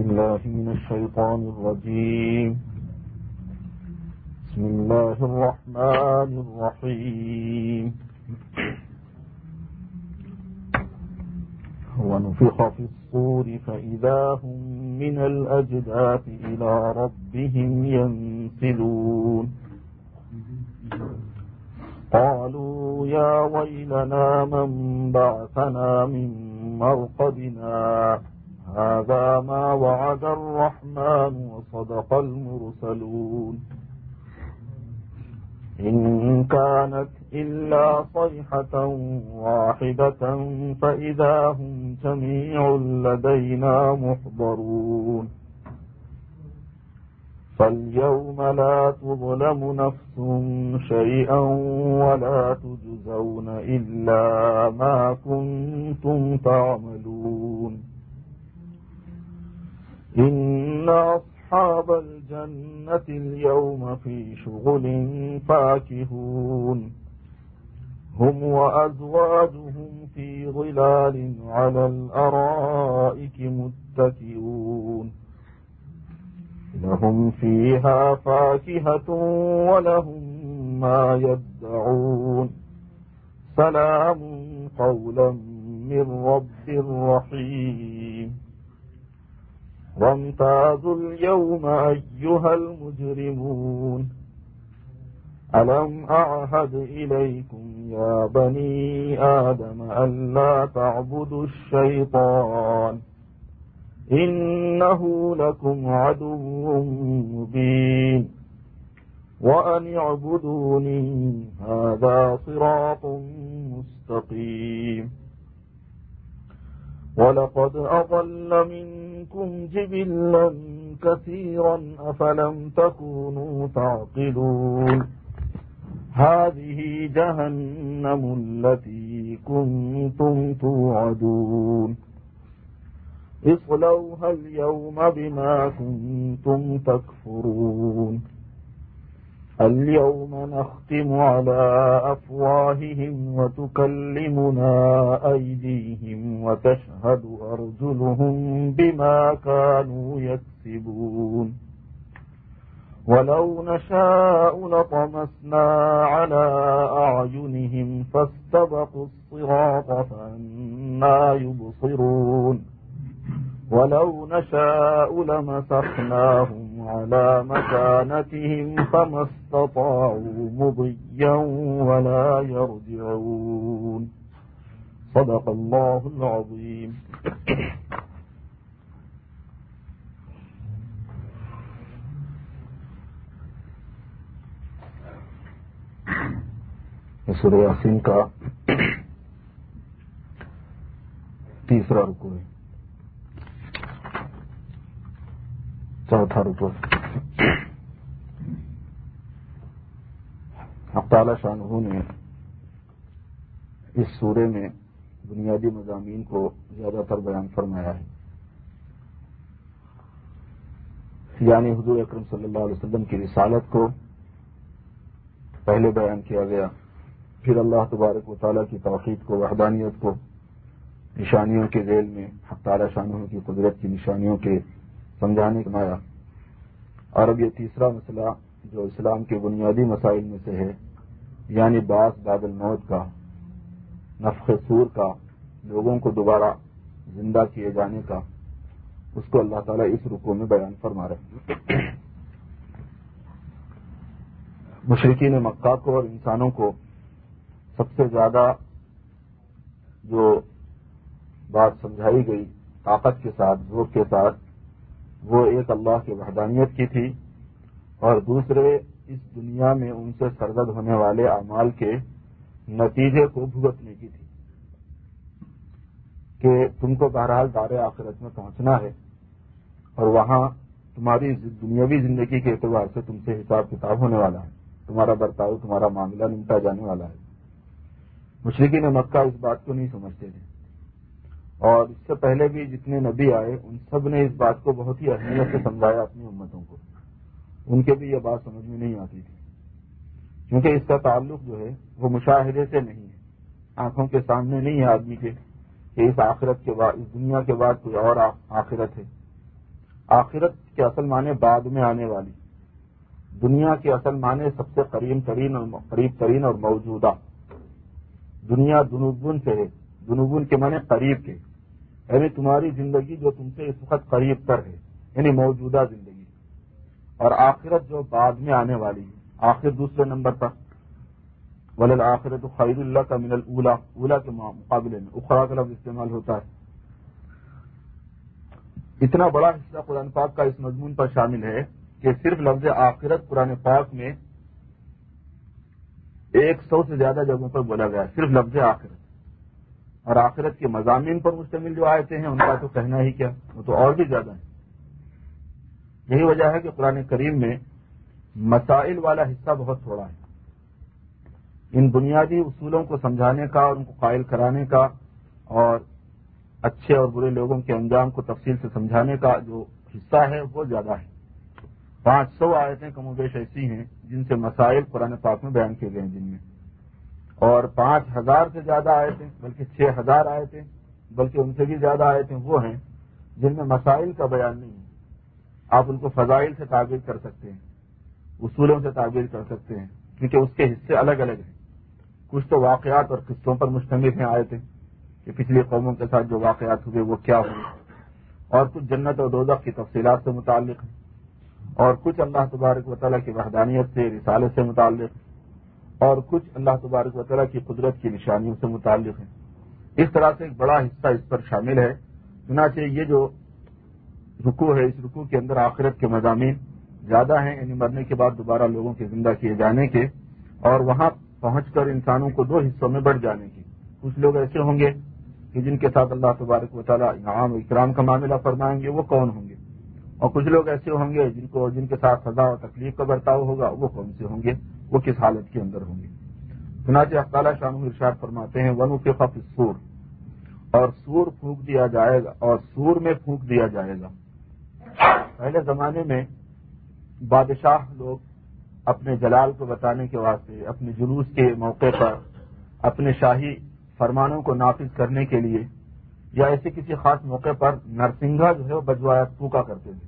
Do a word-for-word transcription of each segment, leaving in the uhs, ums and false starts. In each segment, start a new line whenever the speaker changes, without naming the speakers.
بالله من الشيطان الرجيم. بسم الله الرحمن الرحيم. ونفخ في الصور فإذا هم من الأجداث إلى ربهم ينسلون. قالوا يا ويلنا من بعثنا من مرقدنا هذا ما وعد الرحمن وصدق المرسلون. إن كانت إلا صيحة واحدة فإذا هم جميع لدينا محضرون. فاليوم لا تظلم نفس شيئا ولا تجزون إلا ما كنتم تعملون. إن أصحاب الجنة اليوم في شغل فاكهون. هم وأزواجهم في ظلال على الأرائك متكئون. لهم فيها فاكهة ولهم ما يدعون. سلام قولا من رب رحيم. وامتازوا اليوم أيها المجرمون. ألم أعهد إليكم يا بني آدم ألا تعبدوا الشيطان إنه لكم عدو مبين. وأن اعبدوني هذا صراط مستقيم. ولقد أضل منكم جبلا كثيرا أفلم تكونوا تعقلون. هذه جهنم التي كنتم توعدون. اصلوها اليوم بما كنتم تكفرون. اليوم نختم على أفواههم وتكلمنا أيديهم وتشهد أرجلهم بما كانوا يكسبون. ولو نشاء لطمسنا على أعينهم فاستبقوا الصراط فأنى يبصرون. ولو نشاء لمسخناهم على مكانتهم فما استطاعوا مضيا ولا يرجعون. صدق الله العظيم. سورہ یاسین کا تیسرا رکوع ہے، چوتھا رکوع۔ حق تعالی شانہ نے اس سورے میں بنیادی مضامین کو زیادہ تر بیان فرمایا ہے، یعنی حضور اکرم صلی اللہ علیہ وسلم کی رسالت کو پہلے بیان کیا گیا، پھر اللہ تبارک و تعالیٰ کی توحید کو، وحدانیت کو نشانیوں کے ذیل میں حق تعالی شانہ کی قدرت کی نشانیوں کے سمجھانے کا مایا، اور اب یہ تیسرا مسئلہ جو اسلام کے بنیادی مسائل میں سے ہے، یعنی بعث بعد الموت کا، نفخ صور کا، لوگوں کو دوبارہ زندہ کیے جانے کا، اس کو اللہ تعالیٰ اس رکوع میں بیان فرما رہے ہیں۔ مشرکین مکہ کو اور انسانوں کو سب سے زیادہ جو بات سمجھائی گئی طاقت کے ساتھ، ذوق کے ساتھ، وہ ایک اللہ کی وحدانیت کی تھی، اور دوسرے اس دنیا میں ان سے سرزد ہونے والے اعمال کے نتیجے کو بھگتنے کی تھی، کہ تم کو بہرحال دار آخرت میں پہنچنا ہے، اور وہاں تمہاری دنیاوی زندگی کے اعتبار سے تم سے حساب کتاب ہونے والا ہے، تمہارا برتاؤ، تمہارا معاملہ نمٹا جانے والا ہے۔ مشرکین مکہ اس بات کو نہیں سمجھتے تھے، اور اس سے پہلے بھی جتنے نبی آئے ان سب نے اس بات کو بہت ہی اہمیت سے سمجھایا اپنی امتوں کو، ان کے بھی یہ بات سمجھ میں نہیں آتی تھی، کیونکہ اس کا تعلق جو ہے وہ مشاہدے سے نہیں ہے، آنکھوں کے سامنے نہیں ہے آدمی کے کہ اس آخرت کے بعد، اس دنیا کے بعد کوئی اور آخرت ہے، آخرت کے اصل معنی بعد میں آنے والی، دنیا کے اصل معنی سب سے قریب ترین اور قریب ترین اور موجودہ۔ دنیا دنوبن سے ہے، دنوبن کے معنی قریب کے، یعنی تمہاری زندگی جو تم سے اس وقت قریب تر ہے، یعنی موجودہ زندگی، اور آخرت جو بعد میں آنے والی ہے، آخر دوسرے نمبر پر۔ وَلَلْآخِرَةُ خَيْرٌ لَكَ مِنَ الْأُولَىٰ، اولا کے مقابلے میں اخرى کا لفظ استعمال ہوتا ہے۔ اتنا بڑا حصہ قرآن پاک کا اس مضمون پر شامل ہے کہ صرف لفظ آخرت قرآن پاک میں ایک سو سے زیادہ جگہوں پر بولا گیا ہے، صرف لفظ آخرت، اور آخرت کے مضامین پر مشتمل جو آیتیں ہیں ان کا تو کہنا ہی کیا، وہ تو اور بھی زیادہ ہیں۔ یہی وجہ ہے کہ قرآن کریم میں مسائل والا حصہ بہت تھوڑا ہے۔ ان بنیادی اصولوں کو سمجھانے کا اور ان کو قائل کرانے کا اور اچھے اور برے لوگوں کے انجام کو تفصیل سے سمجھانے کا جو حصہ ہے وہ زیادہ ہے۔ پانچ سو آیتیں کم و بیش ایسی ہیں جن سے مسائل قرآن پاک میں بیان کیے گئے ہیں، جن میں اور پانچ ہزار سے زیادہ آیتیں، بلکہ چھ ہزار آیتیں، بلکہ ان سے بھی زیادہ آیتیں وہ ہیں جن میں مسائل کا بیان نہیں ہے۔ آپ ان کو فضائل سے تعبیر کر سکتے ہیں، اصولوں سے تعبیر کر سکتے ہیں، کیونکہ اس کے حصے الگ الگ ہیں۔ کچھ تو واقعات اور قصوں پر مشتمل ہیں آیتیں کہ پچھلی قوموں کے ساتھ جو واقعات ہوئے وہ کیا ہوئے، اور کچھ جنت اور دوزخ کی تفصیلات سے متعلق ہیں، اور کچھ اللہ تبارک و تعالیٰ کی وحدانیت سے، رسالت سے متعلق، اور کچھ اللہ تبارک و تعالیٰ کی قدرت کی نشانیوں سے متعلق ہیں۔ اس طرح سے ایک بڑا حصہ اس پر شامل ہے۔ چنانچہ یہ جو رکوع ہے، اس رکوع کے اندر آخرت کے مضامین زیادہ ہیں، یعنی مرنے کے بعد دوبارہ لوگوں کے زندہ کیے جانے کے، اور وہاں پہنچ کر انسانوں کو دو حصوں میں بڑھ جانے کی۔ کچھ لوگ ایسے ہوں گے کہ جن کے ساتھ اللہ تبارک و تعالیٰ انعام و اکرام کا معاملہ فرمائیں گے، وہ کون ہوں گے، اور کچھ لوگ ایسے ہوں گے جن کو جن کے ساتھ سزا و تکلیف کا برتاؤ ہوگا، وہ کون سے ہوں گے، وہ کس حالت کے اندر ہوں گے۔ چنانچہ اللہ تعالیٰ شانہ ارشاد فرماتے ہیں وَنُفِخَ فِی الصُّورِ، اور سور پھونک دیا جائے گا، اور سور میں پھونک دیا جائے گا۔ پہلے زمانے میں بادشاہ لوگ اپنے جلال کو بتانے کے واسطے، اپنے جلوس کے موقع پر، اپنے شاہی فرمانوں کو نافذ کرنے کے لیے یا ایسے کسی خاص موقع پر نرسنگھا جو ہے وہ بجوایا پھونکا کرتے تھے۔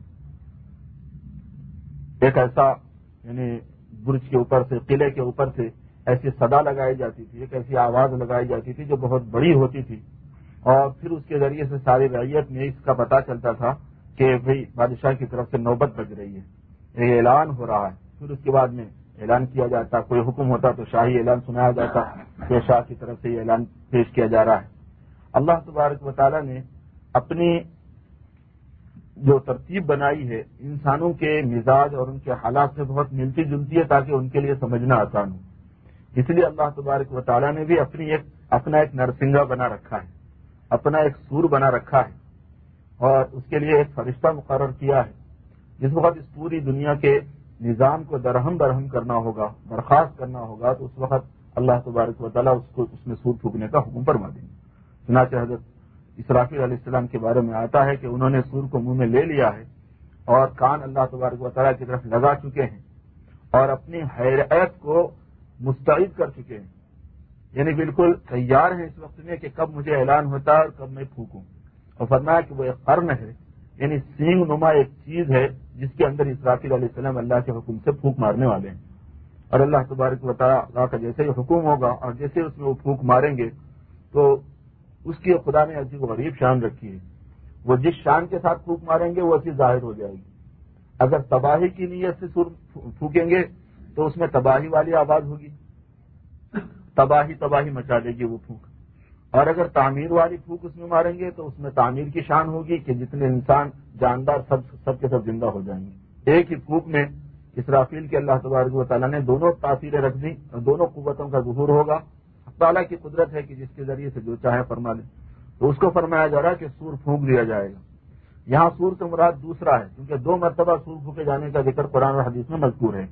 ایک ایسا یعنی برج کے اوپر سے، قلعے کے اوپر سے ایسی صدا لگائی جاتی تھی، ایک ایسی آواز لگائی جاتی تھی جو بہت بڑی ہوتی تھی، اور پھر اس کے ذریعے سے ساری رعیت میں اس کا پتہ چلتا تھا کہ بھئی بادشاہ کی طرف سے نوبت بج رہی ہے، یہ اعلان ہو رہا ہے۔ پھر اس کے بعد میں اعلان کیا جاتا، کوئی حکم ہوتا تو شاہی اعلان سنایا جاتا کہ شاہ کی طرف سے یہ اعلان پیش کیا جا رہا ہے۔ اللہ تبارک و تعالیٰ نے اپنی جو ترتیب بنائی ہے انسانوں کے مزاج اور ان کے حالات سے بہت ملتی جلتی ہے تاکہ ان کے لیے سمجھنا آسان ہو۔ اس لیے اللہ تبارک و تعالیٰ نے بھی اپنی ایک اپنا ایک نرسنگا بنا رکھا ہے، اپنا ایک سور بنا رکھا ہے، اور اس کے لیے ایک فرشتہ مقرر کیا ہے۔ جس وقت اس پوری دنیا کے نظام کو درہم برہم کرنا ہوگا، برخاست کرنا ہوگا، تو اس وقت اللہ تبارک و تعالیٰ اس کو اس میں سور پھونکنے کا حکم فرما دیں گے۔ چنانچہ حضرت اسرافیل علیہ السلام کے بارے میں آتا ہے کہ انہوں نے سور کو منہ میں لے لیا ہے اور کان اللہ تبارک و تعالیٰ کی طرف لگا چکے ہیں اور اپنی حیرت کو مستعد کر چکے ہیں، یعنی بالکل تیار ہیں اس وقت میں کہ کب مجھے اعلان ہوتا ہے اور کب میں پھونکوں۔ اور فرمایا کہ وہ ایک قرن ہے، یعنی سینگ نما ایک چیز ہے جس کے اندر اسرافیل علیہ السلام اللہ کے حکم سے پھونک مارنے والے ہیں، اور اللہ تبارک و تعالیٰ کا جیسے ہی حکم ہوگا اور جیسے اس میں وہ پھونک ماریں گے تو اس کی خدا نے عجیب و غریب شان رکھی ہے۔ وہ جس شان کے ساتھ پھونک ماریں گے وہ چیز ظاہر ہو جائے گی۔ اگر تباہی کی نیت سے سور پھونکیں گے تو اس میں تباہی والی آواز ہوگی، تباہی تباہی مچا دے گی وہ پھونک، اور اگر تعمیر والی پھونک اس میں ماریں گے تو اس میں تعمیر کی شان ہوگی کہ جتنے انسان جاندار سب سب کے سب زندہ ہو جائیں گے۔ ایک ہی پھونک میں اسرافیل کے اللہ تبارک و تعالیٰ نے دونوں تاثیریں رکھ دی اور دونوں قوتوں کا ظہور ہوگا۔ تعالیٰ کی قدرت ہے کہ جس کے ذریعے سے جو چاہے فرما لے، تو اس کو فرمایا جا رہا ہے کہ سور پھونک دیا جائے گا۔ یہاں سور سے مراد دوسرا ہے، کیونکہ دو مرتبہ سور پھونکے جانے کا ذکر قرآن اور حدیث میں مذکور ہے۔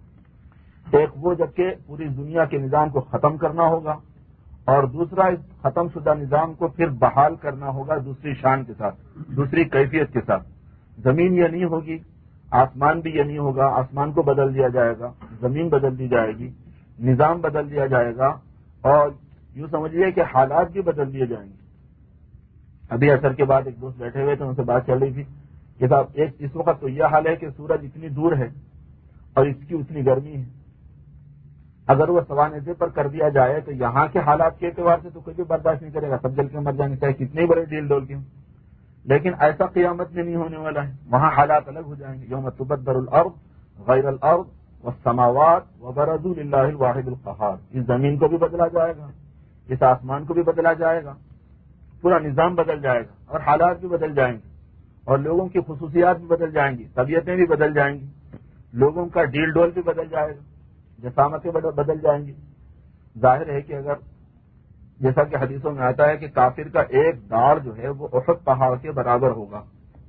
ایک وہ جبکہ پوری دنیا کے نظام کو ختم کرنا ہوگا، اور دوسرا اس ختم شدہ نظام کو پھر بحال کرنا ہوگا دوسری شان کے ساتھ، دوسری کیفیت کے ساتھ۔ زمین یہ نہیں ہوگی، آسمان بھی یہ نہیں ہوگا، آسمان کو بدل دیا جائے گا، زمین بدل دی جائے گی، نظام بدل دیا جائے گا، اور یوں سمجھیے کہ حالات بھی بدل دیے جائیں گے۔ ابھی اثر کے بعد ایک دوست بیٹھے ہوئے تھے، ان سے بات چل رہی تھی یہ صاحب ایک اس وقت تو یہ حال ہے کہ سورج اتنی دور ہے اور اس کی اتنی گرمی ہے. اگر وہ سوانحے پر کر دیا جائے تو یہاں کے حالات کے اعتبار سے تو کوئی بھی برداشت نہیں کرے گا, سب جل کے مر جائیں گے چاہے کتنے بڑے ڈیل ڈول کے ہوں. لیکن ایسا قیامت میں نہیں ہونے والا ہے, وہاں حالات الگ ہو جائیں گے. یوم تبدل الارض غیر الارض والسماوات وبرزوا للہ الواحد القہار. اس زمین کو بھی بدلا جائے گا, اس آسمان کو بھی بدلا جائے گا, پورا نظام بدل جائے گا اور حالات بھی بدل جائیں گے اور لوگوں کی خصوصیات بھی بدل جائیں گی, طبیعتیں بھی بدل جائیں گی, لوگوں کا ڈیل ڈول بھی بدل جائے گا, جسامتیں بدل جائیں گی. ظاہر ہے کہ اگر جیسا کہ حدیثوں میں آتا ہے کہ کافر کا ایک داڑ جو ہے وہ احد پہاڑ کے برابر ہوگا,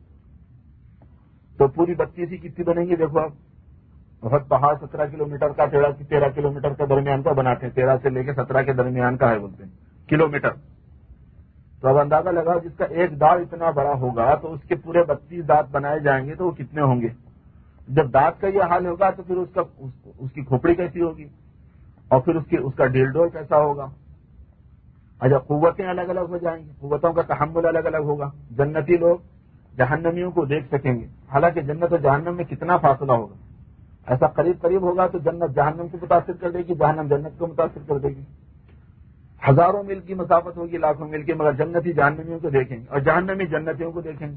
تو پوری بتیسی کتنی بنیں گی؟ دیکھو آپ, احد پہاڑ سترہ کلو میٹر کا تیرہ تیرہ کلو میٹر کا درمیان کا بناتے ہیں, تیرہ سے لے کے سترہ کے درمیان کا ہے بولتے ہیں کلو میٹر. تو اب اندازہ لگاؤ جس کا ایک داڑ اتنا بڑا ہوگا تو اس کے پورے بتیس دانت بنائے جائیں گے تو وہ کتنے ہوں گے؟ جب دانت کا یہ حال ہوگا تو پھر اس کا اس کی کھوپڑی کیسی ہوگی اور پھر اس کی اس کا ڈیل ڈول کیسا ہوگا؟ اچھا, قوتیں الگ الگ ہو جائیں گی, قوتوں کا تحمل الگ الگ ہوگا. جنتی لوگ جہنمیوں کو دیکھ سکیں گے, حالانکہ جنت اور جہنم میں کتنا فاصلہ ہوگا, ایسا قریب قریب ہوگا تو جنت جہنم کو متاثر کر دے گی, جہنم جنت کو متاثر کر دے گی. ہزاروں میل کی مسافت ہوگی, لاکھوں میل کی, مگر جنتی جہنمیوں کو دیکھیں گے اور جہنمی جنتیوں کو دیکھیں گے,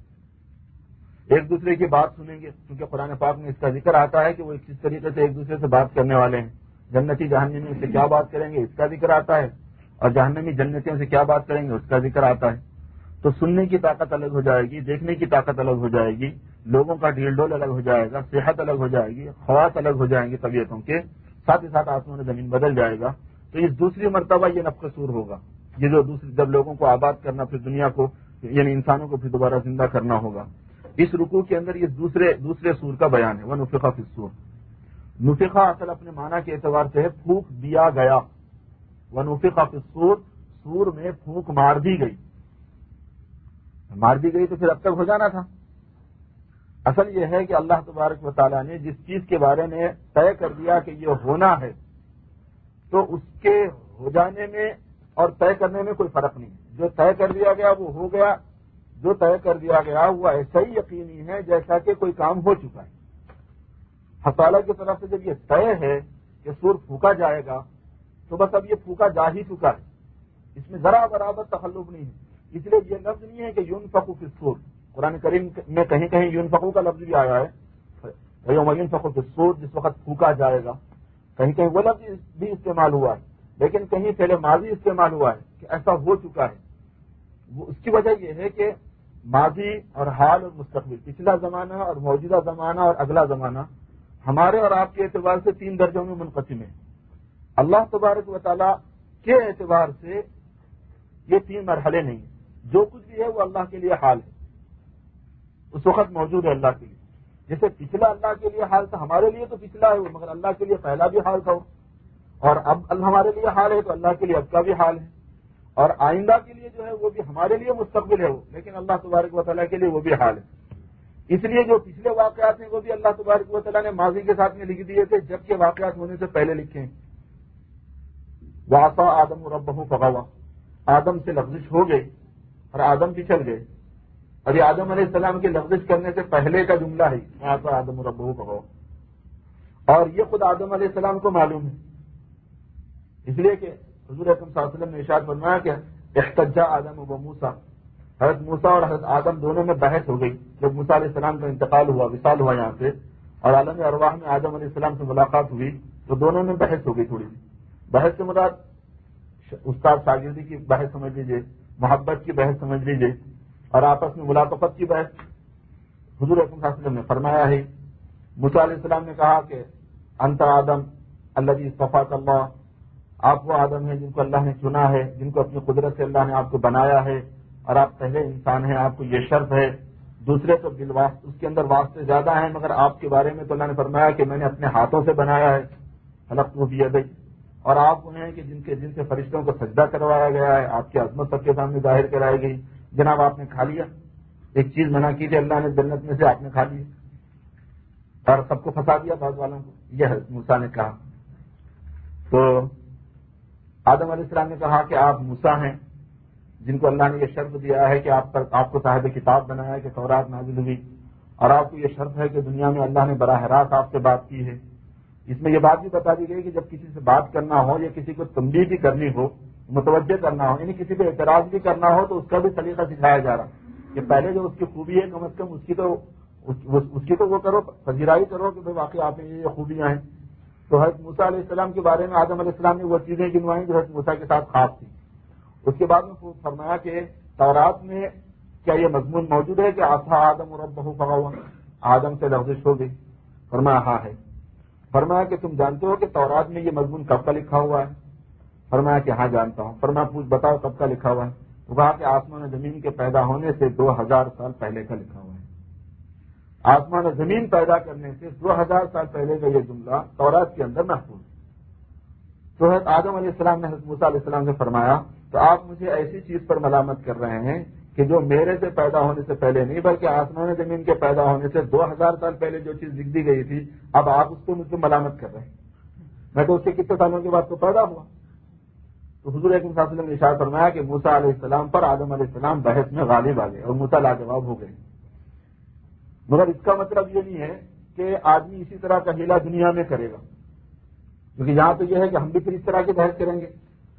ایک دوسرے کی بات سنیں گے. کیونکہ قرآن پاک میں اس کا ذکر آتا ہے کہ وہ کس طریقے سے ایک دوسرے سے بات کرنے والے ہیں. جنتی جہنمیوں سے کیا بات کریں گے اس کا ذکر آتا ہے, اور جہنمی جنتیوں سے کیا بات کریں گے اس کا ذکر آتا ہے. تو سننے کی طاقت الگ ہو جائے گی, دیکھنے کی طاقت الگ ہو جائے گی, لوگوں کا ڈیل ڈول الگ ہو جائے گا, صحت الگ ہو جائے گی, خواص الگ ہو جائیں گی طبیعتوں کے, ساتھ ہی ساتھ آسمان و زمین بدل جائے گا. تو اس دوسری مرتبہ یہ نفخ صور ہوگا, یہ جو دوسری جب لوگوں کو آباد کرنا, پھر دنیا کو یعنی انسانوں کو پھر دوبارہ زندہ کرنا ہوگا. اس رکوع کے اندر یہ دوسرے دوسرے سور کا بیان ہے, وہ نفخ فی الصور. نفخہ اصل اپنے معنی کے اعتبار سے ہے پھونک دیا گیا, وہ نفخ فی الصور, سور میں پھونک مار دی گئی. مار دی گئی تو پھر اب تک ہو جانا تھا. اصل یہ ہے کہ اللہ تبارک و تعالیٰ نے جس چیز کے بارے میں طے کر دیا کہ یہ ہونا ہے, تو اس کے ہو جانے میں اور طے کرنے میں کوئی فرق نہیں. جو طے کر دیا گیا وہ ہو گیا, جو طے کر دیا گیا وہ ایسا ہی یقینی ہے جیسا کہ کوئی کام ہو چکا ہے. اللہ تعالیٰ کی طرف سے جب یہ طے ہے کہ سور پھونکا جائے گا تو بس اب یہ پھونکا جا ہی چکا ہے, اس میں ذرا برابر تخلف نہیں ہے. اس لیے یہ لفظ نہیں ہے کہ ينفخ فی الصور, قرآن کریم میں کہیں کہیں ينفخ کا لفظ بھی آیا ہے, یوم ينفخ فی الصور, جس وقت پھونکا جائے گا, کہیں کہیں وہ لفظ بھی استعمال ہوا ہے, لیکن کہیں پہلے ماضی استعمال ہوا ہے کہ ایسا ہو چکا ہے. وہ اس کی وجہ یہ ہے کہ ماضی اور حال اور مستقبل, پچھلا زمانہ اور موجودہ زمانہ اور اگلا زمانہ, ہمارے اور آپ کے اعتبار سے تین درجوں میں منقسم ہے. اللہ تبارک و تعالیٰ کے اعتبار سے یہ تین مرحلے نہیں ہیں. جو کچھ بھی ہے وہ اللہ کے لیے حال ہے, اس وقت موجود ہے اللہ کے لیے. جیسے پچھلا اللہ کے لیے حال تھا, ہمارے لیے تو پچھلا ہے وہ, مگر اللہ کے لیے پہلا بھی حال تھا, اور اب ہمارے لیے حال ہے تو اللہ کے لیے اب کا بھی حال ہے, اور آئندہ کے لیے جو ہے وہ بھی ہمارے لیے مستقبل ہے وہ, لیکن اللہ تبارک و تعالیٰ کے لیے وہ بھی حال ہے. اس لیے جو پچھلے واقعات ہیں وہ بھی اللہ تبارک و تعالیٰ نے ماضی کے ساتھ میں لکھ دیے تھے, جبکہ واقعات ہونے سے پہلے لکھے ہیں. وعصى آدم ربہ فغوى, آدم سے لغزش ہو گئی اور آدم پچھل گئے. اور یہ آدم علیہ السلام کے لغزش کرنے سے پہلے کا جملہ ہے, وعصى آدم ربہ فغوى, اور یہ خود آدم علیہ السلام کو معلوم ہے. اس لیے کہ حضور اکرم صلی اللہ علیہ وسلم نے ارشاد فرمایا کہ احتج آدم و موسیٰ, حضرت موسیٰ اور حضرت آدم دونوں میں بحث ہو گئی. جب موسیٰ علیہ السلام کا انتقال ہوا, وصال ہوا یہاں سے, اور عالم ارواح میں آدم علیہ السلام سے ملاقات ہوئی, تو دونوں میں بحث ہو گئی تھوڑی سی. بحث سے مراد استاد شاگردی کی بحث سمجھ لیجیے, محبت کی بحث سمجھ لیجیے, اور آپس میں ملاقات کی بحث. حضور اکرم صلی اللہ علیہ وسلم نے فرمایا ہے, موسیٰ علیہ السلام نے کہا کہ انت آدم الذی اصطفاک اللہ, آپ وہ آدم ہیں جن کو اللہ نے چنا ہے, جن کو اپنی قدرت سے اللہ نے آپ کو بنایا ہے, اور آپ پہلے انسان ہیں, آپ کو یہ شرف ہے. دوسرے تو بالواسطے اس کے اندر واسطے زیادہ ہیں, مگر آپ کے بارے میں تو اللہ نے فرمایا کہ میں نے اپنے ہاتھوں سے بنایا ہے, خلقتہ بیدی, اور آپ وہ ہیں کہ جن کے جن سے فرشتوں کو سجدہ کروایا گیا ہے, آپ کی عظمت سب کے سامنے ظاہر کرائی گئی. جناب آپ نے کھا لیا, ایک چیز منع کی تھی اللہ نے جنت میں سے, آپ نے کھا لی اور سب کو پھنسا دیا بعض والوں کو, یہ حضرت موسیٰ نے کہا. تو آدم علیہ السلام نے کہا کہ آپ موسیٰ ہیں, جن کو اللہ نے یہ شرف دیا ہے کہ آپ پر آپ کو صاحب کتاب بنایا ہے کہ تورات نازل ہوئی، اور آپ کو یہ شرف ہے کہ دنیا میں اللہ نے براہ راست آپ سے بات کی ہے۔ اس میں یہ بات بھی بتا دی گئی کہ جب کسی سے بات کرنا ہو یا کسی کو تنبیہ بھی کرنی ہو، متوجہ کرنا ہو، یعنی کسی پہ اعتراض بھی کرنا ہو، تو اس کا بھی طریقہ سکھایا جا رہا کہ پہلے جو اس کی خوبی ہے کم از کم اس کی تو اس کی تو وہ کرو، پذیرائی کرو کہ بھائی واقعی آپ میں یہ خوبیاں ہیں۔ تو حضرت موسیٰ علیہ السلام کے بارے میں آدم علیہ السلام نے وہ چیزیں گنوائیں جو حضرت موسیٰ کے ساتھ خاص تھی۔ اس کے بعد میں فرمایا کہ تورات میں کیا یہ مضمون موجود ہے کہ عصا آدم ربہ فغوی، آدم سے لغزش ہو گئی؟ فرمایا ہاں ہے۔ فرمایا کہ تم جانتے ہو کہ تورات میں یہ مضمون کب کا لکھا ہوا ہے؟ فرمایا کہ ہاں جانتا ہوں۔ فرمایا پوچھ بتاؤ کب کا لکھا ہوا ہے؟ تو کہا کہ آسمان و زمین کے پیدا ہونے سے دو ہزار سال پہلے کا لکھا ہوا ہے۔ آسمان و زمین پیدا کرنے سے دو ہزار سال پہلے کا یہ جملہ تورات کے اندر محفوظ ہے۔ تو حضرت آدم علیہ السلام نے حضرت موسیٰ علیہ السلام سے فرمایا تو آپ مجھے ایسی چیز پر ملامت کر رہے ہیں کہ جو میرے سے پیدا ہونے سے پہلے نہیں بلکہ آسمان و زمین کے پیدا ہونے سے دو ہزار سال پہلے جو چیز لکھ دی گئی تھی، اب آپ اس کو مجھ سے ملامت کر رہے ہیں، میں تو اس سے کتنے سالوں کے بعد تو پیدا ہوا۔ تو حضور اکرم صلی اللہ علیہ وسلم نے ارشاد فرمایا کہ موسیٰ علیہ السلام پر آدم علیہ السلام بحث میں غالب آ گئے اور موسیٰ لاجواب ہو گئے۔ مگر اس کا مطلب یہ نہیں ہے کہ آدمی اسی طرح کا ہیلا دنیا میں کرے گا، کیونکہ یہاں تو یہ ہے کہ ہم بھی پھر اس طرح کی بحث کریں گے۔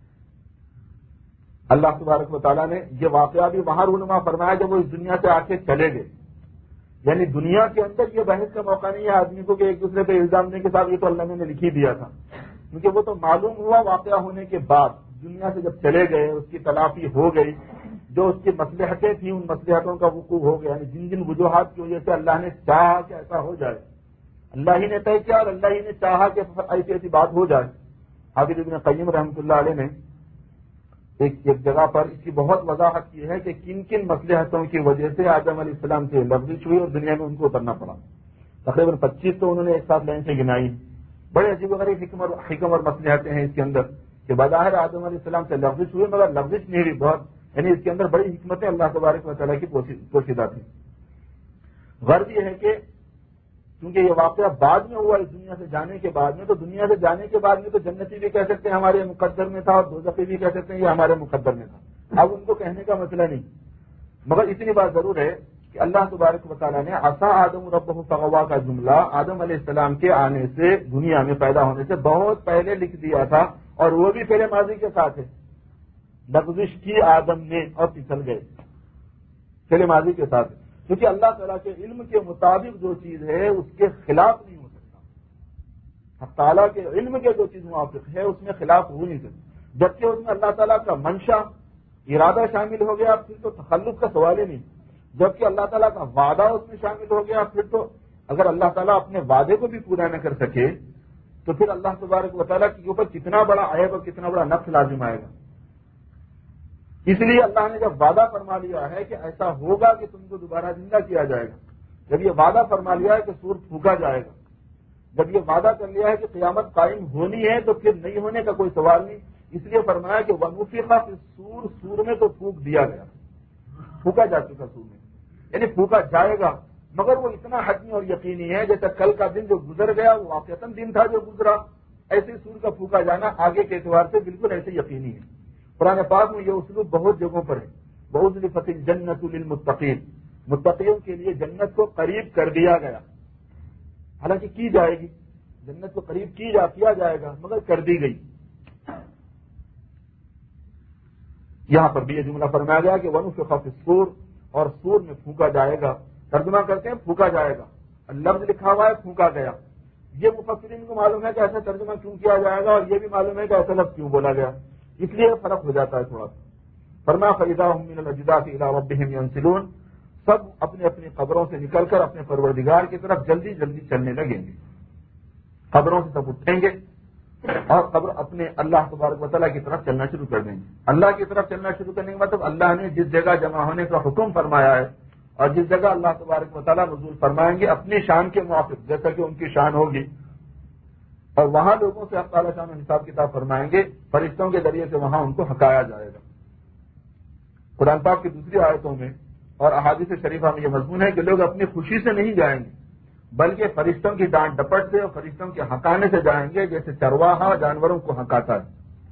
اللہ تبارک و تعالیٰ نے یہ واقعہ بھی وہاں رونما فرمایا جب وہ اس دنیا سے آ کے چلے گئے، یعنی دنیا کے اندر یہ بحث کا موقع نہیں ہے آدمی کو کہ ایک دوسرے پہ الزام دینے کے ساتھ یہ تو اللہ نے لکھ ہی دیا تھا، کیونکہ وہ تو معلوم ہوا واقعہ ہونے کے بعد، دنیا سے جب چلے گئے اس کی تلافی ہو گئی، جو اس کی مصلحتیں تھیں ان مصلحتوں کا وقوع ہو گیا، یعنی جن جن وجوہات کی وجہ سے اللہ نے چاہا کہ ایسا ہو جائے، اللہ ہی نے طے کیا اور اللہ ہی نے چاہا کہ ایسی ایسی بات ہو جائے۔ حافظ ابن قیم رحمۃ اللہ علیہ نے ایک ایک جگہ پر اس کی بہت وضاحت کی ہے کہ کن کن مصلحتوں کی وجہ سے آدم علیہ السلام سے لغزش ہوئی اور دنیا میں ان کو اترنا پڑا۔ تقریباً پچیس تو انہوں نے ایک ساتھ لائن سے گنائی، بڑے عجیب و غریب حکم اور حکم اور مصلحتیں ہیں اس کے اندر کہ بظاہر آدم علیہ السلام سے لغزش ہوئی مگر لغزش نہیں ہوئی، بہت یعنی اس کے اندر بڑی حکمتیں اللہ تبارک و تعالیٰ کی پوشیدہ تھی۔ غرض یہ ہے کہ کیونکہ یہ واقعہ بعد میں ہوا اس دنیا سے جانے کے بعد میں، تو دنیا سے جانے کے بعد میں تو جنتی بھی کہہ سکتے ہیں ہمارے مقدر میں تھا اور دوزخی بھی کہہ سکتے ہیں یہ ہمارے مقدر میں تھا، اب ان کو کہنے کا مسئلہ نہیں، مگر اتنی بات ضرور ہے کہ اللہ تبارک و تعالیٰ نے عصا آدم ربہ فغوی کا جملہ آدم علیہ السلام کے آنے سے، دنیا میں پیدا ہونے سے بہت پہلے لکھ دیا تھا، اور وہ بھی پہلے ماضی کے ساتھ ہے۔ لغزش کی آدم نے اور پھسل گئے، پہلے ماضی کے ساتھ ہے، کیونکہ اللہ تعالیٰ کے علم کے مطابق جو چیز ہے اس کے خلاف نہیں ہو سکتا، حق تعالیٰ کے علم کے جو چیز موافق ہے اس میں خلاف ہو نہیں سکتا، جبکہ اس میں اللہ تعالیٰ کا منشا ارادہ شامل ہو گیا پھر تو تخلف کا سوال ہی نہیں، جبکہ اللہ تعالیٰ کا وعدہ اس میں شامل ہو گیا پھر تو اگر اللہ تعالیٰ اپنے وعدے کو بھی پورا نہ کر سکے تو پھر اللہ تبارک و تعالیٰ کے اوپر کتنا بڑا عیب اور کتنا بڑا نقص لازم آئے گا۔ اس لیے اللہ نے جب وعدہ فرما لیا ہے کہ ایسا ہوگا کہ تم کو دوبارہ زندہ کیا جائے گا، جب یہ وعدہ فرما لیا ہے کہ سور پھونکا جائے گا، جب یہ وعدہ کر لیا ہے کہ قیامت قائم ہونی ہے تو پھر نہیں ہونے کا کوئی سوال نہیں، اس لیے فرمایا کہ وَنُفِخَ فِي الصُّورِ، سور میں تو پھونک دیا گیا، پھونکا جا چکا سور میں، یعنی پھونکا جائے گا، مگر وہ اتنا حتمی اور یقینی ہے جیسے کل کا دن جو گزر گیا وہ واقعتاً دن تھا جو گزرا، ایسے سور کا پھونکا جانا آگے کے اعتبار سے بالکل ایسے یقینی ہے۔ قرآن پاک میں یہ اسلوب بہت جگہوں پر ہے، وَأُزْلِفَتِ الْجَنَّةُ لِلْمُتَّقِينَ، متقیوں کے لیے جنت کو قریب کر دیا گیا، حالانکہ کی جائے گی، جنت کو قریب کی جا کیا جائے گا مگر کر دی گئی۔ یہاں پر بھی یہ جملہ فرمایا گیا کہ وَنُفِخَ فِي الصُّورِ، اور سور میں پھونکا جائے گا، ترجمہ کرتے ہیں پھونکا جائے گا، لفظ لکھا ہوا ہے پھونکا گیا، یہ مفسرین کو معلوم ہے کہ ایسا ترجمہ کیوں کیا جائے گا اور یہ بھی معلوم ہے کہ ایسا لفظ کیوں بولا گیا، اس لیے فرق ہو جاتا ہے تھوڑا سا۔ فرمایا فَإِذَا هُم مِّنَ الْأَجْدَاثِ إِلَىٰ رَبِّهِمْ يَنسِلُونَ، سب اپنی اپنی قبروں سے نکل کر اپنے پروردگار کی طرف جلدی جلدی چلنے لگیں گے، قبروں سے سب اٹھیں گے اور قبر اپنے اللہ تبارک و تعالیٰ کی طرف چلنا شروع کر دیں گے۔ اللہ کی طرف چلنا شروع کرنے کا مطلب اللہ نے جس جگہ جمع ہونے کا حکم فرمایا ہے اور جس جگہ اللہ تبارک و تعالیٰ نزول فرمائیں گے اپنی شان کے موافق جیسا کہ ان کی شان ہوگی، اور وہاں لوگوں سے اللہ تعالیٰ شان حساب کتاب فرمائیں گے، فرشتوں کے ذریعے سے وہاں ان کو ہکایا جائے گا۔ قرآن پاک کی دوسری آیتوں میں اور احادیث شریفہ میں یہ مضمون ہے کہ لوگ اپنی خوشی سے نہیں جائیں گے بلکہ فرشتوں کی ڈانٹ ڈپٹ سے اور فرشتوں کے ہکانے سے جائیں گے، جیسے چرواہا جانوروں کو ہکاتا ہے۔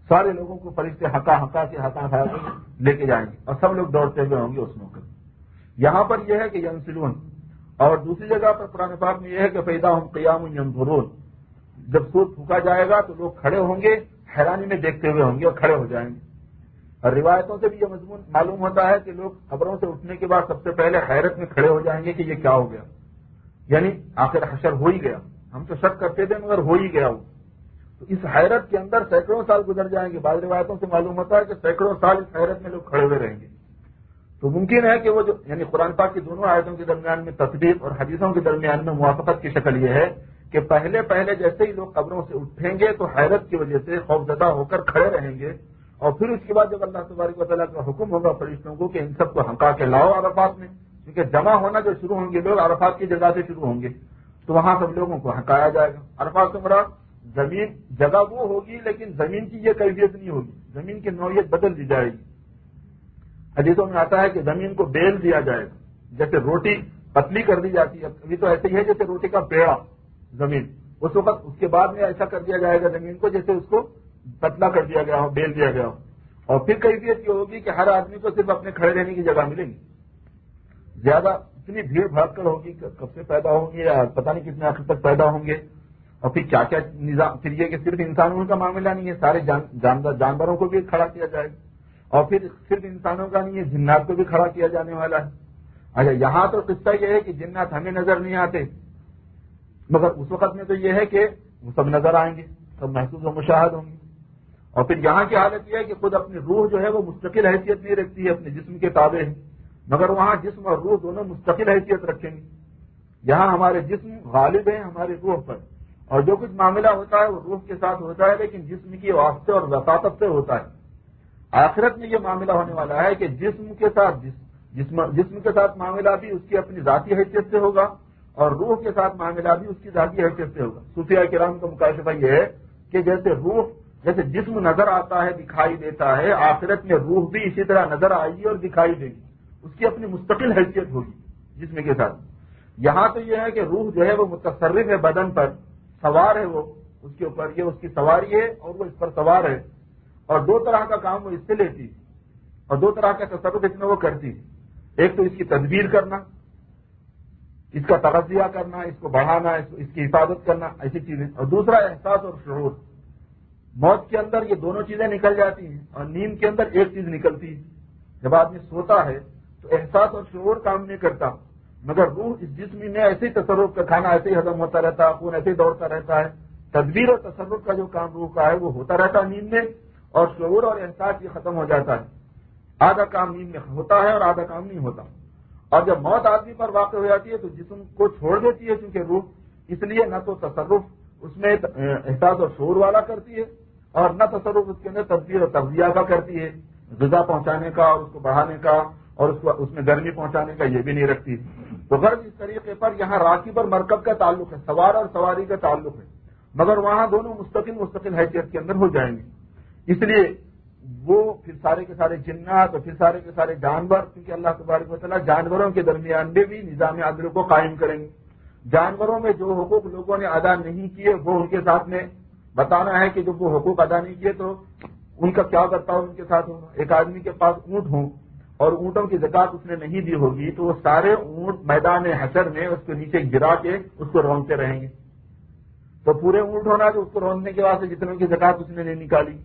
سارے لوگوں کو فرشتے ہکا ہکا کے ہکا کھا کے لے کے جائیں گے اور سب لوگ دوڑتے ہوئے ہوں گے اس موقع. یہاں پر یہ ہے کہ ینسلون، اور دوسری جگہ پر قرآن پاک میں یہ ہے کہ فیدا ہم قیام ینظرون، جب سور پھونکا جائے گا تو لوگ کھڑے ہوں گے، حیرانی میں دیکھتے ہوئے ہوں گے اور کھڑے ہو جائیں گے. اور روایتوں سے بھی یہ مضمون معلوم ہوتا ہے کہ لوگ قبروں سے اٹھنے کے بعد سب سے پہلے حیرت میں کھڑے ہو جائیں گے کہ یہ کیا ہو گیا، یعنی آخر حشر ہو ہی گیا. ہم تو شک کرتے تھے مگر ہو ہی گیا وہ. تو اس حیرت کے اندر سینکڑوں سال گزر جائیں گے. بعض روایتوں سے معلوم ہوتا ہے کہ سینکڑوں سال اس حیرت میں لوگ کھڑے ہوئے رہیں گے. تو ممکن ہے کہ وہ جو یعنی قرآن پاک کی دونوں آیتوں کے درمیان میں تصدیق اور حدیثوں کے درمیان میں موافقت کی شکل یہ ہے کہ پہلے پہلے جیسے ہی لوگ قبروں سے اٹھیں گے تو حیرت کی وجہ سے خوفزدہ ہو کر کھڑے رہیں گے، اور پھر اس کے بعد جب اللہ تبارک و تعالیٰ کا حکم ہوگا فرشتوں کو کہ ان سب کو ہنکا کے لاؤ عرفات میں، کیونکہ جمع ہونا جو شروع ہوں گے لوگ عرفات کی جگہ سے شروع ہوں گے، تو وہاں سب لوگوں کو ہنکایا جائے گا. عرفات سے مراد زمین جگہ وہ ہوگی لیکن زمین کی یہ کیفیت نہیں ہوگی، زمین کی نوعیت بدل دی جائے گی. حدیثوں میں آتا ہے کہ زمین کو بیل دیا جائے گا، جیسے روٹی پتلی کر دی جاتی ہے، ابھی تو ایسے ہی ہے جیسے روٹی کا پیڑا زمین، اس وقت اس کے بعد میں ایسا کر دیا جائے گا زمین کو جیسے اس کو پتلا کر دیا گیا ہو، بیل دیا گیا ہو. اور پھر کیفیت یہ ہوگی کہ ہر آدمی کو صرف اپنے کھڑے رہنے کی جگہ ملے گی. زیادہ اتنی بھیڑ بھاڑ کر ہوگی، کب سے پیدا ہوں گے یا پتہ نہیں کتنے آخر تک پیدا ہوں گے. اور پھر کیا کیا نظام، پھر یہ کہ صرف انسانوں کا معاملہ نہیں ہے، سارے جانوروں کو بھی کھڑا کیا جائے گا. اور پھر صرف انسانوں کا نہیں ہے، جنات کو بھی کھڑا کیا جانے والا ہے. اچھا یہاں تو قصہ یہ ہے کہ جنات ہمیں نظر نہیں آتے، مگر اس وقت میں تو یہ ہے کہ وہ سب نظر آئیں گے، سب محسوس و مشاہد ہوں گے. اور پھر یہاں کی حالت یہ ہے کہ خود اپنی روح جو ہے وہ مستقل حیثیت نہیں رکھتی ہے، اپنے جسم کے تابع ہے، مگر وہاں جسم اور روح دونوں مستقل حیثیت رکھیں گے. یہاں ہمارے جسم غالب ہیں ہماری روح پر، اور جو کچھ معاملہ ہوتا ہے وہ روح کے ساتھ ہوتا ہے لیکن جسم کی واسطے اور وساطت سے ہوتا ہے. آخرت میں یہ معاملہ ہونے والا ہے کہ جسم کے ساتھ جسم جسم کے ساتھ معاملہ بھی اس کی اپنی ذاتی حیثیت سے ہوگا اور روح کے ساتھ معاملہ بھی اس کی ذاتی حیثیت سے ہوگا. صوفیاء کرام کا مکاشفہ یہ ہے کہ جیسے روح جیسے جسم نظر آتا ہے دکھائی دیتا ہے، آخرت میں روح بھی اسی طرح نظر آئے گی اور دکھائی دے گی، اس کی اپنی مستقل حیثیت ہوگی جسم کے ساتھ. یہاں تو یہ ہے کہ روح جو ہے وہ متصرف ہے بدن پر، سوار ہے، وہ اس کے اوپر یہ اس کی سواری ہے اور وہ اس پر سوار ہے، اور دو طرح کا کام وہ اس سے لیتی اور دو طرح کا تصرف اس میں وہ کرتی. ایک تو اس کی تدبیر کرنا، اس کا تغذیہ کرنا، اس کو بڑھانا، اس کی حفاظت کرنا، ایسی چیزیں، اور دوسرا احساس اور شعور. موت کے اندر یہ دونوں چیزیں نکل جاتی ہیں اور نیند کے اندر ایک چیز نکلتی ہے. جب آدمی سوتا ہے تو احساس اور شعور کام نہیں کرتا، مگر روح اس جسم میں ایسے ہی تصرف کا کھانا ایسے ہی ہضم ہوتا رہتا ہے، خون ایسے ہی دوڑتا رہتا ہے. تدبیر اور تصرف کا جو کام روح کا ہے وہ ہوتا رہتا ہے نیند میں، اور شعور اور احساس یہ ختم ہو جاتا ہے. آدھا کام نیند میں ہوتا ہے اور آدھا کام نہیں ہوتا. اور جب موت آدمی پر واقع ہو جاتی ہے تو جسم کو چھوڑ دیتی ہے چونکہ روح، اس لیے نہ تو تصرف اس میں احساس اور شعور والا کرتی ہے اور نہ تصرف اس کے اندر تدبیر اور تغذیہ کا کرتی ہے، غذا پہنچانے کا اور اس کو بڑھانے کا اور اس کو اس میں گرمی پہنچانے کا یہ بھی نہیں رکھتی. تو غرض اس طریقے پر یہاں راکب اور مرکب کا تعلق ہے، سوار اور سواری کا تعلق ہے، مگر وہاں دونوں مستقل مستقل حیثیت کے اندر ہو جائیں گے. اس لیے وہ پھر سارے کے سارے جنات اور پھر سارے کے سارے جانور، کیونکہ اللہ تبارک و تعالیٰ جانوروں کے درمیان میں بھی نظام عدل کو قائم کریں گے. جانوروں میں جو حقوق لوگوں نے ادا نہیں کیے وہ ان کے ساتھ میں بتانا ہے کہ جب وہ حقوق ادا نہیں کیے تو ان کا کیا برتاؤ ان کے ساتھ ہوگا. ایک آدمی کے پاس اونٹ ہوں اور اونٹوں کی زکات اس نے نہیں دی ہوگی تو وہ سارے اونٹ میدان حشر میں اس کے نیچے گرا کے اس کو رونتے رہیں گے. تو پورے اونٹ ہونا تو اس کو روننے کے واسطے جتنے کی زکات اس نے نہیں نکالی،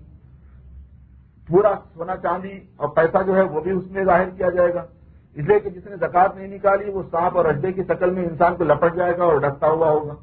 پورا سونا چاندی اور پیسہ جو ہے وہ بھی اس میں ظاہر کیا جائے گا. اس لیے کہ جس نے زکات نہیں نکالی وہ سانپ اور اڈے کی شکل میں انسان کو لپٹ جائے گا اور ڈستا ہوا ہوگا.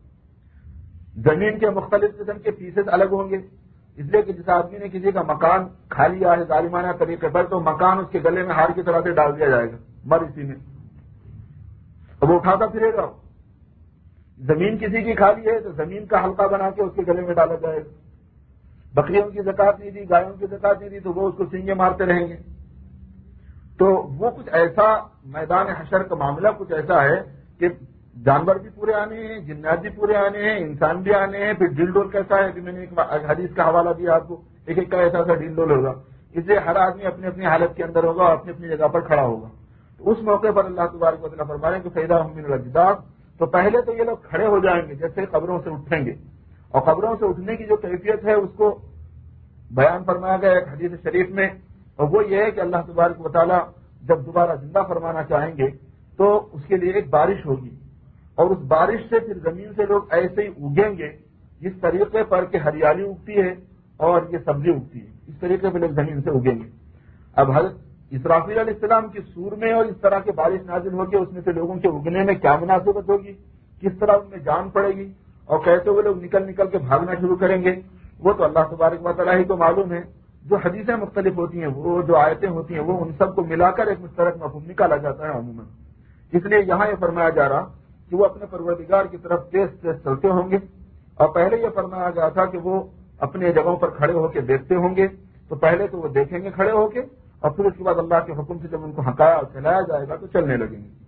زمین کے مختلف قسم کے پیسز الگ ہوں گے، اس لیے کہ جس آدمی نے کسی کا مکان کھا لیا ہے ظالمانہ طریقے پر تو مکان اس کے گلے میں ہار کی طرح سے ڈال دیا جائے گا، مر اسی میں، اب وہ اٹھاتا پھرے گا. زمین کسی کی کھا لی ہے تو زمین کا حلقہ بنا کے اس کے گلے میں ڈالا جائے گا. بکریوں کی زکات نہیں دی، گایوں کی زکات نہیں دی تو وہ اس کو سینگے مارتے رہیں گے. تو وہ کچھ ایسا میدان حشر کا معاملہ کچھ ایسا ہے کہ جانور بھی پورے آنے ہیں، جنات بھی پورے آنے ہیں، انسان بھی آنے ہیں. پھر ڈل ڈول کیسا ہے کہ میں نے ایک حدیث کا حوالہ دیا آپ کو، ایک ایک کا ایسا ایسا ڈل ڈول ہوگا. اس لیے ہر آدمی اپنی اپنی حالت کے اندر ہوگا اور اپنی اپنی جگہ پر کھڑا ہوگا. تو اس موقع پر اللہ تبارک و تعالیٰ فرما رہے ہیں کہ فیضا ہم من الاجداث، تو پہلے تو یہ لوگ کھڑے ہو جائیں گے جیسے قبروں سے اٹھیں گے، اور قبروں سے اٹھنے کی جو کیفیت ہے اس کو بیان فرمایا گیا ایک حدیث شریف میں، اور وہ یہ ہے کہ اللہ تبارک و تعالیٰ جب دوبارہ زندہ فرمانا چاہیں گے تو اس کے لیے ایک بارش ہوگی، اور اس بارش سے پھر زمین سے لوگ ایسے ہی اگیں گے جس طریقے پر کہ ہریالی اگتی ہے اور یہ سبزی اگتی ہے، اس طریقے پہ لوگ زمین سے اگیں گے۔ اب حضرت اسرافیل علیہ السلام کی سور میں اور اس طرح کی بارش نازل ہوگی، اس میں سے لوگوں کے اگنے میں کیا مناسبت ہوگی، کس طرح ان میں جان پڑے گی، اور کیسے وہ لوگ نکل نکل کے بھاگنا شروع کریں گے، وہ تو اللہ تبارک و تعالیٰ ہی کو معلوم ہے۔ جو حدیثیں مختلف ہوتی ہیں، وہ جو آیتیں ہوتی ہیں، وہ ان سب کو ملا کر ایک مشترک مفہوم نکالا جاتا ہے عموماً۔ اس لیے یہاں یہ فرمایا جا رہا کہ وہ اپنے پروردگار کی طرف تیز تیز چلتے ہوں گے، اور پہلے یہ فرمایا گیا تھا کہ وہ اپنے جگہوں پر کھڑے ہو کے دیکھتے ہوں گے، تو پہلے تو وہ دیکھیں گے کھڑے ہو کے، اور پھر اس کے بعد اللہ کے حکم سے جب ان کو ہکایا اور چلایا جائے گا تو چلنے لگیں گے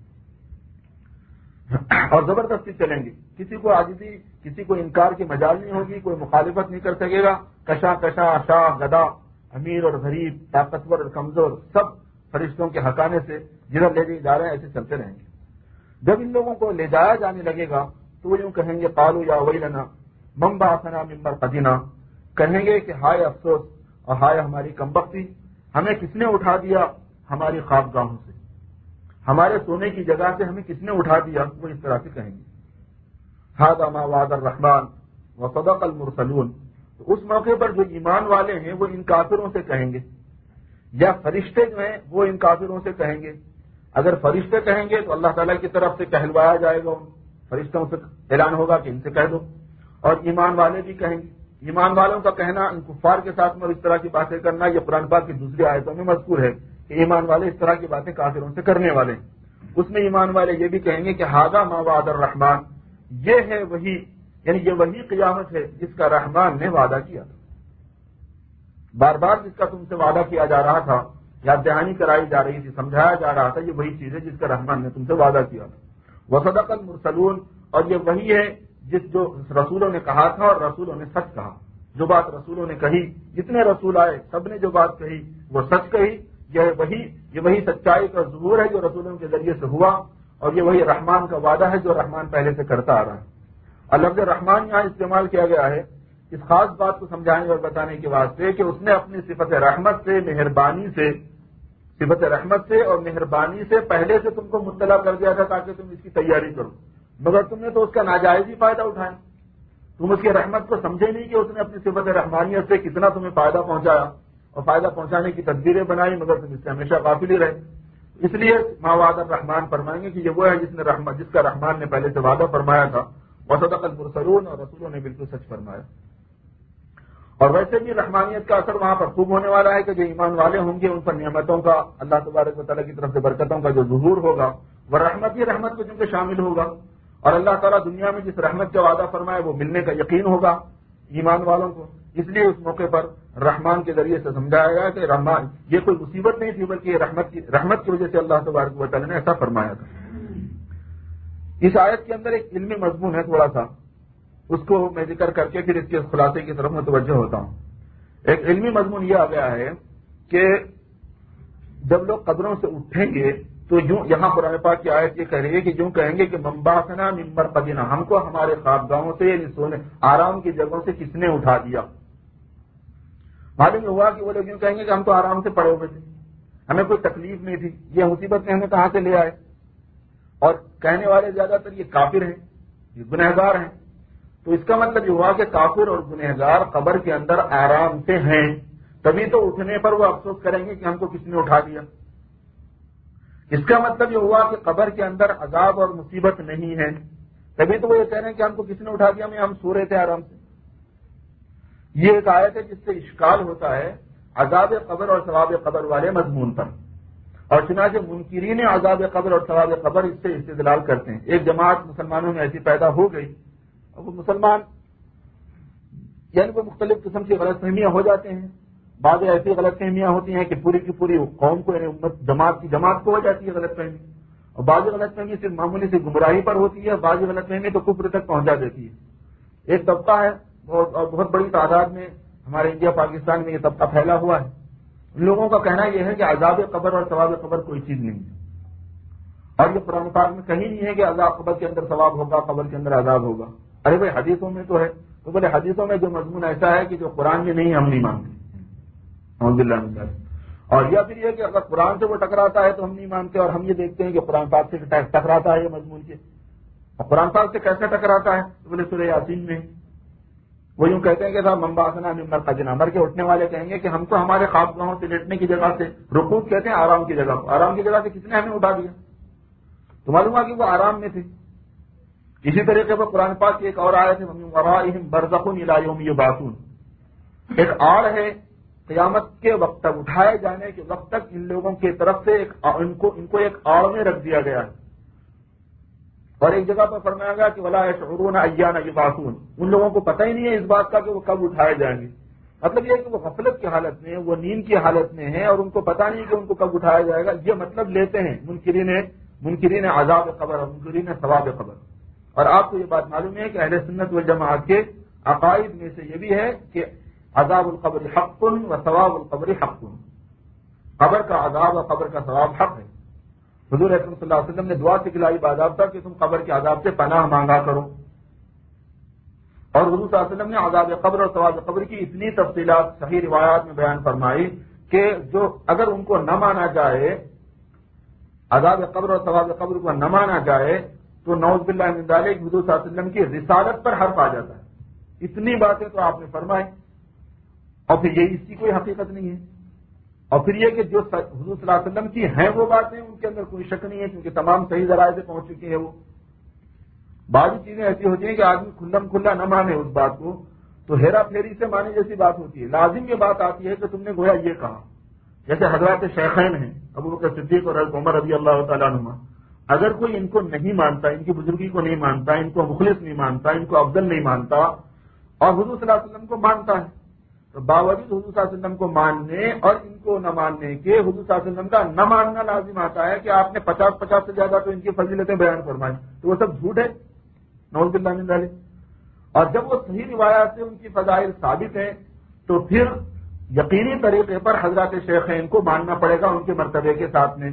اور زبردستی چلیں گے۔ کسی کو عاجزی، کسی کو انکار کی مجال نہیں ہوگی، کوئی مخالفت نہیں کر سکے گا۔ کشا کشا شاہ گدا، امیر اور غریب، طاقتور اور کمزور، سب فرشتوں کے ہکانے سے جدھر لے جا رہے ہیں ایسے چلتے رہیں گے۔ جب ان لوگوں کو لے جایا جانے لگے گا تو وہ یوں کہیں گے قالوا یا ویلنا من بعثنا من مرقدنا، کہیں گے کہ ہائے افسوس اور ہائے ہماری کمبختی، ہمیں کس نے اٹھا دیا ہماری خوابگاہوں سے، ہمارے سونے کی جگہ سے ہمیں کس نے اٹھا دیا، وہ اس طرح سے کہیں گے۔ ھذا ما وعد الرحمن وصدق المرسلون، تو اس موقع پر جو ایمان والے ہیں وہ ان کافروں سے کہیں گے، یا فرشتے جو ہیں وہ ان کافروں سے کہیں گے۔ اگر فرشتے کہیں گے تو اللہ تعالیٰ کی طرف سے کہلوایا جائے گا، فرشتوں سے اعلان ہوگا کہ ان سے کہہ دو، اور ایمان والے بھی کہیں گے۔ ایمان والوں کا کہنا ان کفار کے ساتھ میں اس طرح کی باتیں کرنا، یہ قرآن پاک کی دوسری آیتوں میں مذکور ہے کہ ایمان والے اس طرح کی باتیں کافروں سے کرنے والے ہیں۔ اس میں ایمان والے یہ بھی کہیں گے کہ ھذا ما وعد الرحمن، یہ ہے وہی، یعنی یہ وہی قیامت ہے جس کا رحمان نے وعدہ کیا تھا، بار بار جس کا تم سے وعدہ کیا جا رہا تھا، یاد دہانی کرائی جا رہی تھی، سمجھایا جا رہا تھا، یہ وہی چیز ہے جس کا رحمان نے تم سے وعدہ کیا تھا۔ وصدق المرسلون، اور یہ وہی ہے جس جو رسولوں نے کہا تھا اور رسولوں نے سچ کہا۔ جو بات رسولوں نے کہی، جتنے رسول آئے سب نے جو بات کہی وہ سچ کہی، یہ وہی یہ وہی سچائی کا ظہور ہے جو رسولوں کے ذریعے سے ہوا، اور یہ وہی رحمان کا وعدہ ہے جو رحمان پہلے سے کرتا آ رہا ہے۔ اور لفظ رحمان یہاں استعمال کیا گیا ہے اس خاص بات کو سمجھانے اور بتانے کے واسطے کہ اس نے اپنی صفت رحمت سے، مہربانی سے، صفت رحمت سے اور مہربانی سے پہلے سے تم کو مطلع کر دیا تھا تاکہ تم اس کی تیاری کرو، مگر تم نے تو اس کا ناجائز ہی فائدہ اٹھایا، تم اس کی رحمت کو سمجھے نہیں کہ اس نے اپنی صفت رحمانیت سے کتنا تمہیں فائدہ پہنچایا اور فائدہ پہنچانے کی تدبیریں بنائی، مگر تم اس سے ہمیشہ غافل ہی رہے۔ اس لیے ما وعد الرحمان فرمائیں گے کہ یہ وہ ہے جس نے رحمت جس کا رحمان نے پہلے سے وعدہ فرمایا تھا، وصدق المرسلون، اور رسولوں نے بالکل سچ فرمایا۔ اور ویسے بھی رحمانیت کا اثر وہاں پر خوب ہونے والا ہے کہ جو ایمان والے ہوں گے ان پر نعمتوں کا، اللہ تبارک و تعالیٰ کی طرف سے برکتوں کا جو ظہور ہوگا، وہ رحمت ہی رحمت کو چونکہ شامل ہوگا، اور اللہ تعالیٰ دنیا میں جس رحمت کا وعدہ فرمائے وہ ملنے کا یقین ہوگا ایمان والوں کو۔ اس لیے اس موقع پر رحمان کے ذریعے سے سمجھایا گیا کہ رحمان یہ کوئی مصیبت نہیں تھی، بلکہ یہ رحمت کی رحمت کی وجہ سے اللہ تبارک و تعالیٰ نے ایسا فرمایا تھا۔ اس آیت کے اندر ایک علمی مضمون ہے تھوڑا سا، اس کو میں ذکر کر کے پھر اس کے خلاصے کی طرف متوجہ ہوتا ہوں۔ ایک علمی مضمون یہ آ گیا ہے کہ جب لوگ قبروں سے اٹھیں گے تو یوں یہاں قرآن پاک کی آیت یہ کہہ رہی ہے کہ یوں کہیں گے کہ من بعثنا من مرقدنا، ہم کو ہمارے خوابگاہوں سے یعنی سونے آرام کی جگہوں سے کس نے اٹھا دیا۔ معلوم ہوا کہ وہ لوگ یوں کہیں گے کہ ہم تو آرام سے پڑے ہوئے تھے، ہمیں کوئی تکلیف نہیں تھی، یہ مصیبت میں ہمیں کہاں سے لے آئے۔ اور کہنے والے زیادہ تر یہ کافر ہیں، یہ گنہگار ہیں، تو اس کا مطلب یہ ہوا کہ کافر اور گنہگار قبر کے اندر آرام سے ہیں، تبھی تو اٹھنے پر وہ افسوس کریں گے کہ ہم کو کس نے اٹھا دیا۔ اس کا مطلب یہ ہوا کہ قبر کے اندر عذاب اور مصیبت نہیں ہے، تبھی تو وہ یہ کہہ رہے ہیں کہ ہم کو کس نے اٹھا دیا، میں ہم سو رہے تھے آرام سے۔ یہ ایک آیت ہے جس سے اشکال ہوتا ہے عذاب قبر اور ثواب قبر والے مضمون پر، اور چنانچہ منکرین عذاب قبر اور ثواب قبر اس سے استدلال کرتے ہیں۔ ایک جماعت مسلمانوں میں ایسی پیدا ہو گئی، اور وہ مسلمان یعنی وہ مختلف قسم کی غلط فہمیاں ہو جاتے ہیں۔ بعض ایسی غلط فہمیاں ہوتی ہیں کہ پوری کی پوری قوم کو یعنی امت جماعت کی جماعت کو ہو جاتی ہے غلط فہمی، اور بعض غلط فہمی صرف معمولی سی گمراہی پر ہوتی ہے، بعض غلط فہمی تو کفر تک پہنچا دیتی ہے۔ ایک طبقہ ہے بہت اور بہت بڑی تعداد میں ہمارے انڈیا پاکستان میں یہ طبقہ پھیلا ہوا ہے، ان لوگوں کا کہنا یہ ہے کہ عذاب قبر اور ثواب قبر کوئی چیز نہیں ہے، اور یہ قرآن پاک میں کہیں نہیں ہے کہ عذاب قبر کے اندر ثواب ہوگا، قبر کے اندر عذاب ہوگا۔ ارے بھائی حدیثوں میں تو ہے، تو بولے حدیثوں میں جو مضمون ایسا ہے کہ جو قرآن میں نہیں ہم نہیں مانتے، اعوذ باللہ من ذالک۔ اور یا پھر یہ کہ اگر قرآن سے وہ ٹکراتا ہے تو ہم نہیں مانتے، اور ہم یہ دیکھتے ہیں کہ قرآن پاک سے ٹکراتا ہے یہ مضمون کے، اور قرآن پاک سے کیسے ٹکراتا ہے؟ بولے سورہ یاسین میں وہ یوں کہتے ہیں کہ صاحب منبعثنا من مرقدنا، مر کے اٹھنے والے کہیں گے کہ ہم تو ہمارے خوابگاہوں سے لیٹنے کی جگہ سے، رکوع کہتے ہیں آرام کی جگہ، آرام کی جگہ سے کس نے ہمیں اٹھا دیا؟ تو معلوم ہوا کہ وہ آرام میں تھے۔ اسی طریقے پر قرآن پاک کی ایک اور آیت ہے وَمِن وَرَائِهِمْ بَرْزَخٌ إِلَىٰ يَوْمِ يُبْعَثُونَ، ایک آڑ ہے قیامت کے وقت تک، اٹھائے جانے کے وقت تک ان لوگوں کی طرف سے ایک ان کو ان کو ایک آڑ میں رکھ دیا گیا ہے۔ اور ایک جگہ پر فرمایا گیا کہ وَلَا يَشْعُرُونَ أَيَّانَ يُبْعَثُونَ، ان لوگوں کو پتہ ہی نہیں ہے اس بات کا کہ وہ کب اٹھائے جائیں گے۔ مطلب یہ ہے کہ وہ غفلت کی حالت میں، وہ نیند کی حالت میں ہیں اور ان کو پتہ نہیں کہ ان کو کب اٹھایا جائے گا، یہ مطلب لیتے ہیں منکرین منکرین عذاب قبر اور منکرین ثواب قبر۔ اور آپ کو یہ بات معلوم ہے کہ اہل سنت والجماعت کے عقائد میں سے یہ بھی ہے کہ عذاب القبر حق و ثواب القبر حق، قبر کا عذاب اور قبر کا ثواب حق ہے۔ حضور اکرم صلی اللہ علیہ وسلم نے دعا سکھلائی باضابطہ کہ تم قبر کے عذاب سے پناہ مانگا کرو، اور حضور صلی اللہ علیہ وسلم نے عذاب قبر اور ثواب قبر کی اتنی تفصیلات صحیح روایات میں بیان فرمائی کہ جو اگر ان کو نہ مانا جائے، عذاب قبر اور ثواب قبر کو نہ مانا جائے تو نعوذ باللہ من ذالک حضور صلی اللہ علیہ وسلم کی رسالت پر حرف آ جاتا ہے۔ اتنی باتیں تو آپ نے فرمائی، اور پھر یہ اس کی کوئی حقیقت نہیں ہے، اور پھر یہ کہ جو حضور صلی اللہ علیہ وسلم کی ہیں وہ باتیں ان کے اندر کوئی شک نہیں ہے کیونکہ تمام صحیح ذرائع سے پہنچ چکی ہے۔ وہ بعض چیزیں ایسی ہوتی ہیں کہ آدمی کھلم کھلا نہ مانے اس بات کو تو ہیرا پھیری سے مانے جیسی بات ہوتی ہے۔ لازم یہ بات آتی ہے کہ تم نے گویا یہ کہا، جیسے حضرات شیخین ہیں ابو بکر صدیق اور حضرت عمر رضی اللہ تعالیٰ عنہما، اگر کوئی ان کو نہیں مانتا، ان کی بزرگی کو نہیں مانتا، ان کو مخلص نہیں مانتا، ان کو افضل نہیں مانتا، اور حضور صلی اللہ علیہ وسلم کو مانتا ہے، تو باوجود حضور صلی اللہ علیہ وسلم کو ماننے اور ان کو نہ ماننے کے حضور صلی اللہ علیہ وسلم کا نہ ماننا لازم آتا ہے کہ آپ نے پچاس پچاس سے زیادہ تو ان کی فضیلتیں بیان فرمائی، تو وہ سب جھوٹ ہے نعوذ باللہ من ذالک۔ اور جب وہ صحیح روایات سے ان کی فضائل ثابت ہیں تو پھر یقینی طریقے پر حضرات شیخین کو ماننا پڑے گا ان کے مرتبے کے ساتھ میں۔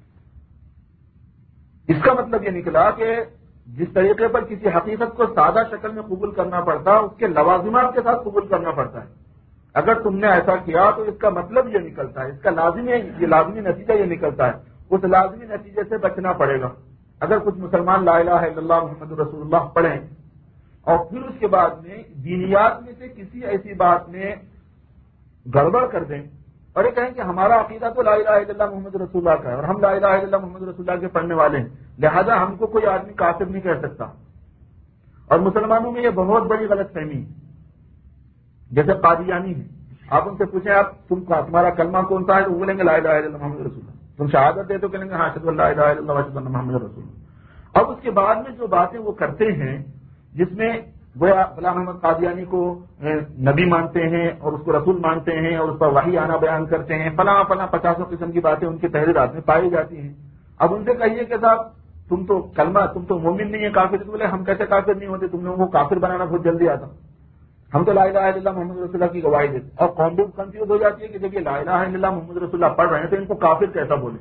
اس کا مطلب یہ نکلا کہ جس طریقے پر کسی حقیقت کو سادہ شکل میں قبول کرنا پڑتا اس کے لوازمات کے ساتھ قبول کرنا پڑتا ہے۔ اگر تم نے ایسا کیا تو اس کا مطلب یہ نکلتا ہے، اس کا لازمی یہ لازمی نتیجہ یہ نکلتا ہے، اس لازمی نتیجے سے بچنا پڑے گا۔ اگر کچھ مسلمان لا الہ الا اللہ محمد رسول اللہ پڑھیں اور پھر اس کے بعد میں دینیات میں سے کسی ایسی بات میں گڑبڑ کر دیں اور یہ کہیں کہ ہمارا عقیدہ تو لا الہ الا اللہ محمد رسول اللہ کا ہے اور ہم لا الہ الا اللہ محمد رسول اللہ کے پڑھنے والے ہیں، لہذا ہم کو کوئی آدمی کافر نہیں کہہ سکتا۔ اور مسلمانوں میں یہ بہت بڑی غلط فہمی ہے۔ جیسے قادیانی ہے، آپ ان سے پوچھیں آپ تم تمہارا کلمہ کون سا ہے تو وہ بولیں گے لا الہ الا اللہ محمد رسول اللہ۔ تم شہادت دے تو کہیں گے ہاں اشہد ان لا الہ الا اللہ واشہد ان محمد رسول اللہ۔ اب اس کے بعد میں جو باتیں وہ کرتے ہیں جس میں وہ غلام احمد قادیانی کو نبی مانتے ہیں اور اس کو رسول مانتے ہیں اور اس پر وحی آنا بیان کرتے ہیں، فلاں فلاں پچاسوں قسم کی باتیں ان کی تحریرات میں پائی جاتی ہیں۔ اب ان سے کہیے کہ صاحب تم تو کلمہ تم تو مومن نہیں ہے کافر، بولے ہم کیسے کافر نہیں ہوتے، تم لوگوں کو کافر بنانا بہت جلدی آتا، ہم تو لا الہ الا اللہ محمد رسول اللہ کی گواہی دیتے۔ اور قوم بھی کنفیوز ہو جاتی ہے کہ جب یہ لا الہ الا اللہ محمد رسول اللہ پڑھ رہے ہیں تو ان کو کافر کیسا بولیں۔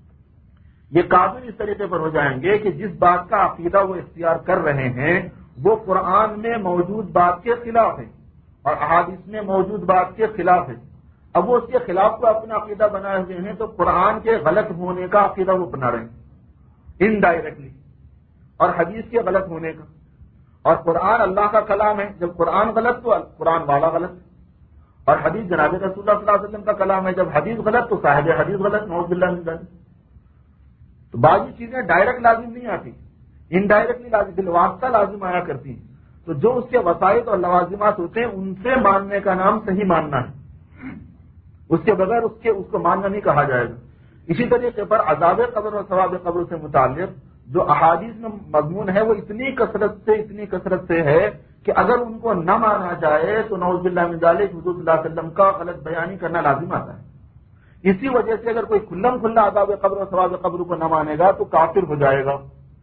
یہ کافر اس طریقے پر ہو جائیں گے کہ جس بات کا عقیدہ وہ اختیار کر رہے ہیں وہ قرآن میں موجود بات کے خلاف ہے اور احادیث میں موجود بات کے خلاف ہے۔ اب وہ اس کے خلاف کو اپنا عقیدہ بنائے ہوئے ہیں تو قرآن کے غلط ہونے کا عقیدہ وہ اپنا رہے ہیں انڈائریکٹلی، اور حدیث کے غلط ہونے کا۔ اور قرآن اللہ کا کلام ہے، جب قرآن غلط تو قرآن والا غلط، اور حدیث جناب رسول اللہ صلی اللہ علیہ وسلم کا کلام ہے، جب حدیث غلط تو صاحب حدیث غلط، نعوذ باللہ من ذالک۔ تو باقی چیزیں ڈائریکٹ لازم نہیں آتی، انڈائریکٹلی لازم بالواسطہ لازم آیا کرتی ہیں۔ تو جو اس کے وسائط اور لوازمات ہوتے ہیں ان سے ماننے کا نام صحیح ماننا ہے، اس کے بغیر اس کے اس کو ماننا نہیں کہا جائے گا۔ اسی طریقے پر عذاب قبر اور ثواب قبر سے متعلق جو احادیث میں مضمون ہے وہ اتنی کثرت سے اتنی کثرت سے ہے کہ اگر ان کو نہ مانا جائے تو نعوذ باللہ من ذالک حضور صلی اللہ علیہ وسلم کا غلط بیانی کرنا لازم آتا ہے۔ اسی وجہ سے اگر کوئی کھلم کھلا عذاب قبر اور ثواب قبر کو نہ مانے گا تو کافر ہو جائے گا۔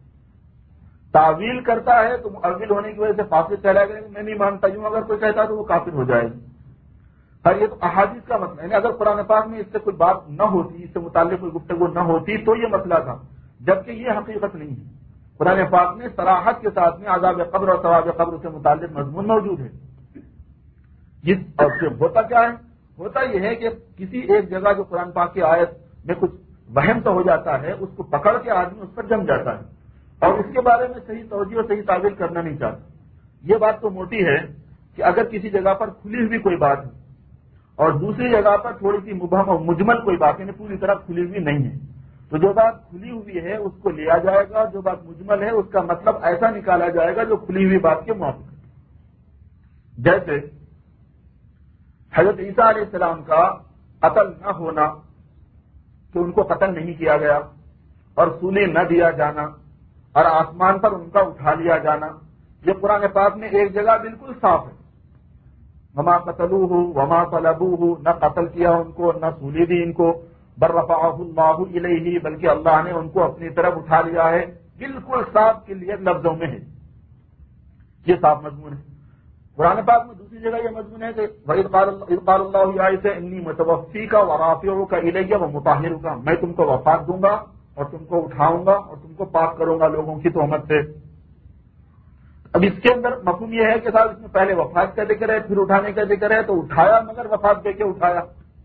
تعویل کرتا ہے تو معول ہونے کی وجہ سے فاسق کہلائے گا، میں نہیں مانتا یوں اگر کوئی کہتا تو وہ کافر ہو جائے گا۔ اور یہ تو احادیث کا مسئلہ ہے، اگر قرآن پاک میں اس سے کوئی بات نہ ہوتی، اس سے متعلق کوئی گفتگو نہ ہوتی تو یہ مسئلہ تھا، جبکہ یہ حقیقت نہیں ہے۔ قرآن پاک میں صراحت کے ساتھ میں عذاب قبر اور ثواب قبر سے متعلق مضمون موجود ہے۔ جس اور پھر ہوتا کیا ہے، ہوتا یہ ہے کہ کسی ایک جگہ جو قرآن پاک کی آیت میں کچھ وہم تو ہو جاتا ہے، اس کو پکڑ کے آدمی اس پر جم جاتا ہے اور اس کے بارے میں صحیح توجہ اور صحیح تعبیر کرنا نہیں چاہتا۔ یہ بات تو موٹی ہے کہ اگر کسی جگہ پر کھلی ہوئی کوئی بات ہے اور دوسری جگہ پر تھوڑی سی مبہم اور مجمل کوئی بات یعنی پوری طرح کھلی ہوئی نہیں ہے، تو جو بات کھلی ہوئی ہے اس کو لیا جائے گا، جو بات مجمل ہے اس کا مطلب ایسا نکالا جائے گا جو کھلی ہوئی بات کے موافق ہے۔ جیسے حضرت عیسیٰ علیہ السلام کا قتل نہ ہونا کہ ان کو قتل نہیں کیا گیا اور سولی نہ دیا جانا اور آسمان پر ان کا اٹھا لیا جانا، یہ قرآن پاک میں ایک جگہ بالکل صاف ہے۔ وما قتلوہ وما طلبوہ، نہ قتل کیا ان کو نہ سولی دی ان کو، بل رفعہ اللہ الیہ، بلکہ اللہ نے ان کو اپنی طرف اٹھا لیا ہے، بالکل صاف کلیئر لفظوں میں ہے، یہ صاف مضمون ہے۔ قرآن پاک میں دوسری جگہ یہ مضمون ہے کہ وَإِذْ قَالَ اللَّهُ يَا عِيسَىٰ إِنِّي مُتَوَفِّيكَ وَرَافِعُكَ إِلَيَّ وَمُطَهِّرُكَ، میں تم کو وفات دوں گا اور تم کو اٹھاؤں گا اور تم کو پاک کروں گا لوگوں کی تہمت سے۔ اب اس کے اندر مفہوم یہ ہے کہ صاحب اس میں پہلے وفات کا ذکر ہے پھر اٹھانے کا ذکر ہے، تو اٹھایا مگر وفات دے کے اٹھایا،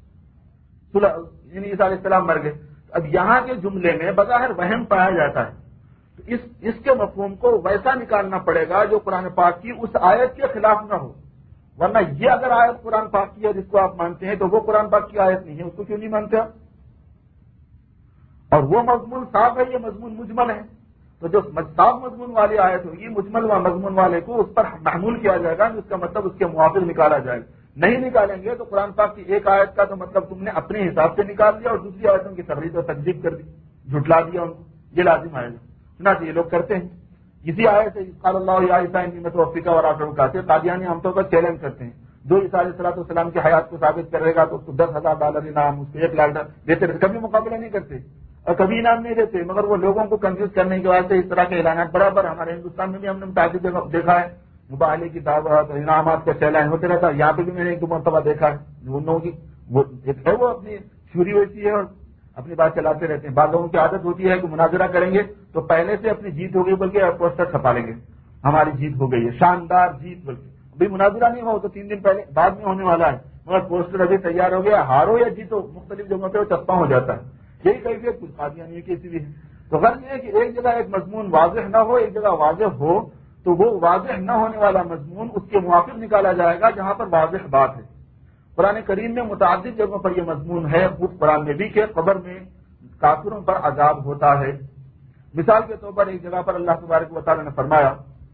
یعنی عیسیٰ علیہ السلام مر گئے۔ اب یہاں کے جملے میں بظاہر وہم پایا جاتا ہے، تو اس اس کے مفہوم کو ویسا نکالنا پڑے گا جو قرآن پاک کی اس آیت کے خلاف نہ ہو، ورنہ یہ اگر آیت قرآن پاک کی ہے جس کو آپ مانتے ہیں تو وہ قرآن پاک کی آیت نہیں ہے، اس کو کیوں نہیں مانتے آپ؟ اور وہ مضمون صاف ہے، یہ مضمون مجمل ہے، تو جو صاف مضمون والی آیت ہوگی مجمل و مضمون والے کو اس پر محمول کیا جائے گا، اس کا مطلب اس کے موافق نکالا جائے گا۔ نہیں نکالیں گے تو قرآن پاک کی ایک آیت کا تو مطلب تم نے اپنے حساب سے نکال دیا اور دوسری آیتوں کی تقریر اور تکذیب کر دی، جھٹلا دیا ان کو، یہ لازم آئے گا۔ چنانچہ یہ لوگ کرتے ہیں، اسی آیت سے قال اللہ یا عیسیٰ انی متوفیکا ورافعک سے قادیانی عام طور پر چیلنج کرتے ہیں، جو عیسیٰ علیہ الصلوۃ والسلام کی حیات کو ثابت کرے گا تو اس کو دس ہزار ڈالر انعام، اس کو ایک لاکھ ڈالر دیتے رہتے، کبھی مقابلہ نہیں کرتے اور کبھی انعام نہیں دیتے، مگر وہ لوگوں کو کنفیوز کرنے کے واسطے اس طرح کے اعلانات برابر ہمارے ہندوستان میں بھی ہم نے متعدد دیکھا ہے، مباہلے کی دعوت انعامات کا چیلنج ہوتے رہتا ہے، یہاں پہ بھی میں نے ایک دو مرتبہ دیکھا ہے، ان لوگوں کی وہ ایک ہے وہ اپنی شوری ویسی ہے اور اپنی بات چلاتے رہتے ہیں۔ بعض لوگوں کی عادت ہوتی ہے کہ مناظرہ کریں گے تو پہلے سے اپنی جیت ہو گئی بلکہ پوسٹر چھپا لیں گے، ہماری جیت ہو گئی ہے، شاندار جیت، بلکہ ابھی مناظرہ نہیں ہو تو تین دن پہلے بعد میں ہونے والا ہے، مگر پوسٹر ابھی تیار ہو گیا، ہارو یا جیتو مختلف جگہوں پہ وہ چسپاں ہو جاتا ہے۔ یہی کیفیت کچھ قادیانی کی بھی ہے۔ تو غرض یہ ہے کہ ایک جگہ ایک مضمون واضح نہ ہو، ایک جگہ واضح ہو، تو وہ واضح نہ ہونے والا مضمون اس کے موافق نکالا جائے گا جہاں پر واضح بات ہے۔ قرآن کریم میں متعدد جگہوں پر یہ مضمون ہے، خود قرآن میں بھی کہ قبر میں کافروں پر عذاب ہوتا ہے۔ مثال کے طور پر ایک جگہ پر اللہ تبارک و تعالی نے فرمایا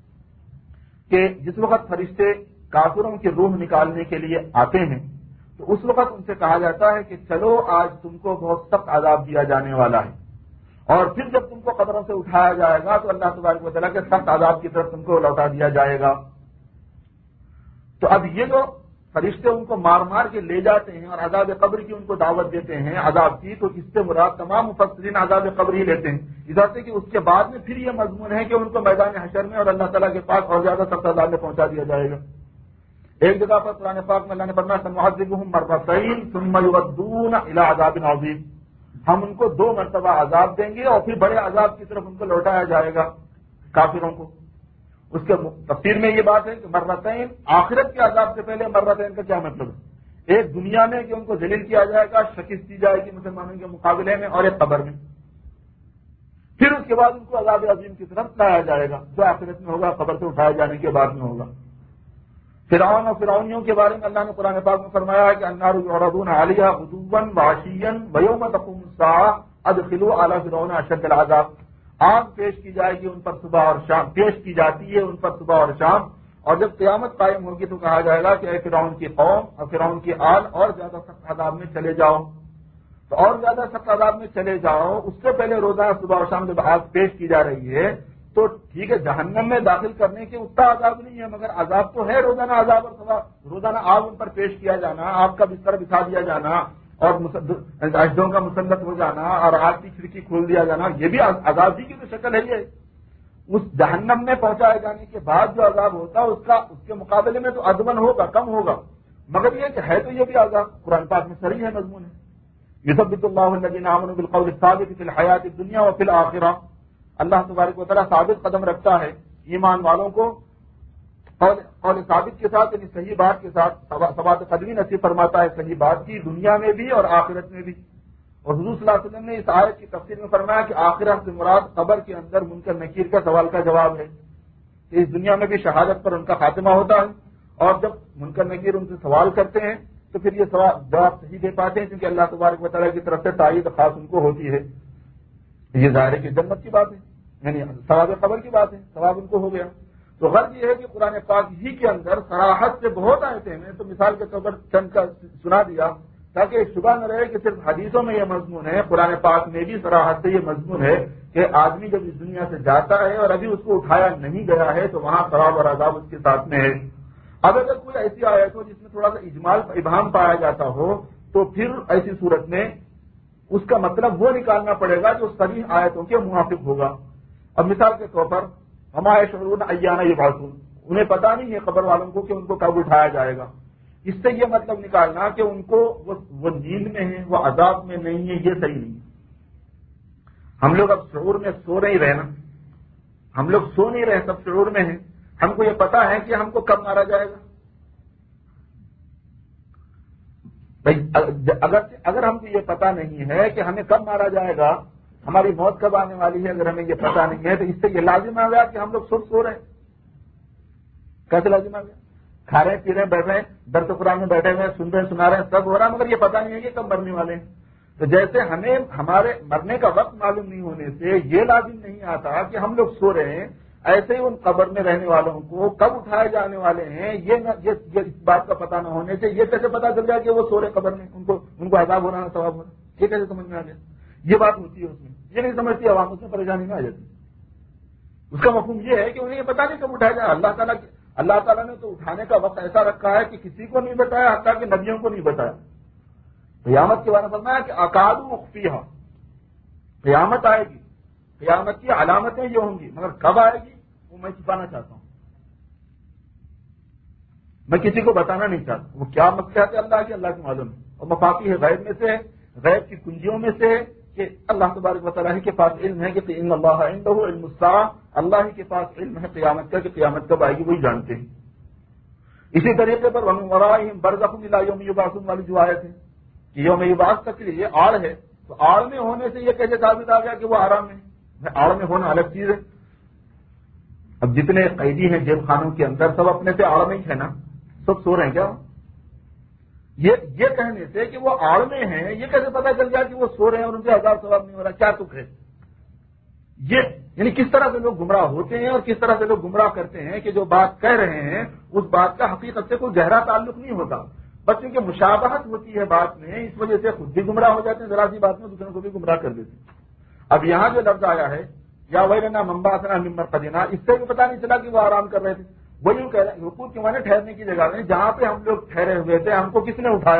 کہ جس وقت فرشتے کافروں کی روح نکالنے کے لیے آتے ہیں تو اس وقت ان سے کہا جاتا ہے کہ چلو آج تم کو بہت سخت عذاب دیا جانے والا ہے، اور پھر جب تم کو قبروں سے اٹھایا جائے گا تو اللہ تبارک و تعالیٰ کے سخت عذاب کی طرف تم کو لوٹا دیا جائے گا۔ تو اب یہ جو فرشتے ان کو مار مار کے لے جاتے ہیں اور عذاب قبر کی ان کو دعوت دیتے ہیں عذاب کی، تو اس سے مراد تمام مفسرین عذاب قبر ہی لیتے ہیں، اس واسطے کہ اس کے بعد میں پھر یہ مضمون ہے کہ ان کو میدان حشر میں اور اللہ تعالیٰ کے پاس اور زیادہ سخت عذاب میں پہنچا دیا جائے گا۔ ایک جگہ پر قرآن پاک میں اللہ نے فرمایا سنعذبهم مرتين ثم يردون الى عذاب عظیم، ہم ان کو دو مرتبہ عذاب دیں گے اور پھر بڑے عذاب کی طرف ان کو لوٹایا جائے گا کافروں کو۔ اس کے تفسیر میں یہ بات ہے کہ مرتين آخرت کے عذاب سے پہلے مرتين کا کیا مطلب ہے؟ ایک دنیا میں کہ ان کو ذلیل کیا جائے گا، شکست دی جائے گی مسلمانوں کے مقابلے میں، اور ایک قبر میں، پھر اس کے بعد ان کو عذاب عظیم کی طرف لایا جائے گا جو آخرت میں ہوگا، قبر سے اٹھائے جانے کے بعد میں ہوگا۔ فرعون اور فرعونیوں کے بارے میں اللہ نے قرآن پاک میں فرمایا ہے کہ النار یعرضون علیہا غدوا وعشیا ویوم تقوم الساعہ ادخلوا آل فرعون اشد العذاب، آگ پیش کی جائے گی ان پر صبح اور شام، پیش کی جاتی ہے ان پر صبح اور شام، اور جب قیامت قائم ہوگی تو کہا جائے گا کہ اے فرعون کی قوم اور فرعون کی آل اور زیادہ سخت عذاب میں چلے جاؤ، تو اور زیادہ سخت عذاب میں چلے جاؤ۔ اس سے پہلے روزانہ صبح اور شام جب آگ پیش کی جا رہی ہے تو ٹھیک ہے جہنم میں داخل کرنے کے اتنا عذاب نہیں ہے، مگر عذاب تو ہے روزانہ عذاب اور سزا، روزانہ آگ ان پر پیش کیا جانا، آگ کا بستر بچھا دیا جانا اور اجدوں کا مسلط ہو جانا اور آگ کی کھڑکی کھول دیا جانا، یہ بھی عذاب ہی کی تو شکل ہے۔ یہ اس جہنم میں پہنچائے جانے کے بعد جو عذاب ہوتا ہے اس کا اس کے مقابلے میں تو ادون ہوگا، کم ہوگا، مگر یہ کہ ہے تو یہ بھی عذاب قرآن پاک میں صریح ہے مضمون ہے۔ یثبت اللہ الذین آمنوا بالقول الثابت فی الحیات الدنیا وفی الآخرہ، اللہ تبارک و تعالیٰ ثابت قدم رکھتا ہے ایمان والوں کو قول ثابت کے ساتھ یعنی صحیح بات کے ساتھ ثبات قدمی نصیب فرماتا ہے صحیح بات کی دنیا میں بھی اور آخرت میں بھی. اور حضور صلی اللہ علیہ وسلم نے اس آیت کی تفسیر میں فرمایا کہ آخرت سے مراد قبر کے اندر منکر نکیر کا سوال کا جواب ہے کہ اس دنیا میں بھی شہادت پر ان کا خاتمہ ہوتا ہے اور جب منکر نکیر ان سے سوال کرتے ہیں تو پھر یہ سوال جواب صحیح دے پاتے ہیں کیونکہ اللہ تبارک و تعالیٰ کی طرف سے تائید خاص ان کو ہوتی ہے. یہ ظاہر ہے کہ جنت کی بات ہے یعنی ثواب قبر کی بات ہے ثواب ان کو ہو گیا. تو غرض یہ ہے کہ قرآن پاک ہی کے اندر صراحت سے بہت آیتیں ہیں تو مثال کے طور پر چند کا سنا دیا تاکہ شبہ نہ رہے کہ صرف حدیثوں میں یہ مضمون ہے. قرآن پاک میں بھی صراحت سے یہ مضمون ہے کہ آدمی جب اس دنیا سے جاتا ہے اور ابھی اس کو اٹھایا نہیں گیا ہے تو وہاں ثواب اور عذاب اس کے ساتھ میں ہے. اب اگر کوئی ایسی آیت ہو جس میں تھوڑا سا اجمال ابہام پایا جاتا ہو تو پھر ایسی صورت میں اس کا مطلب وہ نکالنا پڑے گا جو صریح آیتوں کے موافق ہوگا. اب مثال کے طور پر ہمارے شعور ایانہ یہ باتوں انہیں پتا نہیں ہے قبر والوں کو کہ ان کو کب اٹھایا جائے گا. اس سے یہ مطلب نکالنا کہ ان کو وہ نیند میں ہیں وہ عذاب میں نہیں ہے یہ صحیح نہیں. ہم لوگ اب شعور میں سو نہیں رہے نا ہم لوگ سو نہیں رہے سب شعور میں ہیں. ہم کو یہ پتا ہے کہ ہم کو کب مارا جائے گا. اگر اگر ہم کو یہ پتا نہیں ہے کہ ہمیں کب مارا جائے گا ہماری موت کب آنے والی ہے اگر ہمیں یہ پتا نہیں ہے تو اس سے یہ لازم آ گیا کہ ہم لوگ سب سو رہے ہیں. کیسے لازم آ گیا؟ کھا رہے پی رہے بیٹھ رہے درس قرآن میں بیٹھے ہوئے سن رہے سنا رہے ہیں سب ہو رہا ہے مگر یہ پتا نہیں ہے کہ کب مرنے والے ہیں. تو جیسے ہمیں ہمارے مرنے کا وقت معلوم نہیں ہونے سے یہ لازم نہیں آتا کہ ہم لوگ سو رہے ہیں ایسے ہی ان قبر میں رہنے والوں کو کب اٹھائے جانے والے ہیں یہ اس بات کا پتا نہ ہونے سے یہ کیسے پتا چل جائے کہ وہ سو رہے قبر میں ان کو ان کو عذاب ہو رہا ہے ثواب ہو رہا ہے یہ کیسے سمجھ میں آ گیا. یہ بات ہوتی ہے اس میں یہ نہیں سمجھتی عوام اس میں پریشانی میں آ جاتی. اس کا مفہوم یہ ہے کہ انہیں یہ پتا نہیں کب اٹھایا جائے. اللہ تعالیٰ اللہ تعالیٰ نے تو اٹھانے کا وقت ایسا رکھا ہے کہ کسی کو نہیں بتایا حتیٰ کہ نبیوں کو نہیں بتایا. قیامت کے بارے میں فرمایا کہ اکادو اخفیہا قیامت آئے گی قیامت کی علامتیں یہ ہوں گی مگر کب آئے گی وہ میں چھپانا چاہتا ہوں میں کسی کو بتانا نہیں چاہتا. وہ کیا مقصد ہے اللہ کی اللہ کو معلوم ہے. اور مفاقی ہے غیب میں سے غیب کی کنجیوں میں سے کہ اللہ تبارک و تعالیٰ ہی کے پاس علم ہے کہ ان اللہ عنده علم الساعہ اللہ ہی کے پاس علم ہے قیامت کا کہ قیامت کب آئے گی وہی جانتے ہیں. اسی طریقے پر ومن ورائہم برزخ الی یوم یبعثون والی جو آیت ہے کہ یوم یبعث تک کے لیے آڑ ہے تو آڑ میں ہونے سے یہ کیسے ثابت آ گیا کہ وہ آرام میں آڑ میں ہونا الگ چیز ہے. اب جتنے قیدی ہیں جیل خانوں کے اندر سب اپنے سے آڑ میں ہی ہے نا سب سو رہے ہیں کیا؟ یہ یہ کہنے سے کہ وہ آڑ میں ہیں یہ کیسے پتا چل گیا کہ وہ سو رہے ہیں اور ان کے عذاب ثواب نہیں ہو رہا کیا تک ہے. یہ یعنی کس طرح سے لوگ گمراہ ہوتے ہیں اور کس طرح سے لوگ گمراہ کرتے ہیں کہ جو بات کہہ رہے ہیں اس بات کا حقیقت سے کوئی گہرا تعلق نہیں ہوتا بس کیونکہ مشابہت ہوتی ہے بات میں اس وجہ سے خود بھی گمراہ ہو جاتے ہیں ذرا سی بات میں دوسروں کو بھی گمراہ کر دیتے ہیں. اب یہاں جو لفظ آیا ہے یا ویلنا منبعثنا من مرقدنا اس سے بھی پتا نہیں چلا کہ وہ آرام کر رہے تھے. وہ یوں کہہ رہے ہیں رکوع کے معنی ٹھہرنے کی جگہ میں جہاں پہ ہم لوگ ٹھہرے ہوئے تھے ہم کو کس نے اٹھایا.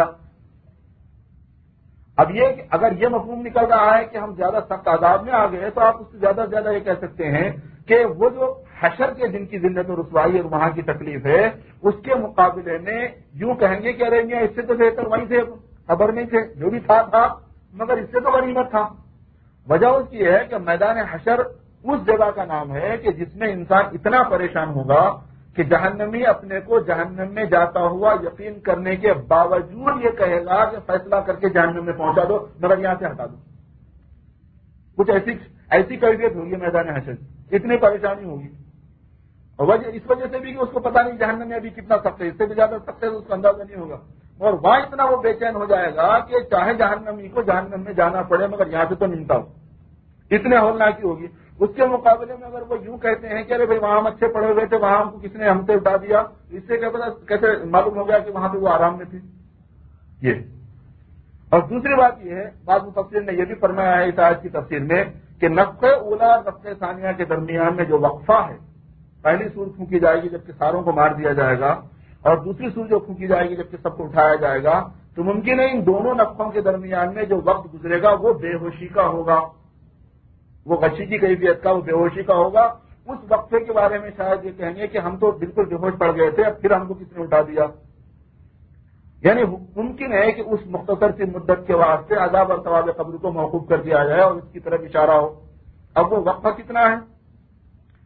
اب یہ کہ اگر یہ مفہوم نکل رہا ہے کہ ہم زیادہ سخت عذاب میں آ گئے تو آپ اس سے زیادہ سے زیادہ یہ کہہ سکتے ہیں کہ وہ جو حشر کے دن کی ذلت و رسوائی اور وہاں کی تکلیف ہے اس کے مقابلے میں یوں کہیں گے کہ ارے میاں اس سے تو بہتر وہیں تھے خبر نہیں تھے جو بھی تھا تھا مگر اس سے تو غنیمت تھا. وجہ اس کی ہے کہ میدان حشر اس جگہ کا نام ہے کہ جس میں انسان اتنا پریشان ہوگا کہ جہنمی اپنے کو جہنم میں جاتا ہوا یقین کرنے کے باوجود یہ کہے گا کہ فیصلہ کر کے جہنم میں پہنچا دو مگر یہاں سے ہٹا دو. کچھ ایسی ایسی کیفیت ہوگی میدان حشر اتنی پریشانی ہوگی. اور وجہ اس وجہ سے بھی کہ اس کو پتا نہیں جہنم میں ابھی کتنا سخت ہے اس سے بھی زیادہ سخت ہے اس کا اندازہ نہیں ہوگا اور وہاں اتنا وہ بے چین ہو جائے گا کہ چاہے جہنمی کو جہنم میں جانا پڑے مگر یہاں سے تو ملتا ہو اتنے ہولناکی ہوگی. اس کے مقابلے میں اگر وہ یوں کہتے ہیں کہ ارے بھائی وہاں ہم اچھے پڑے ہوئے تھے وہاں ہم کو کس نے ہم سے اٹھا دیا اس سے کیا پتا کیسے معلوم ہو گیا کہ وہاں پہ وہ آرام میں تھے. یہ اور دوسری بات یہ ہے بعض مفسرین نے یہ بھی فرمایا ہے اس آیت کی تفسیر میں کہ نفخ اولا اور نفخ ثانیہ کے درمیان میں جو وقفہ ہے پہلی سور پھونکی جائے گی جبکہ ساروں کو مار دیا جائے گا اور دوسری سور جو پھونکی جائے گی جبکہ سب کو اٹھایا جائے گا تو ممکن ہے ان دونوں نفخوں کے درمیان میں جو وقت گزرے گا وہ بے ہوشی کا ہوگا وہ غشی کی کیفیت کا وہ بے ہوشی کا ہوگا. اس وقفے کے بارے میں شاید یہ کہیں گے کہ ہم تو بالکل بے ہوش پڑ گئے تھے اب پھر ہم کو کس نے اٹھا دیا. یعنی ممکن ہے کہ اس مختصر سی مدت کے واسطے عذاب اور ثواب قبر کو موقوف کر دیا جائے اور اس کی طرف اشارہ ہو. اب وہ وقفہ کتنا ہے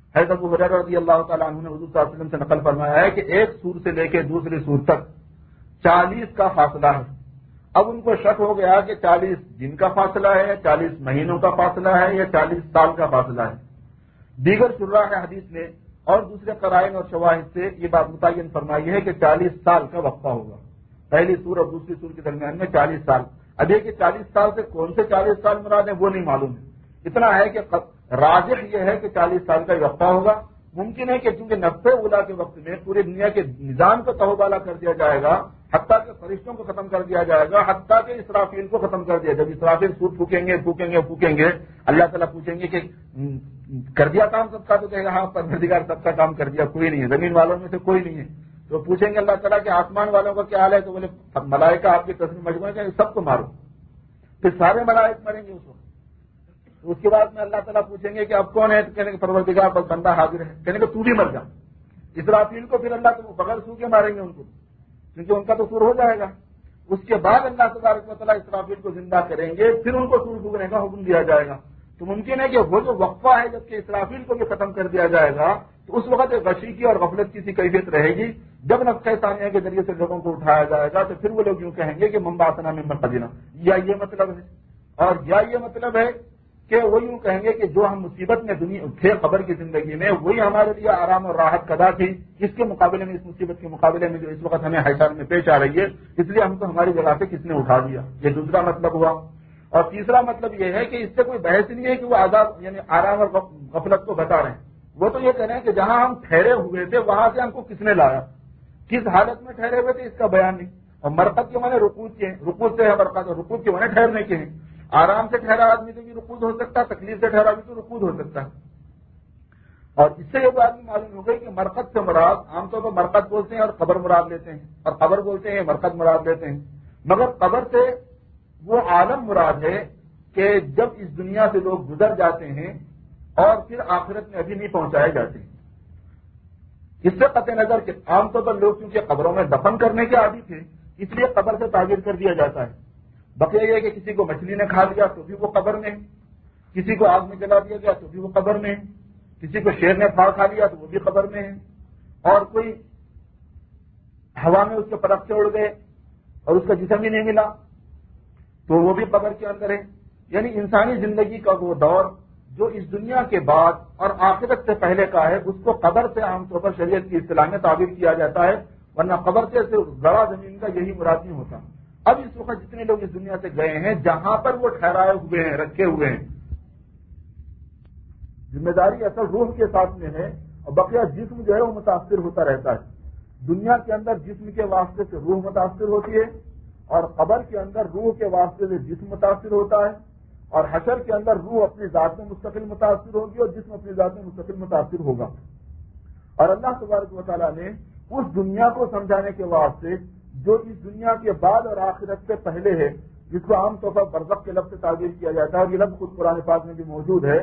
حضرت ابو ہریرہ رضی اللہ تعالیٰ عنہ نے حضور صلی اللہ علیہ وسلم سے نقل فرمایا ہے کہ ایک سور سے لے کے دوسری سور تک چالیس کا فاصلہ ہے. اب ان کو شک ہو گیا کہ چالیس دن کا فاصلہ ہے، چالیس مہینوں کا فاصلہ ہے یا چالیس سال کا فاصلہ ہے. دیگر شراح حدیث نے اور دوسرے قرائن اور شواہد سے یہ بات متعین فرمائی ہے کہ چالیس سال کا وقفہ ہوگا. پہلی سور اور دوسری سور کے درمیان میں چالیس سال. اب یہ کہ چالیس سال سے کون سے چالیس سال مراد ہیں وہ نہیں معلوم ہے. اتنا ہے کہ راجح یہ ہے کہ چالیس سال کا وقفہ ہوگا. ممکن ہے کہ چونکہ نفع اولا کے وقت میں پوری دنیا کے نظام کو تہوبالا کر دیا جائے گا، حتیٰ کہ فرشتوں کو ختم کر دیا جائے گا، حتیٰ کہ اسرافیل کو ختم کر دیا. جب اسرافیل سور پھونکیں گے پھونکیں گے پھونکیں گے اللہ تعالیٰ پوچھیں گے کہ کر دیا کام سب کا، تو کہے گا ہاں پروردگار سب کا کام کر دیا، کوئی نہیں ہے، زمین والوں میں سے کوئی نہیں ہے. تو پوچھیں گے اللہ تعالیٰ کہ آسمان والوں کا کیا حال ہے؟ تو بولے ملائکہ آپ کی تصویر مجموعے کہ سب کو مارو. پھر سارے ملائک مریں گے اس وقت. اس کے بعد میں اللہ تعالیٰ پوچھیں گے کہ اب کون ہے؟ تو کہنے کے پروردگار بس بندہ حاضر ہے. کہنے کہ تو بھی مر جا. اسرافیل کو پھر اللہ کو بغیر سو کے ماریں گے ان کو، کیونکہ ان کا تو سور ہو جائے گا. اس کے بعد اللہ تبارک و تعالیٰ اسرافیل کو زندہ کریں گے، پھر ان کو سور پھونکنے کا حکم دیا جائے گا. تو ممکن ہے کہ وہ جو وقفہ ہے جبکہ اسرافیل کو بھی ختم کر دیا جائے گا تو اس وقت ایک غشی کی اور غفلت کی سی کیفیت رہے گی. جب نفخہ ثانیہ کے ذریعے سے لوگوں کو اٹھایا جائے گا تو پھر وہ لوگ یوں کہیں گے کہ من بعثنا من مرقدنا، یا یہ مطلب ہے. اور یا یہ مطلب ہے کہ وہ یوں کہیں گے کہ جو ہم مصیبت میں دنیا تھے قبر کی زندگی میں وہی ہمارے لیے آرام اور راحت قدا تھی، اس کے مقابلے میں اس مصیبت کے مقابلے میں جو اس وقت ہمیں حیثیت میں پیش آ رہی ہے اس لیے ہم کو ہماری جگہ سے کس نے اٹھا دیا. یہ دوسرا مطلب ہوا. اور تیسرا مطلب یہ ہے کہ اس سے کوئی بحث نہیں ہے کہ وہ عذاب یعنی آرام اور غفلت کو بتا رہے ہیں. وہ تو یہ کہہ رہے ہیں کہ جہاں ہم ٹھہرے ہوئے تھے وہاں سے ہم کو کس نے لایا، کس حالت میں ٹھہرے ہوئے تھے اس کا بیان نہیں. اور مرقد کے معنی رکوع کے ہیں، رکوع سے ہے مرقد، اور رکوع کے معنی ٹھہرنے کے ہیں. آرام سے ٹھہرا آدمی تو بھی رکوع ہو سکتا ہے، تکلیف سے ٹھہرا بھی تو رکوع ہو سکتا ہے. اور اس سے یہ بات بھی معلوم ہو گئی کہ مرقد سے مراد عام طور پر مرقد بولتے ہیں اور قبر مراد لیتے ہیں، اور قبر بولتے ہیں مرقد مراد لیتے ہیں. مگر قبر سے وہ عالم مراد ہے کہ جب اس دنیا سے لوگ گزر جاتے ہیں اور پھر آخرت میں ابھی نہیں پہنچائے جاتے ہیں. اس سے قطع نظر کہ عام طور پر لوگ کیونکہ قبروں میں دفن کرنے کے عادی تھے اس لیے قبر سے تعبیر کر دیا جاتا ہے. بقیہ یہ کہ کسی کو مچھلی نے کھا لیا تو بھی وہ قبر میں، کسی کو آگ میں جلا دیا گیا تو بھی وہ قبر میں، کسی کو شیر نے پھاڑ کھا لیا تو وہ بھی قبر میں ہے، اور کوئی ہوا میں اس کے پرخچے اڑ گئے اور اس کا جسم ہی نہیں ملا تو وہ بھی قبر کے اندر ہے. یعنی انسانی زندگی کا وہ دور جو اس دنیا کے بعد اور آخرت سے پہلے کا ہے اس کو قبر سے عام طور پر شریعت کی اصطلاح میں تعبیر کیا جاتا ہے، ورنہ قبر سے گڑا زمین کا یہی مراد نہیں ہوتا. اب اس وقت جتنے لوگ اس دنیا سے گئے ہیں جہاں پر وہ ٹھہرائے ہوئے ہیں رکھے ہوئے ہیں، ذمہ داری اصل روح کے ساتھ میں ہے اور بقیہ جسم جو ہے وہ متاثر ہوتا رہتا ہے. دنیا کے اندر جسم کے واسطے سے روح متاثر ہوتی ہے اور قبر کے اندر روح کے واسطے سے جسم متاثر ہوتا ہے، اور حشر کے اندر روح اپنی ذات میں مستقل متاثر ہوگی اور جسم اپنی ذات میں مستقل متاثر ہوگا. اور اللہ تبارک و تعالیٰ نے اس دنیا کو سمجھانے کے واسطے جو اس دنیا کے بعد اور آخرت سے پہلے ہے، جس کو عام طور پر برزخ کے لفظ سے تعبیر کیا جاتا ہے اور یہ لفظ خود قرآن پاک میں بھی موجود ہے،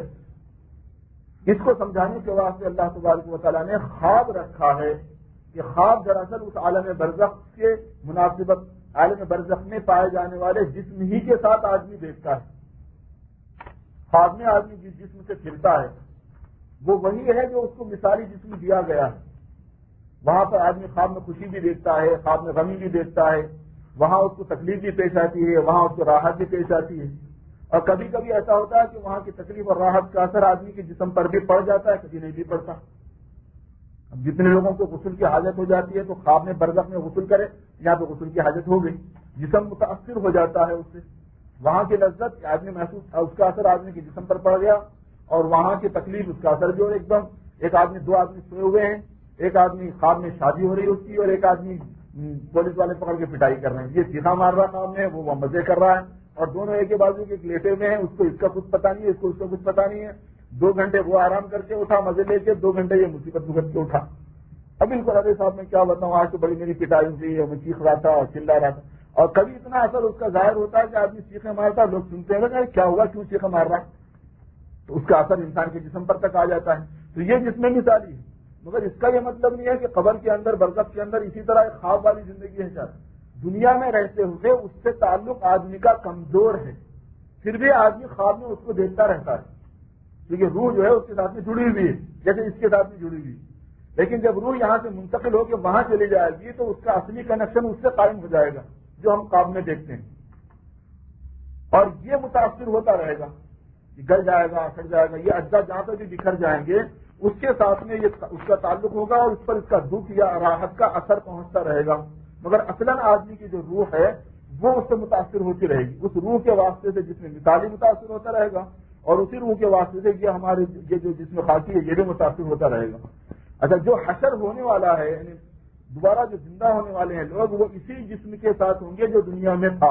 اس کو سمجھانے کے واسطے اللہ تبارک و تعالیٰ نے خواب رکھا ہے کہ خواب دراصل اس عالم برزخ کے مناسبت عالم برزخ میں پائے جانے والے جسم ہی کے ساتھ آدمی دیکھتا ہے. خواب میں آدمی جس جسم سے پھرتا ہے وہ وہی ہے جو اس کو مثالی جسم دیا گیا ہے. وہاں پر آدمی خواب میں خوشی بھی دیکھتا ہے، خواب میں غمی بھی دیکھتا ہے، وہاں اس کو تکلیف بھی پیش آتی ہے، وہاں اس کو راحت بھی پیش آتی ہے. اور کبھی کبھی ایسا ہوتا ہے کہ وہاں کی تکلیف اور راحت کا اثر آدمی کے جسم پر بھی پڑ جاتا ہے، کبھی نہیں بھی پڑتا. اب جتنے لوگوں کو غسل کی حاجت ہو جاتی ہے تو خواب میں برزخ میں غسل کرے، یہاں پہ غسل کی حاجت ہو گئی، جسم متاثر ہو جاتا ہے اس سے. وہاں کی لذت آدمی محسوس اس کا اثر آدمی کے جسم پر پڑ گیا، اور وہاں کی تکلیف اس کا اثر جو ایک دم ایک آدمی دو آدمی سوئے ہوئے ہیں، ایک آدمی خواب میں شادی ہو رہی ہے اس کی اور ایک آدمی پولیس والے پکڑ کے پٹائی کر رہے ہیں. یہ چیخا مار رہا خواب میں، وہ مزے کر رہا ہے، اور دونوں ایک کے بازو کے لیٹے ہوئے ہیں، اس کو اس کا کچھ پتا نہیں ہے، اس کو اس کا کچھ پتا نہیں ہے. دو گھنٹے وہ آرام کر کے اٹھا مزے لے کے، دو گھنٹے یہ مصیبت بھگت کے اٹھا. اب ان کو رضی صاحب میں کیا بتاؤں، آج تو بڑی میری پٹائی ہوئی اور میں چیخ رہا تھا اور چلا رہا تھا. اور کبھی اتنا اثر اس کا ظاہر ہوتا ہے کہ آدمی چیخیں مارتا ہے، لوگ سنتے ہیں کیا ہوا کیوں چیخیں مار رہا ہے، تو اس کا اثر انسان کے جسم پر تک آ جاتا ہے. تو یہ جس میں مثالی ہے، مگر اس کا یہ مطلب نہیں ہے کہ قبر کے اندر برزخ کے اندر اسی طرح ایک خواب والی زندگی ہے. چاہتا دنیا میں رہتے ہوئے اس سے تعلق آدمی کا کمزور ہے، پھر بھی آدمی خواب میں اس کو دیکھتا رہتا ہے. کیونکہ روح جو ہے اس کے ساتھ میں جڑی ہوئی ہے، جیسے اس کے ساتھ میں جڑی ہوئی، لیکن جب روح یہاں سے منتقل ہو کے وہاں چلی جائے گی تو اس کا اصلی کنیکشن اس سے قائم ہو جائے گا جو ہم خواب میں دیکھتے ہیں، اور یہ متاثر ہوتا رہے گا، گل جائے گا، اکڑ جائے گا، یہ اجزاء جہاں پہ بھی بکھر جائیں گے اس کے ساتھ میں یہ اس کا تعلق ہوگا اور اس پر اس کا دکھ یا راحت کا اثر پہنچتا رہے گا، مگر اصلاً آدمی کی جو روح ہے وہ اس سے متاثر ہوتی رہے گی، اس روح کے واسطے سے جس میں مثالی متاثر ہوتا رہے گا، اور اسی روح کے واسطے سے یہ ہمارے یہ جو جسم خاکی ہے یہ بھی متاثر ہوتا رہے گا۔ اچھا، جو حشر ہونے والا ہے یعنی دوبارہ جو زندہ ہونے والے ہیں لوگ، وہ اسی جسم کے ساتھ ہوں گے جو دنیا میں تھا۔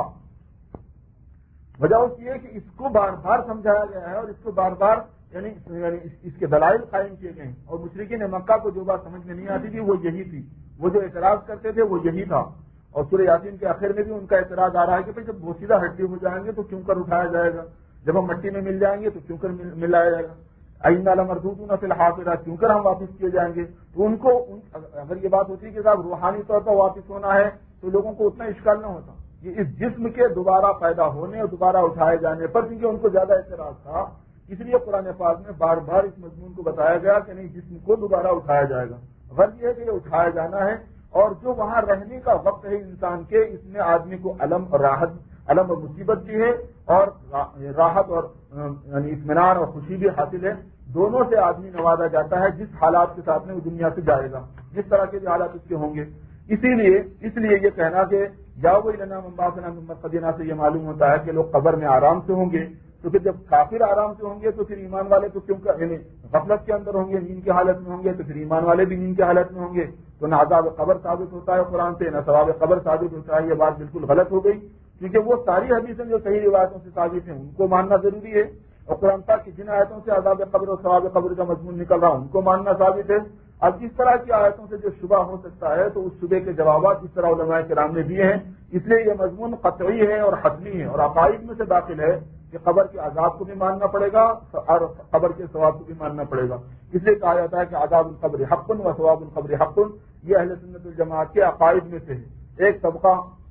وجہ اس یہ کہ اس کو بار بار سمجھایا گیا ہے اور اس کو بار بار یعنی اس کے دلائل قائم کیے گئے ہیں، اور مشرکین مکہ کو جو بات سمجھ میں نہیں آتی تھی وہ یہی تھی، وہ جو اعتراض کرتے تھے وہ یہی تھا، اور سورہ یاسین کے آخر میں بھی ان کا اعتراض آ رہا ہے کہ بھائی جب بوسیدہ ہڈی ہو جائیں گے تو کیوں کر اٹھایا جائے گا، جب ہم مٹی میں مل جائیں گے تو کیوں کر ملایا جائے گا، آئندہ لمردودون فی الحافرہ، کیوں کر ہم واپس کیے جائیں گے۔ تو ان کو اگر یہ بات ہوتی ہے کہ صاحب روحانی طور پر واپس ہونا ہے تو لوگوں کو اتنا اشکال نہ ہوتا، یہ اس جسم کے دوبارہ پیدا ہونے اور دوبارہ اٹھائے جانے پر کیونکہ ان کو زیادہ اعتراض تھا، اس لیے قرآن پاک میں بار بار اس مضمون کو بتایا گیا کہ نہیں، جسم کو دوبارہ اٹھایا جائے گا، غرض یہ ہے کہ یہ اٹھایا جانا ہے، اور جو وہاں رہنے کا وقت ہے انسان کے، اس میں آدمی کو علم اور راحت علم اور مصیبت بھی ہے، اور راحت اور یعنی اطمینان اور خوشی بھی حاصل ہے، دونوں سے آدمی نوازا جاتا ہے جس حالات کے ساتھ میں وہ دنیا سے جائے گا، جس طرح کے بھی حالات اس کے ہوں گے۔ اسی لیے اس لیے یہ کہنا کہ جاؤ لنا منباسنا من مرقدنا سے یہ معلوم ہوتا ہے کہ لوگ قبر میں آرام سے ہوں گے، تو پھر جب کافر آرام سے ہوں گے تو پھر ایمان والے تو کیوں یعنی غفلت کے اندر ہوں گے، نیند کی حالت میں ہوں گے، تو پھر ایمان والے بھی نیند کی حالت میں ہوں گے، تو نہ عذاب قبر ثابت ہوتا ہے قرآن سے، نہ ثواب قبر ثابت ہوتا ہے۔ یہ بات بالکل غلط ہو گئی، کیونکہ وہ ساری حدیثیں جو صحیح روایتوں سے ثابت ہیں ان کو ماننا ضروری ہے، اور قرآن پاک کی جن آیتوں سے عذاب قبر اور ثواب قبر کا مضمون نکل رہا ان کو ماننا ثابت ہے۔ اب اس طرح کی آیتوں سے جو شبہ ہو سکتا ہے تو اس شبے کے جوابات اس طرح علماء کرام نے دیے ہیں، اس لیے یہ مضمون قطعی ہے اور حتمی ہے، اور عقائد میں سے داخل ہے کہ قبر کے عذاب کو بھی ماننا پڑے گا اور قبر کے ثواب کو بھی ماننا پڑے گا۔ اس لیے کہا جاتا ہے کہ عذاب القبر حق و ثواب القبر حق، یہ اہل سنت الجماعت کے عقائد میں سے ہے۔ ایک طبقہ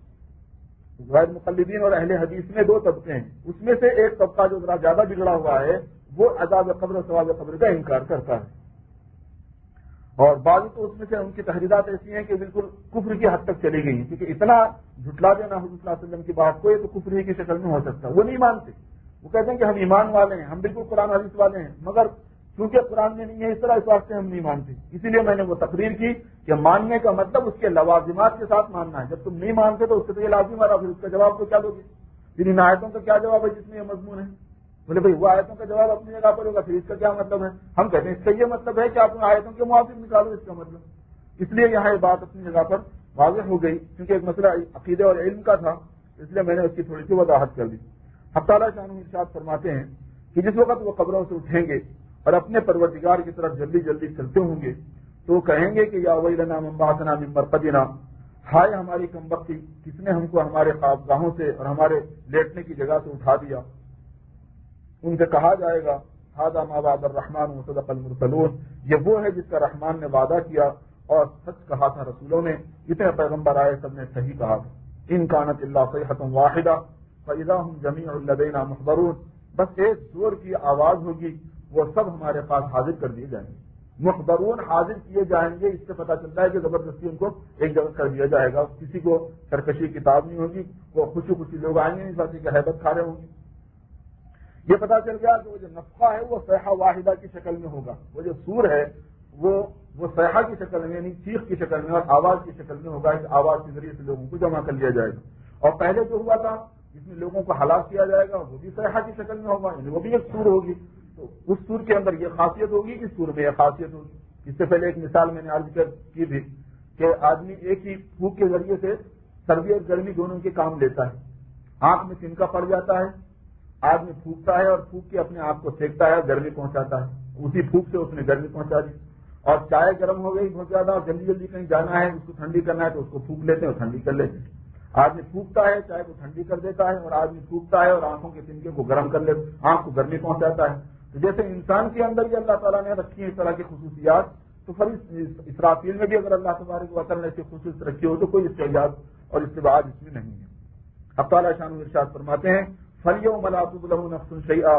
غیر مقلدین اور اہل حدیث میں دو طبقے ہیں، اس میں سے ایک طبقہ جو ذرا زیادہ بگڑا ہوا ہے وہ عذاب قبر اور ثواب قبر کا انکار کرتا ہے، اور بعض تو اس میں سے ان کی تحریرات ایسی ہیں کہ بالکل کفر کی حد تک چلی گئی ہیں، کیونکہ اتنا جھٹلا دینا حضور صلی اللہ علیہ وسلم کی بات کو یہ تو کفر ہی کی شکل میں ہو سکتا ہے۔ وہ نہیں مانتے، وہ کہتے ہیں کہ ہم ایمان والے ہیں، ہم بالکل قرآن حدیث والے ہیں، مگر کیونکہ قرآن میں نہیں ہے اس طرح اس واسطے ہم نہیں مانتے۔ اسی لیے میں نے وہ تقریر کی کہ ماننے کا مطلب اس کے لوازمات کے ساتھ ماننا ہے، جب تم نہیں مانتے تو اس سے تو یہ لازم آ رہا، پھر اس کا جواب تو کیا دو گے؟ پھر ان آیتوں کا کیا جواب ہے جس میں یہ مضمون ہے؟ بولے بھائی وہ آیتوں کا جواب اپنی جگہ پر ہوگا، پھر اس کا کیا مطلب ہے؟ ہم کہتے ہیں اس کا یہ مطلب ہے کہ آپ ان آیتوں کے موافق نکالو اس کا مطلب۔ اس لیے یہاں یہ بات اپنی جگہ پر واضح ہو گئی، کیونکہ ایک مسئلہ عقیدے اور علم کا تھا، اس لیے میں نے اس کی تھوڑی سی وضاحت کر دی۔ حق تعالیٰ شانہ ارشاد فرماتے ہیں کہ جس وقت وہ قبروں سے اٹھیں گے اور اپنے پروردگار کی طرف جلدی جلدی چلتے ہوں گے تو وہ کہیں گے کہ یا ویلنا من بعثنا من مرقدنا، ہائے ہماری کمبختی، کس نے ہم کو ہمارے خوابگاہوں سے اور ہمارے لیٹنے کی جگہ سے اٹھا دیا۔ ان سے کہا جائے گا ھذا ما وعد الرحمن وصدق المرسلون، یہ وہ ہے جس کا رحمان نے وعدہ کیا اور سچ کہا تھا رسولوں نے، جتنے پیغمبر آئے سب نے صحیح کہا تھا۔ ان کانت الا صیحۃ واحدہ فاذا هم جميع لدینا محضرون، بس ایک زور کی آواز ہوگی، وہ سب ہمارے پاس حاضر کر دیے جائیں گے۔ محضرون حاضر کیے جائیں گے، اس سے پتہ چلتا ہے کہ زبردستی ان کو ایک جگہ کر دیا جائے گا، کسی کو سرکشی کتاب نہیں ہوگی، وہ خوشی خوشی لوگ آئیں گے، اس بات کی حیبت کھا رہے ہوں گے۔ یہ پتا چل گیا کہ وہ جو نفخہ ہے وہ صیحہ واحدہ کی شکل میں ہوگا، وہ جو سور ہے وہ وہ صیحہ کی شکل میں یعنی چیخ کی شکل میں اور آواز کی شکل میں ہوگا، اس آواز کے ذریعے سے لوگوں کو جمع کر لیا جائے گا۔ اور پہلے جو ہوا تھا جس میں لوگوں کو ہلاک کیا جائے گا وہ بھی صیحہ کی شکل میں ہوگا، یعنی وہ بھی ایک سور ہوگی، تو اس سور کے اندر یہ خاصیت ہوگی، اس سور میں یہ خاصیت ہوگی۔ اس سے پہلے ایک مثال میں نے عرض کی تھی کہ آدمی ایک ہی پھونک کے ذریعے سے سردی اور گرمی دونوں کے کام لیتا ہے، آنکھ میں تنکا پڑ جاتا ہے، آدمی پھونکتا ہے اور پھونک کے اپنے آپ کو سینکتا ہے اور گرمی پہنچاتا ہے، اسی پھونک سے اس نے گرمی پہنچا دی۔ اور چائے گرم ہو گئی بہت زیادہ اور جلدی جلدی کہیں جانا ہے، اس کو ٹھنڈی کرنا ہے تو اس کو پھونک لیتے ہیں اور ٹھنڈی کر لیتے ہیں۔ آدمی پھونکتا ہے چائے کو ٹھنڈی کر دیتا ہے، اور آدمی پھونکتا ہے اور آنکھوں کے تنکے کو گرم کر لیتا، آنکھ کو گرمی پہنچاتا ہے۔ تو جیسے انسان کے اندر بھی اللہ تعالیٰ نے رکھی ہے اس طرح کی خصوصیات، تو پھر اسرافیل میں بھی اگر اللہ تبارک و تعالیٰ نے ایسی خصوصیت رکھی ہو تو کوئی استعجاب اور استبعاد اس میں نہیں ہے۔ اب تعالیٰ شان و ارشاد فرماتے ہیں فَالْيَوْمَ لَا تُظْلَمُ نَفْسٌ شَيْئًا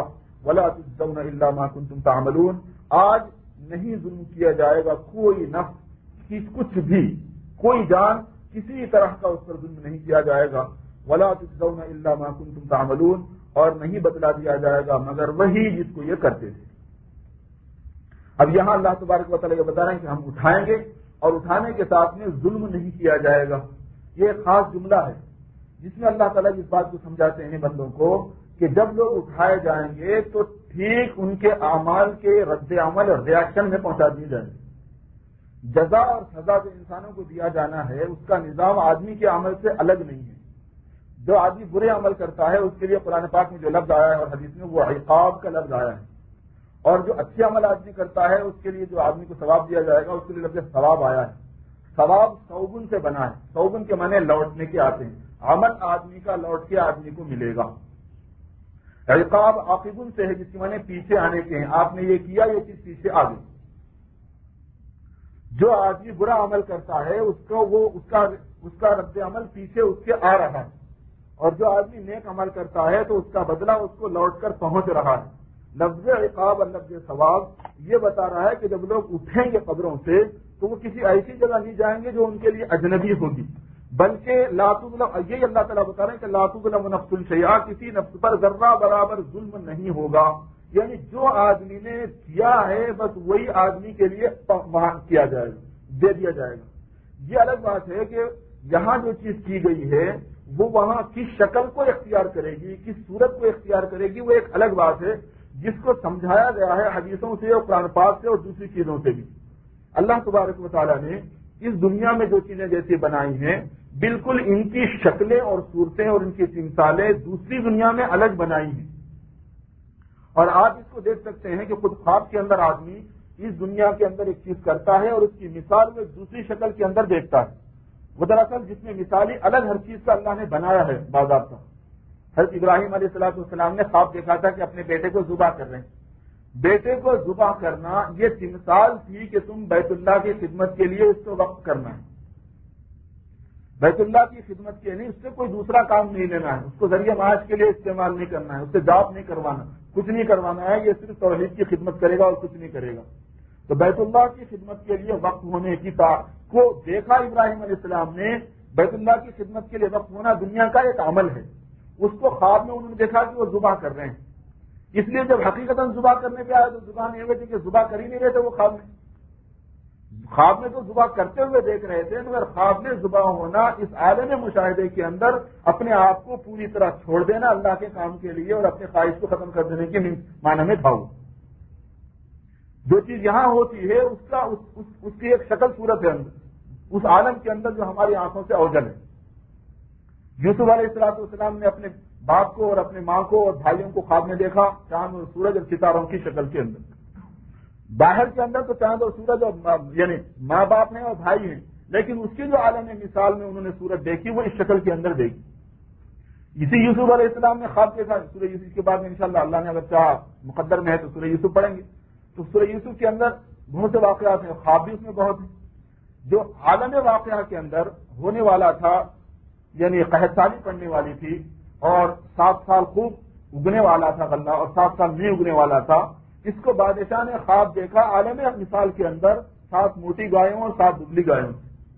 ولا تجزون الا ما کنتم تعملون، آج نہیں ظلم کیا جائے گا کوئی نفس کی کچھ بھی، کوئی جان کسی طرح کا اس پر ظلم نہیں کیا جائے گا. ولا تجزون الا ما کنتم تعملون، اور نہیں بدلا دیا جائے گا مگر وہی جس کو یہ کرتے تھے. اب یہاں اللہ تبارک و تعالیٰ یہ بتا رہے ہیں کہ ہم اٹھائیں گے اور اٹھانے کے ساتھ میں ظلم نہیں کیا جائے گا. یہ ایک خاص جملہ ہے جس میں اللہ تعالیٰ اس بات کو سمجھاتے ہیں بندوں کو کہ جب لوگ اٹھائے جائیں گے تو ٹھیک ان کے اعمال کے رد عمل اور ریاکشن میں پہنچا دیے جائیں گے. جزا اور سزا جو انسانوں کو دیا جانا ہے اس کا نظام آدمی کے عمل سے الگ نہیں ہے. جو آدمی برے عمل کرتا ہے اس کے لیے قرآن پاک میں جو لفظ آیا ہے اور حدیث میں وہ عقاب کا لفظ آیا ہے، اور جو اچھے عمل آدمی کرتا ہے اس کے لیے جو آدمی کو ثواب دیا جائے گا اس کے لیے لفظ ثواب آیا ہے. ثواب صوبن سے بنا ہے، صوبن کے معنی لوٹنے کے آتے ہیں. عمل آدمی کا لوٹ کے آدمی کو ملے گا. عقاب عاقبن سے ہے جس کے معنی پیچھے آنے کے ہیں، آپ نے یہ کیا یہ چیز پیچھے آ گئی. جو آدمی برا عمل کرتا ہے اس کو وہ اس کا اس کا رد عمل پیچھے اس کے آ رہا ہے، اور جو آدمی نیک عمل کرتا ہے تو اس کا بدلہ اس کو لوٹ کر پہنچ رہا ہے. لفظ عقاب اور لفظ ثواب یہ بتا رہا ہے کہ جب لوگ اٹھیں گے قبروں سے تو وہ کسی ایسی جگہ نہیں جائیں گے جو ان کے لیے اجنبی ہوگی، بلکہ لا تظلم، یہی اللہ تعالیٰ بتا رہے ہیں کہ لا تظلم نفس شیئا، کسی نفس پر ذرہ برابر ظلم نہیں ہوگا. یعنی جو آدمی نے کیا ہے بس وہی آدمی کے لیے وہاں کیا جائے گا، دے دیا جائے گا. یہ الگ بات ہے کہ یہاں جو چیز کی گئی ہے وہ وہاں کس شکل کو اختیار کرے گی، کس صورت کو اختیار کرے گی، وہ ایک الگ بات ہے جس کو سمجھایا گیا ہے حدیثوں سے اور قرآن پاک سے اور دوسری چیزوں سے بھی. اللہ تبارک و تعالیٰ نے اس دنیا میں جو چیزیں جیسی بنائی ہیں بالکل ان کی شکلیں اور صورتیں اور ان کی مثالیں دوسری دنیا میں الگ بنائی ہیں. اور آپ اس کو دیکھ سکتے ہیں کہ خود خواب کے اندر آدمی اس دنیا کے اندر ایک چیز کرتا ہے اور اس کی مثال وہ دوسری شکل کے اندر دیکھتا ہے. وہ دراصل جس میں مثالی الگ ہر چیز کا اللہ نے بنایا ہے باضابطہ. حضرت ابراہیم علیہ الصلوۃ والسلام نے خواب دیکھا تھا کہ اپنے بیٹے کو ذبح کر رہے ہیں. بیٹے کو ذبح کرنا یہ مثال تھی کہ تم بیت اللہ کی خدمت کے لیے اس کو وقف کرنا ہے. بیت اللہ کی خدمت کے نہیں، اس سے کوئی دوسرا کام نہیں لینا ہے، اس کو ذریعہ معاش کے لیے استعمال نہیں کرنا ہے، اس سے جاب نہیں کروانا، کچھ نہیں کروانا ہے. یہ صرف توحید کی خدمت کرے گا اور کچھ نہیں کرے گا. تو بیت اللہ کی خدمت کے لیے وقف ہونے کی تا کو دیکھا ابراہیم علیہ السلام نے. بیت اللہ کی خدمت کے لیے وقف ہونا دنیا کا ایک عمل ہے. اس کو خواب میں انہوں نے دیکھا کہ وہ ذبح کر رہے ہیں، اس لیے جب حقیقتاً ذبح کرنے پہ آئے تو ذبح نہیں ہوئے تھے کہ ذبح کر ہی نہیں رہے تھے. وہ خواب میں خواب میں تو ذبح کرتے ہوئے دیکھ رہے تھے، مگر خواب میں ذبح ہونا اس عالم مشاہدے کے اندر اپنے آپ کو پوری طرح چھوڑ دینا اللہ کے کام کے لیے اور اپنے خواہش کو ختم کر دینے کے معنی میں تھا. وہ جو چیز یہاں ہوتی ہے اس کا اس, اس, اس کی ایک شکل صورت ہے اندر اس عالم کے اندر جو ہماری آنکھوں سے اوجل ہے. یوسف علیہ الصلوۃ والسلام نے اپنے باپ کو اور اپنے ماں کو اور بھائیوں کو خواب میں دیکھا چاند اور سورج اور ستاروں کی شکل کے اندر. باہر کے اندر تو چاند اور سورج اور یعنی ماں باپ ہیں اور بھائی ہیں، لیکن اس کی جو عالم مثال میں انہوں نے سورج دیکھی وہ اس شکل کے اندر دیکھی. اسی یوسف علیہ السلام نے خواب دیکھا. سورہ یوسف کے بعد میں انشاءاللہ اللہ نے اگر چاہا مقدر میں ہے تو سورہ یوسف پڑھیں گے. تو سورہ یوسف کے اندر بہت سے واقعات ہیں، خواب بھی اس میں بہت ہیں. جو عالم واقعہ کے اندر ہونے والا تھا یعنی قحط سالی پڑنے والی تھی اور سات سال خوب اگنے والا تھا غلہ اور سات سال نہیں اگنے والا تھا، اس کو بادشاہ نے خواب دیکھا عالم مثال کے اندر سات موٹی گایوں اور سات دبلی گایوں.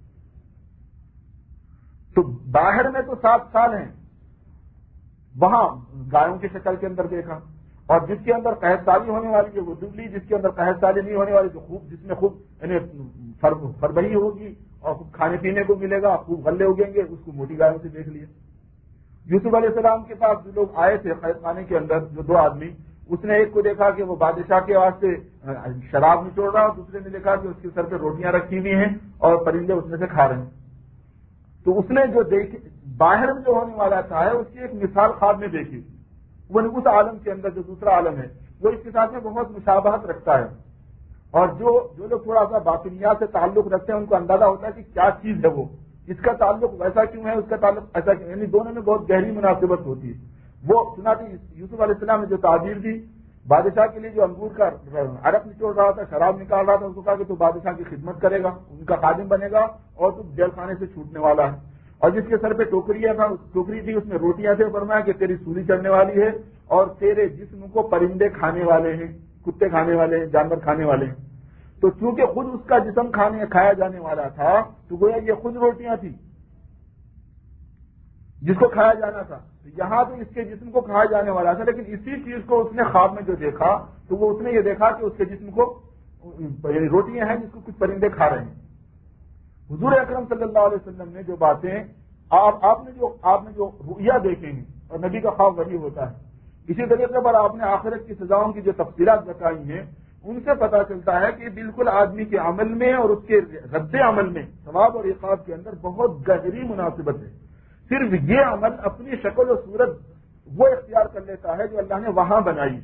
تو باہر میں تو سات سال ہیں، وہاں گایوں کی شکل کے اندر دیکھا، اور جس کے اندر قحط سالی ہونے والی ہے وہ دبلی، جس کے اندر قحط سالی نہیں ہونے والی جو خوب جس میں خوب یعنی فربہی ہوگی اور خوب کھانے پینے کو ملے گا، خوب غلے اگیں گے، اس کو موٹی گایوں سے دیکھ لیا. یوسف علیہ السلام کے پاس جو لوگ آئے تھے قحط خانے کے اندر جو دو آدمی، اس نے ایک کو دیکھا کہ وہ بادشاہ کے واسطے شراب نچوڑ رہا اور دوسرے نے دیکھا کہ اس کے سر پہ روٹیاں رکھی ہوئی ہیں اور پرندے اس میں سے کھا رہے ہیں. تو اس نے جو دیکھ باہر میں جو ہونے والا تھا ہے اس کی ایک مثال خواب میں دیکھی. وہ اس عالم کے اندر جو دوسرا عالم ہے وہ اس کے ساتھ میں بہت مشابہت رکھتا ہے، اور جو جو لوگ تھوڑا سا باطنیات سے تعلق رکھتے ہیں ان کو اندازہ ہوتا ہے کہ کیا چیز ہے وہ، اس کا تعلق ویسا کیوں ہے، اس کا تعلق ایسا کیوں، یعنی دونوں میں بہت گہری مناسبت ہوتی ہے. وہ سناتی یوسف علیہ السلام نے جو تعبیر دی بادشاہ کے لیے جو انگور کا عرق نچوڑ رہا تھا، شراب نکال رہا تھا، اس کو کہا کہ تو بادشاہ کی خدمت کرے گا، ان کا خادم بنے گا اور تو جیل خانے سے چھوٹنے والا ہے. اور جس کے سر پہ ٹوکریاں تھا ٹوکری تھی اس میں روٹیاں تھے، فرمایا کہ تیری سولی چڑھنے والی ہے اور تیرے جسم کو پرندے کھانے والے ہیں، کتے کھانے والے ہیں، جانور کھانے والے ہیں، تو چونکہ خود اس کا جسم کھانے کھایا جانے والا تھا تو گویا یہ خود روٹیاں تھیں جس کو کھایا جانا تھا. یہاں تو اس کے جسم کو کھایا جانے والا تھا، لیکن اسی چیز کو اس نے خواب میں جو دیکھا تو وہ اس نے یہ دیکھا کہ اس کے جسم کو روٹیاں ہیں جس کو کچھ پرندے کھا رہے ہیں. حضور اکرم صلی اللہ علیہ وسلم نے جو باتیں آپ آپ نے جو آپ نے جو رؤیا دیکھے ہیں، اور نبی کا خواب وہی ہوتا ہے، اسی طریقے پر آپ نے آخرت کی سزاؤں کی جو تفصیلات بتائی ہیں ان سے پتہ چلتا ہے کہ بالکل آدمی کے عمل میں اور اس کے رد عمل میں ثواب اور عقاب کے اندر بہت گہری مناسبت ہے. صرف یہ عمل اپنی شکل و صورت وہ اختیار کر لیتا ہے جو اللہ نے وہاں بنائی.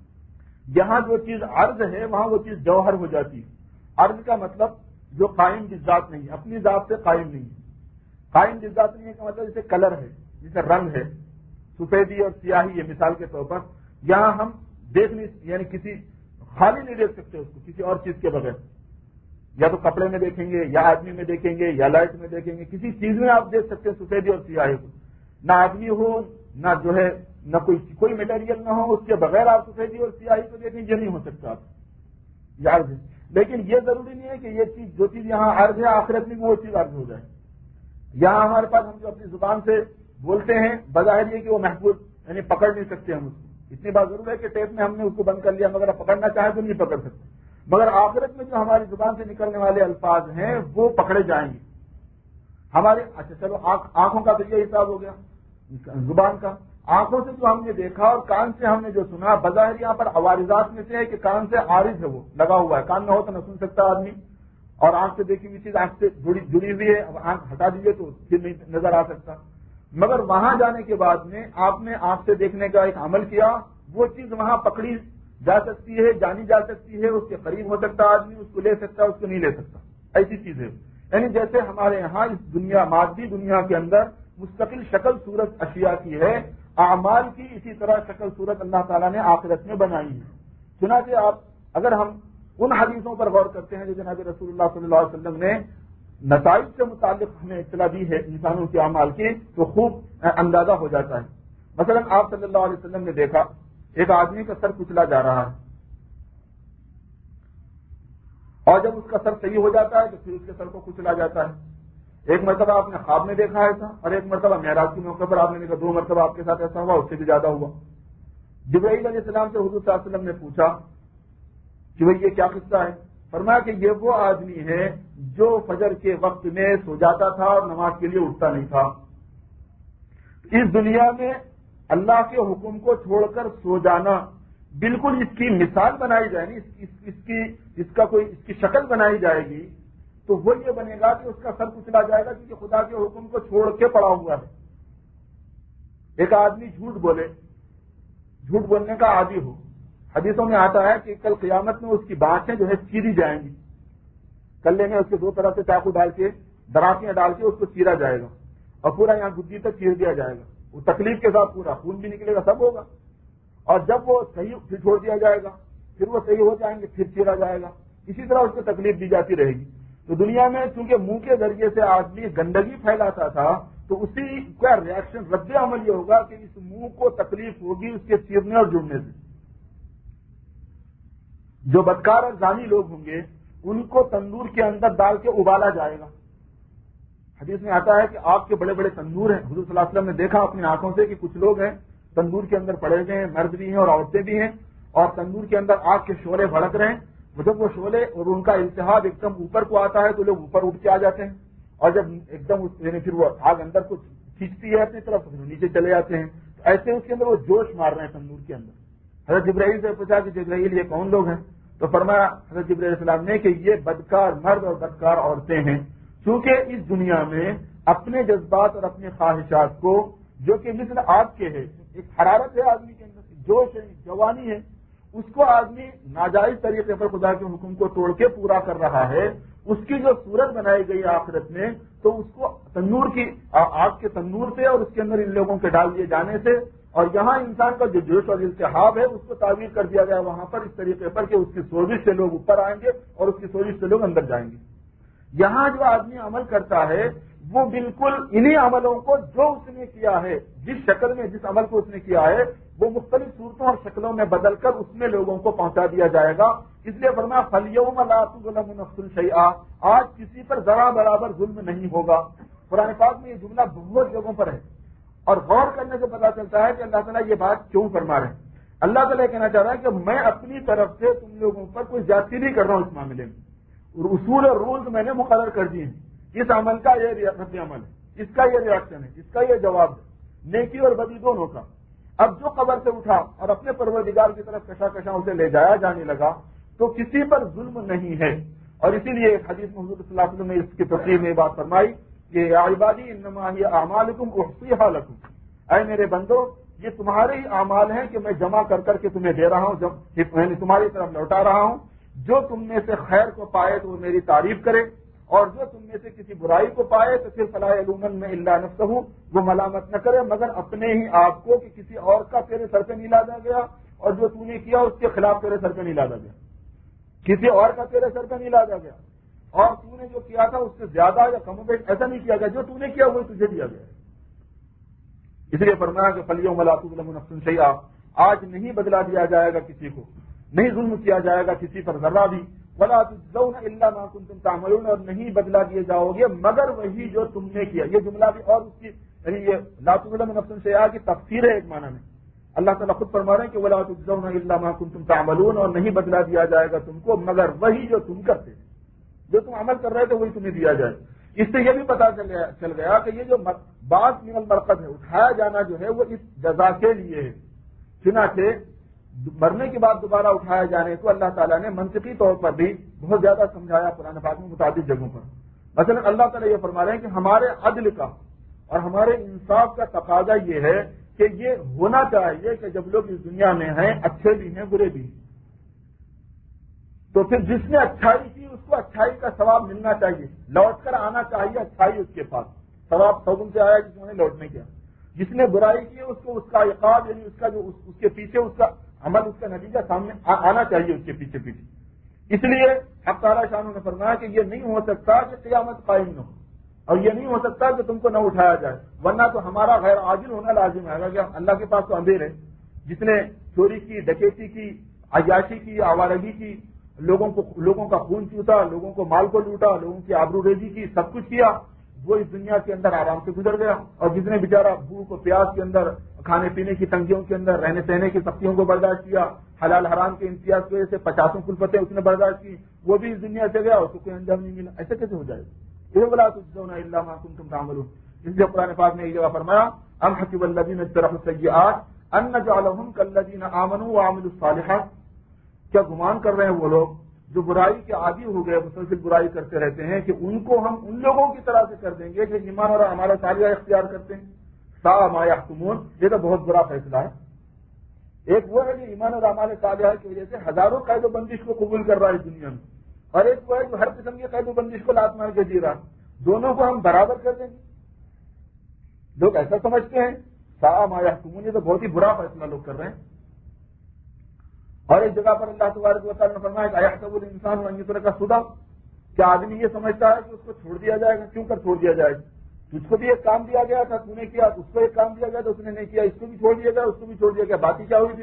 جہاں جو چیز عرض ہے وہاں وہ چیز جوہر ہو جاتی ہے. عرض کا مطلب جو قائم بذات نہیں، اپنی ذات سے قائم نہیں. قائم بذات نہیں ہے کا مطلب جیسے کلر ہے، جیسے رنگ ہے، سفیدی اور سیاہی ہے مثال کے طور پر. یہاں ہم دیکھ نہیں، یعنی کسی خالی نہیں دیکھ سکتے اس کو کسی اور چیز کے بغیر. یا تو کپڑے میں دیکھیں گے، یا آدمی میں دیکھیں گے، یا لائٹ میں دیکھیں گے، کسی چیز میں آپ دیکھ سکتے ہیں سفیدی اور سیاہی کو. نہ آدمی ہو، نہ جو ہے نہ کوئی کوئی میٹیریل نہ ہو، اس کے بغیر آپ سفیدی اور سیاہی کو دیکھیں، یہ نہیں ہو سکتا آپ یاد ہے. لیکن یہ ضروری نہیں ہے کہ یہ چیز جو چیز یہاں عرض ہے آخرت میں وہ چیز عرض ہو جائے. یہاں ہمارے پاس ہم جو اپنی زبان سے بولتے ہیں بظاہر یہ کہ وہ محفوظ یعنی پکڑ نہیں سکتے ہم اس کو. اتنی بات ضرور ہے کہ ٹیپ میں ہم نے اس کو بند کر لیا، مگر پکڑنا چاہیں تو نہیں پکڑ سکتے. مگر آخرت میں جو ہماری زبان سے نکلنے والے الفاظ ہیں وہ پکڑے جائیں گے ہمارے. اچھا چلو آنکھوں کا تو یہ حساب ہو گیا زبان کا. آنکھوں سے جو ہم نے دیکھا اور کان سے ہم نے جو سنا، بظاہر یہاں پر عوارضات میں سے ہے کہ کان سے عارض ہے، وہ لگا ہوا ہے. کان نہ ہو تو نہ سن سکتا آدمی، اور آنکھ سے دیکھی ہوئی چیز آنکھ سے جڑی جڑی ہوئی ہے، اب آنکھ ہٹا دیجیے تو پھر نہیں نظر آ سکتا. مگر وہاں جانے کے بعد میں آپ نے آنکھ سے دیکھنے کا ایک عمل کیا، وہ چیز وہاں پکڑی جا سکتی ہے، جانی جا سکتی ہے، اس کے قریب ہو سکتا آدمی، اس کو لے سکتا اس کو نہیں لے سکتا. ایسی چیز ہے. یعنی جیسے ہمارے یہاں اس دنیا مادی دنیا کے اندر مستقل شکل صورت اشیاء کی ہے، اعمال کی اسی طرح شکل صورت اللہ تعالیٰ نے آخرت میں بنائی ہے. چنانچہ آپ اگر ہم ان حدیثوں پر غور کرتے ہیں جو جناب رسول اللہ صلی اللہ علیہ وسلم نے نتائج سے متعلق ہمیں اطلاع دی ہے انسانوں کے اعمال کی، تو خوب اندازہ ہو جاتا ہے. مثلا آپ صلی اللہ علیہ وسلم نے دیکھا ایک آدمی کا سر کچلا جا رہا ہے، اور جب اس کا سر صحیح ہو جاتا ہے تو پھر اس کے سر کو کچلا جاتا ہے. ایک مرتبہ آپ نے خواب میں دیکھا ایسا، اور ایک مرتبہ معراج کے موقع پر آپ نے دیکھا. دو مرتبہ آپ کے ساتھ ایسا ہوا، اس سے بھی زیادہ ہوا. جبرائیل علیہ السلام سے حضور صلی اللہ علیہ وسلم نے پوچھا کہ بھئی یہ کیا قصہ ہے؟ فرمایا کہ یہ وہ آدمی ہے جو فجر کے وقت میں سو جاتا تھا اور نماز کے لیے اٹھتا نہیں تھا. اس دنیا میں اللہ کے حکم کو چھوڑ کر سو جانا بالکل اس کی مثال بنائی جائے گی، اس, اس, اس کی اس کا کوئی اس کی شکل بنائی جائے گی تو وہ یہ بنے گا کہ اس کا سر کچلا جائے گا کیونکہ خدا کے حکم کو چھوڑ کے پڑا ہوا ہے. ایک آدمی جھوٹ بولے، جھوٹ بولنے کا عادی ہو، حدیثوں میں آتا ہے کہ کل قیامت میں اس کی بانسیں جو ہے چیری جائیں گی. کلے میں اس کے دو طرف سے چاقو ڈال کے دراکیاں ڈال کے اس کو چیرا جائے گا اور پورا یہاں گدی تک چیر دیا جائے گا. وہ تکلیف کے ساتھ پورا خون بھی نکلے گا، سب ہوگا. اور جب وہ صحیح پھر چھوڑ دیا جائے گا، پھر وہ صحیح ہو جائیں گے، پھر چیرا جائے گا. اسی طرح اس کو تکلیف دی جاتی رہے گی. تو دنیا میں چونکہ منہ کے ذریعے سے آدمی گندگی پھیلاتا تھا تو اسی کا ریئیکشن رد عمل یہ ہوگا کہ اس منہ کو تکلیف ہوگی اس کے چیرنے اور جڑنے سے. جو بدکار اور زانی لوگ ہوں گے ان کو تندور کے اندر ڈال کے ابالا جائے گا. حدیث میں آتا ہے کہ آگ کے بڑے بڑے تندور ہیں. حضور صلی اللہ علیہ وسلم نے دیکھا اپنی آنکھوں سے کہ کچھ لوگ ہیں تندور کے اندر پڑے ہوئے ہیں، مرد بھی ہیں اور عورتیں بھی ہیں، اور تندور کے اندر آگ کے شعلے بھڑک رہے ہیں. جب وہ شعلے اور ان کا التہاب ایک دم اوپر کو آتا ہے تو لوگ اوپر اٹھ کے آ جاتے ہیں، اور جب ایک دم یعنی پھر وہ آگ اندر کو کھینچتی ہے اپنی طرف تو پھر نیچے چلے جاتے ہیں. ایسے اس کے اندر وہ جوش مار رہے ہیں تندور کے اندر. حضرت جبرائیل سے پوچھا کہ جبرائیل یہ کون لوگ ہیں؟ تو فرمایا حضرت جبرائیل علیہ السلام نے کہ یہ بدکار مرد اور بدکار عورتیں ہیں. چونکہ اس دنیا میں اپنے جذبات اور اپنے خواہشات کو جو کہ مثل آگ کے ہے، ایک حرارت ہے آدمی کے اندر، جوش ہے، جوانی ہے، اس کو آدمی ناجائز طریقے پر خدا کے حکم کو توڑ کے پورا کر رہا ہے. اس کی جو صورت بنائی گئی آخرت میں تو اس کو تنور کی آگ کے تنور سے اور اس کے اندر ان لوگوں کے ڈال دیے جانے سے، اور یہاں انسان کا جو جوش اور التہاب ہے اس کو تعبیر کر دیا گیا وہاں پر اس طریقے پر کہ اس کی سوزش سے لوگ اوپر آئیں گے اور اس کی سوزش سے لوگ اندر جائیں گے. یہاں جو آدمی عمل کرتا ہے وہ بالکل انہی عملوں کو جو اس نے کیا ہے، جس شکل میں جس عمل کو اس نے کیا ہے وہ مختلف صورتوں اور شکلوں میں بدل کر اس میں لوگوں کو پہنچا دیا جائے گا. اس لیے فرمایا فَالْيَوْمَ لَا تُظْلَمُ نَفْسٌ شَيْئًا، آج کسی پر ذرا برابر ظلم نہیں ہوگا. قرآن پاک میں یہ جملہ بہت جگہوں پر ہے اور غور کرنے سے پتا چلتا ہے کہ اللہ تعالیٰ یہ بات کیوں فرما رہے ہیں. اللہ تعالیٰ کہنا چاہ رہا ہے کہ میں اپنی طرف سے تم لوگوں پر کوئی زیادتی نہیں کر رہا ہوں. اس معاملے میں اصول اور رولز میں نے مقرر کر دیے ہیں. اس عمل کا یہ رد عمل ہے، اس کا یہ ریاکشن ہے، اس کا یہ جواب ہے، نیکی اور بدی دونوں کا. اب جو قبر سے اٹھا اور اپنے پروردگار کی طرف کشا کشا اسے لے جایا جانے لگا تو کسی پر ظلم نہیں ہے. اور اسی لیے ایک حدیث میں حضور صلی اللہ علیہ وسلم نے اس کی تفسیر میں بات فرمائی کہ یا عبادی انما ہی اعمالکم احصیھا لکم، اے میرے بندو یہ تمہارے ہی اعمال ہیں کہ میں جمع کر کر کے تمہیں دے رہا ہوں، جب میں تمہاری طرف لوٹا رہا ہوں. جو تم میں سے خیر کو پائے تو وہ میری تعریف کرے اور جو تم میں سے کسی برائی کو پائے تو پھر فلا یلومن میں الا نفسہ، وہ ملامت نہ کرے مگر اپنے ہی آپ کو کہ کسی اور کا تیرے سر پہ نہیں لادا گیا اور جو تو نے کیا اس کے خلاف تیرے سر پہ نہیں لادا گیا، کسی اور کا تیرے سر پہ نہیں لادا گیا اور تو نے جو کیا تھا اس سے زیادہ یا کم و بیش ایسا نہیں کیا گیا، جو تو نے کیا وہی تجھے دیا گیا. اس لیے فرمایا کہ فَالْيَوْمَ لَا تُظْلَمُ نَفْسٌ شَيْئًا، آج نہیں بدلا دیا جائے گا کسی کو، نہیں ظلم کیا جائے گا کسی پر ذرہ بھی. وَلَا تُجْزَوْنَ إِلَّا مَا كُنتُمْ تَعْمَلُونَ، اور نہیں بدلا دیے جاؤ گے مگر وہی جو تم نے کیا. یہ جملہ بھی اور اس کی یعنی یہ لَا تُظْلَمُ نَفْسٌ شَيْئًا کی تفسیر ہے ایک معنی میں. اللہ تعالیٰ خود فرما رہے ہیں کہ وَلَا تُجْزَوْنَ إِلَّا مَا كُنتُمْ تَعْمَلُونَ، اور نہیں بدلا دیا جائے گا تم کو مگر وہی جو تم کرتے، جو تم عمل کر رہے تھے وہی تمہیں دیا جائے. اس سے یہ بھی پتا چل گیا کہ یہ جو بعض من المرقد ہے، اٹھایا جانا جو ہے وہ اس جزا کے لیے ہے. چنانچہ مرنے کے بعد دوبارہ اٹھایا جانے کو اللہ تعالیٰ نے منطقی طور پر بھی بہت زیادہ سمجھایا قرآن پاک میں متعدد جگہوں پر. مثلا اللہ تعالیٰ یہ فرما رہے ہیں کہ ہمارے عدل کا اور ہمارے انصاف کا تقاضا یہ ہے کہ یہ ہونا چاہیے کہ جب لوگ اس دنیا میں ہیں اچھے بھی ہیں برے بھی ہیں، تو پھر جس نے اچھائی کی اس کو اچھائی کا ثواب ملنا چاہیے، لوٹ کر آنا چاہیے اچھائی اس کے پاس، ثواب سوگن سے آیا جس نے لوٹنے کیا. جس نے برائی کی اس کو اس کا عقاب یعنی اس کا جو اس کے پیچھے اس کا عمل اس کا نتیجہ سامنے آنا چاہیے اس کے پیچھے پیچھے. اس لیے حق تعالیٰ شانہ نے فرمایا کہ یہ نہیں ہو سکتا کہ قیامت قائم نہ ہو اور یہ نہیں ہو سکتا کہ تم کو نہ اٹھایا جائے، ورنہ تو ہمارا غیر عاجل ہونا لازم ہے. کہ اللہ کے پاس تو اندھیر ہے، جس نے چوری کی، ڈکیتی کی، عیاشی کی، آوارگی کی، لوگوں کو لوگوں کا خون چوتا، لوگوں کو مال کو لوٹا، لوگوں کی آبرو ریزی کی، سب کچھ کیا، وہ اس دنیا کے اندر آرام سے گزر گیا. اور جس نے بیچارہ بھوک و پیاس کے اندر، کھانے پینے کی تنگیوں کے اندر، رہنے سہنے کی سختیوں کو برداشت کیا، حلال حرام کے امتیاز کی وجہ سے پچاسوں کلفتیں اس نے برداشت کی، وہ بھی اس دنیا سے گیا، اس کو کوئی انجام نہیں ملا. ایسے کیسے ہو جائے گا؟ وَلَا تُجْزَوْنَ إِلَّا مَا كُنتُمْ تَعْمَلُونَ. اس لیے قرآن پاک نے ایک جگہ فرمایا أَمْ حَسِبَ الَّذِينَ اجْتَرَحُوا السَّيِّئَاتِ أَن نَّجْعَلَهُمْ كَالَّذِينَ آمَنُوا وَعَمِلُوا الصَّالِحَاتِ. کیا گمان کر رہے ہیں وہ لوگ جو برائی کے عادی ہو گئے، مسلسل برائی کرتے رہتے ہیں، کہ ان کو ہم ان لوگوں کی طرح سے کر دیں گے جو ایمان اور ہمارا صالحہ اختیار کرتے ہیں؟ ساء ما يحكمون. یہ تو بہت برا فیصلہ ہے. ایک وہ ہے جو ایمان اور اعمال صالحہ کی وجہ سے ہزاروں قید و بندش کو قبول کر رہا ہے اس دنیا میں، اور ایک وہ ہے جو ہر قسم کے قید و بندش کو لات مار کے جی رہا. دونوں کو ہم برابر کر دیں گے. لوگ ایسا سمجھتے ہیں ساء ما يحكمون، یہ تو بہت ہی برا فیصلہ لوگ کر رہے ہیں. اور ایک جگہ پر اللہ تبارک و تعالیٰ نے فرمایا کہ اَيَحْسَبُ الْإِنسَانُ أَن يُتْرَكَ سُدًى. کیا آدمی یہ سمجھتا ہے کہ اس کو چھوڑ دیا جائے گا؟ کیوں کر چھوڑ دیا جائے گا؟ تجھ کو بھی ایک کام دیا گیا تھا، تو نے کیا، اس کو ایک کام دیا گیا تو اس نے نہیں کیا، اس کو بھی چھوڑ دیا گیا، اس کو بھی چھوڑ دیا گیا، باقی کیا ہوئی تھی؟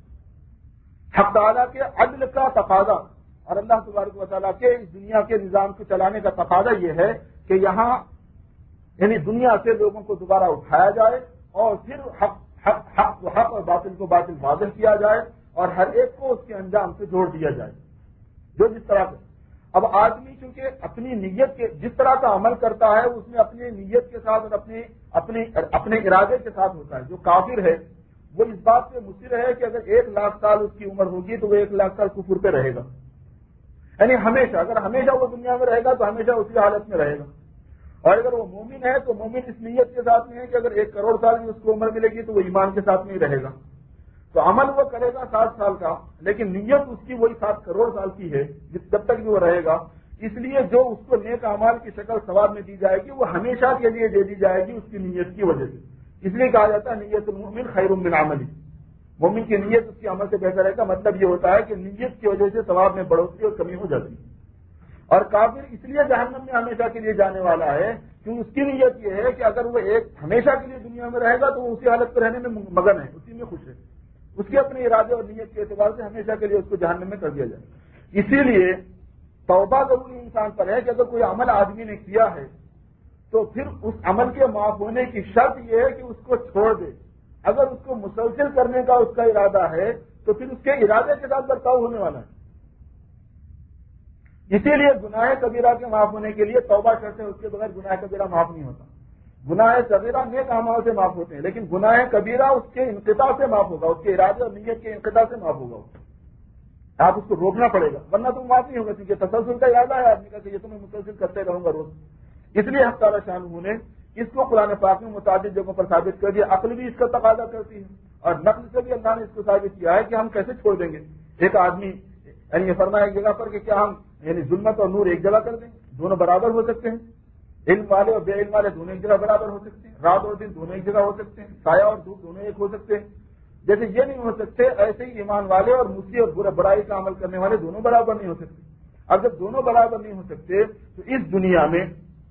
حق تعالیٰ کے عدل کا تقاضا اور اللہ تبارک و تعالیٰ کے اس دنیا کے نظام کو چلانے کا تقاضا یہ ہے کہ یہاں یعنی دنیا سے لوگوں کو دوبارہ اٹھایا جائے اور پھر حق حق حق کو حق اور باطل کو باطل واضح کیا جائے اور ہر ایک کو اس کے انجام سے جوڑ دیا جائے جو جس طرح سے. اب آدمی چونکہ اپنی نیت کے جس طرح کا عمل کرتا ہے اس میں اپنی نیت کے ساتھ اور اپنے اپنے اپنے ارادے کے ساتھ ہوتا ہے. جو کافر ہے وہ اس بات پہ مصر ہے کہ اگر ایک لاکھ سال اس کی عمر ہوگی تو وہ ایک لاکھ سال کفر پہ رہے گا، یعنی ہمیشہ. اگر ہمیشہ وہ دنیا میں رہے گا تو ہمیشہ اسی حالت میں رہے گا. اور اگر وہ مومن ہے تو مومن اس نیت کے ساتھ میں ہے کہ اگر ایک کروڑ سال کی اس کو عمر ملے گی تو وہ ایمان کے ساتھ میں ہی رہے گا. تو عمل وہ کرے گا سات سال کا، لیکن نیت اس کی وہی سات کروڑ سال کی ہے جب تک بھی وہ رہے گا. اس لیے جو اس کو نیک اعمال کی شکل ثواب میں دی جائے گی وہ ہمیشہ کے لیے دے دی جائے گی اس کی نیت کی وجہ سے. اس لیے کہا جاتا ہے نیت المؤمن خیر من عملی. مومن کی نیت اس کے عمل سے بہتر ہے. کا مطلب یہ ہوتا ہے کہ نیت کی وجہ سے ثواب میں بڑھوتری اور کمی ہو جاتی ہے. اور کافر اس لیے جہنم میں ہمیشہ کے لیے جانے والا ہے کیونکہ اس کی نیت یہ ہے کہ اگر وہ ایک ہمیشہ کے لیے دنیا میں رہے گا تو وہ اسی حالت پہ رہنے میں مگن ہے، اسی میں خوش ہے. اس کے اپنے ارادے اور نیت کے اعتبار سے ہمیشہ کے لیے اس کو جہنم میں کر دیا جائے۔ اسی لیے توبہ ضروری انسان پر ہے کہ اگر کوئی عمل آدمی نے کیا ہے تو پھر اس عمل کے معاف ہونے کی شرط یہ ہے کہ اس کو چھوڑ دے۔ اگر اس کو مسلسل کرنے کا اس کا ارادہ ہے تو پھر اس کے ارادے کے ساتھ برتاؤ ہونے والا ہے۔ اسی لیے گناہ کبیرہ کے معاف ہونے کے لیے توبہ شرط ہے، اس کے بغیر گناہ کبیرہ معاف نہیں ہوتا۔ گناہ کبیرہ نیک اعمال سے معاف ہوتے ہیں، لیکن گناہ کبیرہ اس کے انقطاع سے معاف ہوگا، اس کے ارادے اور نیت کے انقطاع سے معاف ہوگا۔ آپ اس کو روکنا پڑے گا، ورنہ تو معاف نہیں ہوگا، کیونکہ تسلسل کا ارادہ ہے آدمی کا کہ یہ تو میں مسلسل کرتے رہوں گا روز۔ اس لیے حق تعالیٰ شانہ نے اس کو قرآن پاک میں متعدد جگہوں پر ثابت کر دیا۔ عقل بھی اس کا تقاضا کرتی ہے اور نقل سے بھی اللہ نے اس کو ثابت کیا ہے کہ ہم کیسے چھوڑ دیں گے۔ ایک آدمی یعنی یہ فرمایا ایک جگہ پر کہ کیا ہم یعنی ظلمت اور نور ایک جگہ کر دیں، دونوں برابر ہو سکتے ہیں؟ علم والے اور بے علم والے دونوں ایک جگہ برابر ہو سکتے ہیں؟ رات اور دن دونوں ایک جگہ ہو سکتے ہیں؟ سایہ اور دھوپ دونوں ایک ہو سکتے ہیں؟ جیسے یہ نہیں ہو سکتے، ایسے ہی ایمان والے اور مسیح اور برا برائی کا عمل کرنے والے دونوں برابر نہیں ہو سکتے۔ اب جب دونوں برابر نہیں ہو سکتے تو اس دنیا میں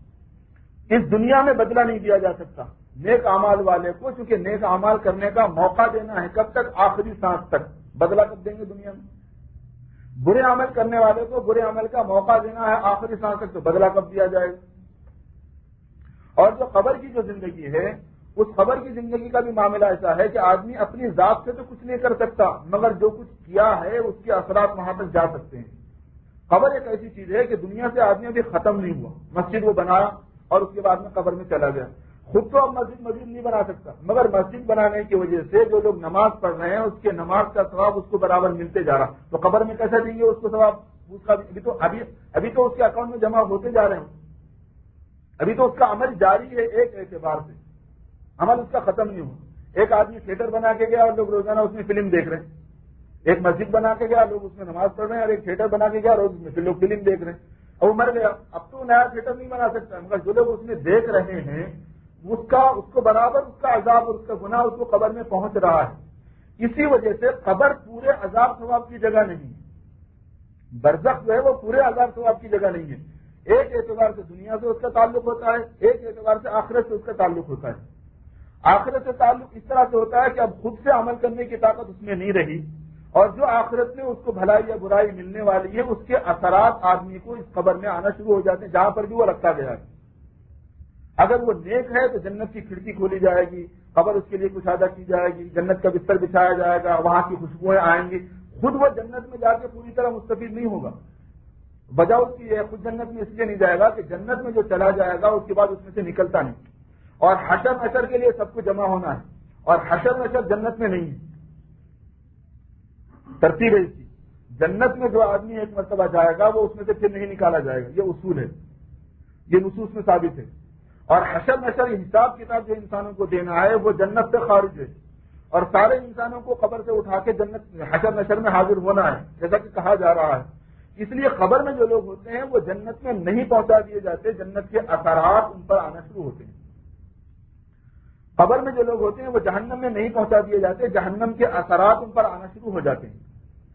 اس دنیا میں بدلہ نہیں دیا جا سکتا۔ نیک اعمال والے کو چونکہ نیک اعمال کرنے کا موقع دینا ہے، کب تک؟ آخری سانس تک۔ بدلہ کب دیں گے دنیا میں؟ برے عمل کرنے والے کو برے عمل کا موقع دینا ہے آخری سانس تک، تو بدلہ کب دیا جائے گا؟ اور جو قبر کی جو زندگی ہے، اس قبر کی زندگی کا بھی معاملہ ایسا ہے کہ آدمی اپنی ذات سے تو کچھ نہیں کر سکتا، مگر جو کچھ کیا ہے اس کے اثرات وہاں تک جا سکتے ہیں۔ قبر ایک ایسی چیز ہے کہ دنیا سے آدمی ابھی ختم نہیں ہوا، مسجد وہ بنایا اور اس کے بعد میں قبر میں چلا گیا۔ خود تو اب مسجد مسجد نہیں بنا سکتا، مگر مسجد بنانے کی وجہ سے جو لوگ نماز پڑھ رہے ہیں اس کے نماز کا ثواب اس کو برابر ملتے جا رہا، تو قبر میں کیسے دیں گے اس کو ثواب؟ اس کا ابھی تو ابھی ابھی تو اس کے اکاؤنٹ میں جمع ہوتے جا رہے ہیں، ابھی تو اس کا عمل جاری ہے۔ ایک اعتبار سے عمل اس کا ختم نہیں ہوا۔ ایک آدمی تھیٹر بنا کے گیا اور لوگ روزانہ اس میں فلم دیکھ رہے ہیں، ایک مسجد بنا کے گیا لوگ اس میں نماز پڑھ رہے ہیں، اور ایک تھیٹر بنا کے گیا اور اس میں لوگ فلم دیکھ رہے ہیں، اور وہ مر گیا۔ اب تو نیا تھیٹر نہیں بنا سکتا، مگر جو لوگ اس میں دیکھ رہے ہیں اس کا اس کو برابر اس کا عذاب اور اس کا گناہ اس کو قبر میں پہنچ رہا ہے۔ اسی وجہ سے قبر پورے عذاب ثواب کی جگہ نہیں ہے، برزخ جو ہے وہ پورے عذاب ثواب کی جگہ نہیں ہے۔ ایک اعتبار سے دنیا سے اس کا تعلق ہوتا ہے، ایک اعتبار سے آخرت سے اس کا تعلق ہوتا ہے۔ آخرت سے تعلق اس طرح سے ہوتا ہے کہ اب خود سے عمل کرنے کی طاقت اس میں نہیں رہی، اور جو آخرت میں اس کو بھلائی یا برائی ملنے والی ہے اس کے اثرات آدمی کو اس قبر میں آنا شروع ہو جاتے ہیں جہاں پر بھی وہ رکھا گیا ہے۔ اگر وہ نیک ہے تو جنت کی کھڑکی کھولی جائے گی، قبر اس کے لیے کشادہ کی جائے گی، جنت کا بستر بچھایا جائے گا، وہاں کی خوشبوئیں آئیں گی۔ خود وہ جنت میں جا کے پوری طرح مستفید نہیں ہوگا، وجہ اس کی ہے خود جنت میں اس لیے نہیں جائے گا کہ جنت میں جو چلا جائے گا اس کے بعد اس میں سے نکلتا نہیں، اور حشر نشر کے لیے سب کو جمع ہونا ہے، اور حشر نشر جنت میں نہیں ہے۔ ترتیب ہے اس کی، جنت میں جو آدمی ایک مرتبہ جائے گا وہ اس میں سے پھر نہیں نکالا جائے گا، یہ اصول ہے، یہ نصوص میں ثابت ہے۔ اور حشر نشر حساب کتاب جو انسانوں کو دینا ہے وہ جنت سے خارج ہے، اور سارے انسانوں کو قبر سے اٹھا کے جنت حشر نشر میں حاضر ہونا ہے، جیسا کہ کہا جا رہا ہے۔ اس لیے قبر میں جو لوگ ہوتے ہیں وہ جنت میں نہیں پہنچا دیے جاتے، جنت کے اثرات ان پر آنا شروع ہوتے ہیں۔ قبر میں جو لوگ ہوتے ہیں وہ جہنم میں نہیں پہنچا دیے جاتے، جہنم کے اثرات ان پر آنا شروع ہو جاتے ہیں۔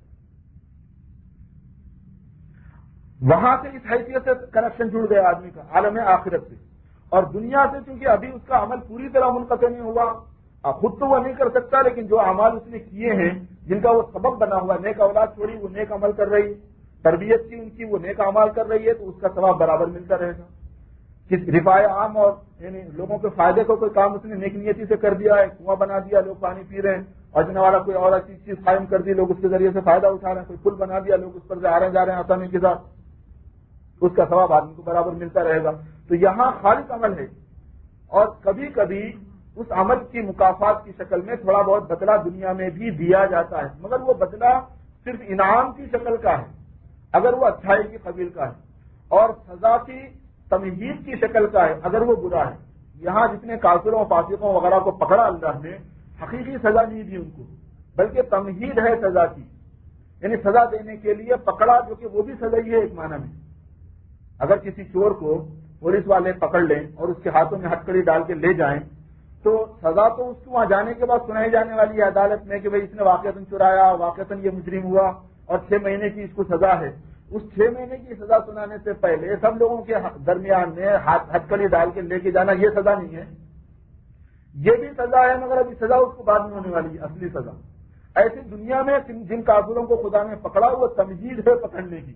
وہاں سے اس حیثیت سے کنیکشن جڑ گیا آدمی کا عالم آخرت سے، اور دنیا سے چونکہ ابھی اس کا عمل پوری طرح منقطع نہیں ہوا، خود تو وہ نہیں کر سکتا، لیکن جو اعمال اس نے کیے ہیں جن کا وہ سبب بنا ہوا، نیک اولاد چھوڑی وہ نیک عمل کر رہی، تربیت کی ان کی وہ نیک اعمال کر رہی ہے، تو اس کا ثواب برابر ملتا رہے گا۔ کس رفاع عام اور یعنی لوگوں کے فائدے کو کوئی کام اس نے نیک نیتی سے کر دیا ہے، کنواں بنا دیا لوگ پانی پی رہے ہیں، اور جن والا کوئی اور اچھی چیز قائم کر دی لوگ اس کے ذریعے سے فائدہ اٹھا رہے ہیں، کوئی پل بنا دیا لوگ اس پر سے آ رہے جا رہے ہیں آسانی کے ساتھ، اس کا ثواب آدمی کو برابر ملتا رہے گا۔ تو یہاں خالص عمل ہے، اور کبھی کبھی اس عمل کی مکافات کی شکل میں تھوڑا بہت بدلہ دنیا میں بھی دیا جاتا ہے، مگر وہ بدلہ صرف انعام کی شکل کا ہے اگر وہ اچھائی کی قبیل کا ہے، اور سزا کی تمہید کی شکل کا ہے اگر وہ برا ہے۔ یہاں جتنے کافروں فاسقوں وغیرہ کو پکڑا اللہ نے، حقیقی سزا نہیں دی ان کو، بلکہ تمہید ہے سزا کی، یعنی سزا دینے کے لیے پکڑا، جو کہ وہ بھی سزا ہی ہے ایک معنی میں۔ اگر کسی چور کو پولیس والے پکڑ لیں اور اس کے ہاتھوں میں ہتکڑی ڈال کے لے جائیں تو سزا تو اس کو وہاں جانے کے بعد سنائی جانے والی ہے عدالت میں کہ بھئی اس نے واقعتاً چرایا، واقعتاً یہ مجرم ہوا، اور چھ مہینے کی اس کو سزا ہے۔ اس چھ مہینے کی سزا سنانے سے پہلے سب لوگوں کے درمیان میں ہتکڑی ڈال کے لے کے جانا یہ سزا نہیں ہے، یہ بھی سزا ہے، مگر ابھی سزا اس کو بعد میں ہونے والی ہے، اصلی سزا۔ ایسی دنیا میں جن کافروں کو خدا نے پکڑا وہ تمہید ہے پکڑنے کی،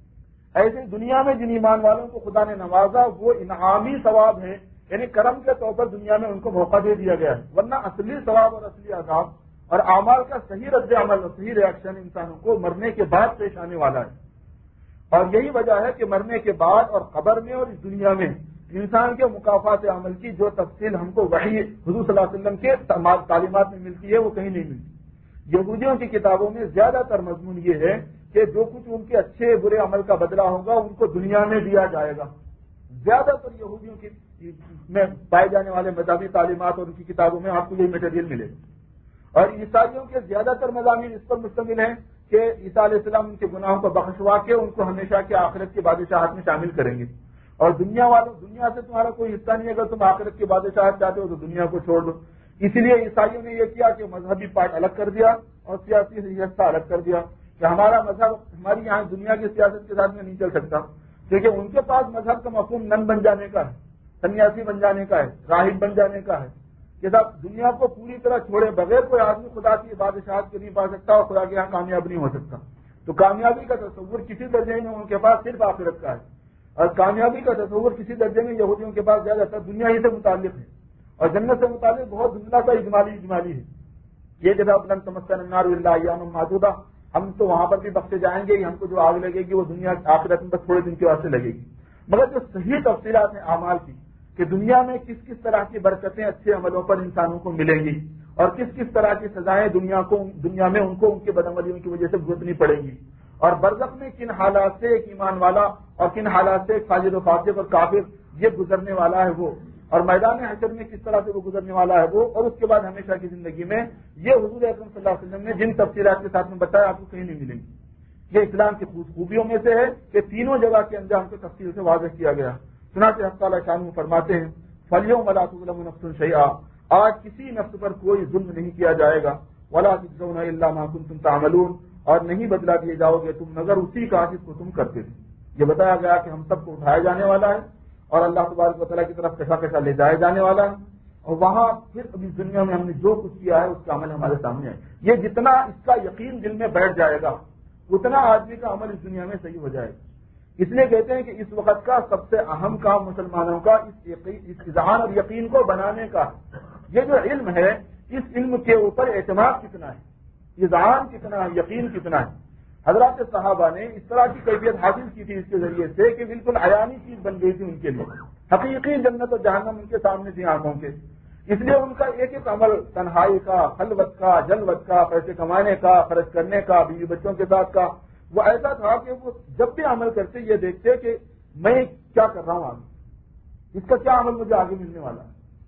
ایسی دنیا میں جن ایمان والوں کو خدا نے نوازا وہ انعامی ثواب ہے، یعنی کرم کے طور پر دنیا میں ان کو موقع دے دیا گیا ہے، ورنہ اصلی ثواب اور اصلی عذاب اور اعمال کا صحیح رد عمل اور صحیح ریاکشن انسانوں کو مرنے کے بعد پیش آنے والا ہے۔ اور یہی وجہ ہے کہ مرنے کے بعد اور قبر میں اور اس دنیا میں انسان کے مکافات عمل کی جو تفصیل ہم کو وحی حضور صلی اللہ علیہ وسلم کے تعلیمات میں ملتی ہے وہ کہیں نہیں ملتی۔ یہودیوں کی کتابوں میں زیادہ تر مضمون یہ ہے کہ جو کچھ ان کے اچھے برے عمل کا بدلہ ہوگا ان کو دنیا میں دیا جائے گا۔ زیادہ تر یہودیوں کی میں پائے جانے والے مذہبی تعلیمات اور ان کی کتابوں میں آپ کو یہ میٹیریل ملے گا۔ اور عیسائیوں کے زیادہ تر مضامین اس پر مشتمل ہیں کہ عیسیٰ علیہ السلام ان کے گناہوں کو بخشوا کے ان کو ہمیشہ کے آخرت کی بادشاہت میں شامل کریں گے، اور دنیا والوں دنیا سے تمہارا کوئی حصہ نہیں ہے، اگر تم آخرت کی بادشاہت چاہتے ہو تو دنیا کو چھوڑ دو۔ اسی لیے عیسائیوں نے یہ کیا کہ مذہبی پارٹ الگ کر دیا اور سیاسی حصہ الگ کر دیا کہ ہمارا مذہب ہماری یہاں دنیا کی سیاست کے ساتھ میں نہیں چل سکتا، کیونکہ ان کے پاس مذہب کا مفہوم نن بن جانے کا ہے، سنیاسی بن جانے کا ہے، راہب بن جانے کا ہے، کہ صاحب دنیا کو پوری طرح چھوڑے بغیر کوئی آدمی خدا کی بادشاہت کو نہیں پا سکتا اور خدا کے یہاں کامیاب نہیں ہو سکتا۔ تو کامیابی کا تصور کسی درجے میں ان کے پاس صرف آخرت کا ہے، اور کامیابی کا تصور کسی درجے میں یہودیوں کے پاس زیادہ تر دنیا ہی سے متعلق ہے، اور جنت سے متعلق بہت دنیا کا اجمالی اجمالی ہے۔ یہ جب اپنا سمجھتا النار الا ایام معدودہ، ہم تو وہاں پر بھی بخشے جائیں گے، ہم کو جو آگ لگے گی وہ دنیا آخرت میں بس تھوڑے دن کے واسطے لگے گی۔ مگر جو صحیح تفصیلات ہیں اعمال کی کہ دنیا میں کس کس طرح کی برکتیں اچھے عملوں پر انسانوں کو ملیں گی اور کس کس طرح کی سزائیں دنیا کو دنیا میں ان کو ان کے بدعملیوں کی وجہ سے بھگتنی پڑے گی، اور برزخ میں کن حالات سے ایک ایمان والا اور کن حالات سے ایک فاجر و فاسق اور کافر یہ گزرنے والا ہے وہ، اور میدان حشر میں کس طرح سے وہ گزرنے والا ہے وہ، اور اس کے بعد ہمیشہ کی زندگی میں یہ حضور اکرم صلی اللہ علیہ وسلم نے جن تفصیلات کے ساتھ میں بتایا آپ کو کہیں نہیں ملیں گی۔ یہ اسلام کی خوبیوں میں سے ہے کہ تینوں جگہ کے انجام کو تفصیل سے واضح کیا گیا۔ چنانچہ حق تعالیٰ شان فرماتے ہیں فَالْيَوْمَ لَا تُظْلَمُ نَفْسٌ شَيْئًا، آج کسی نفس پر کوئی ظلم نہیں کیا جائے گا، وَلَا تُجْزَوْنَ إِلَّا مَا كُنتُمْ تَعْمَلُونَ، اور نہیں بدلا دیے جاؤ گے تم مگر اسی کا جس کو تم کرتے تھے۔ یہ بتایا گیا کہ ہم سب کو اٹھایا جانے والا ہے اور اللہ تبارک و تعالیٰ کی طرف کیسا کیسا لے جایا جانے والا ہے، اور وہاں پھر ابھی دنیا میں ہم نے جو کچھ کیا ہے اس کا عمل ہمارے سامنے ہے۔ یہ جتنا اس کا یقین دل میں بیٹھ جائے گا اتنا آدمی کا عمل اس دنیا میں صحیح ہو جائے گا۔ اس لیے کہتے ہیں کہ اس وقت کا سب سے اہم کام مسلمانوں کا اس اس اذعان اور یقین کو بنانے کا ہے۔ یہ جو علم ہے اس علم کے اوپر اعتماد کتنا ہے، اذعان کتنا ہے، یقین کتنا ہے۔ حضرات صحابہ نے اس طرح کی کیفیت حاصل کی تھی اس کے ذریعے سے کہ بالکل عیانی چیز بن گئی تھی ان کے لیے، حقیقی جنت اور جہنم ان کے سامنے تھی آنکھوں کے۔ اس لیے ان کا ایک ایک عمل تنہائی کا، خلوت کا، جلوت کا، پیسے کمانے کا، خرچ کرنے کا، بیوی بچوں کے ساتھ کا، وہ ایسا تھا کہ وہ جب بھی عمل کرتے یہ دیکھتے کہ میں کیا کر رہا ہوں آگے، اس کا کیا عمل مجھے آگے ملنے والا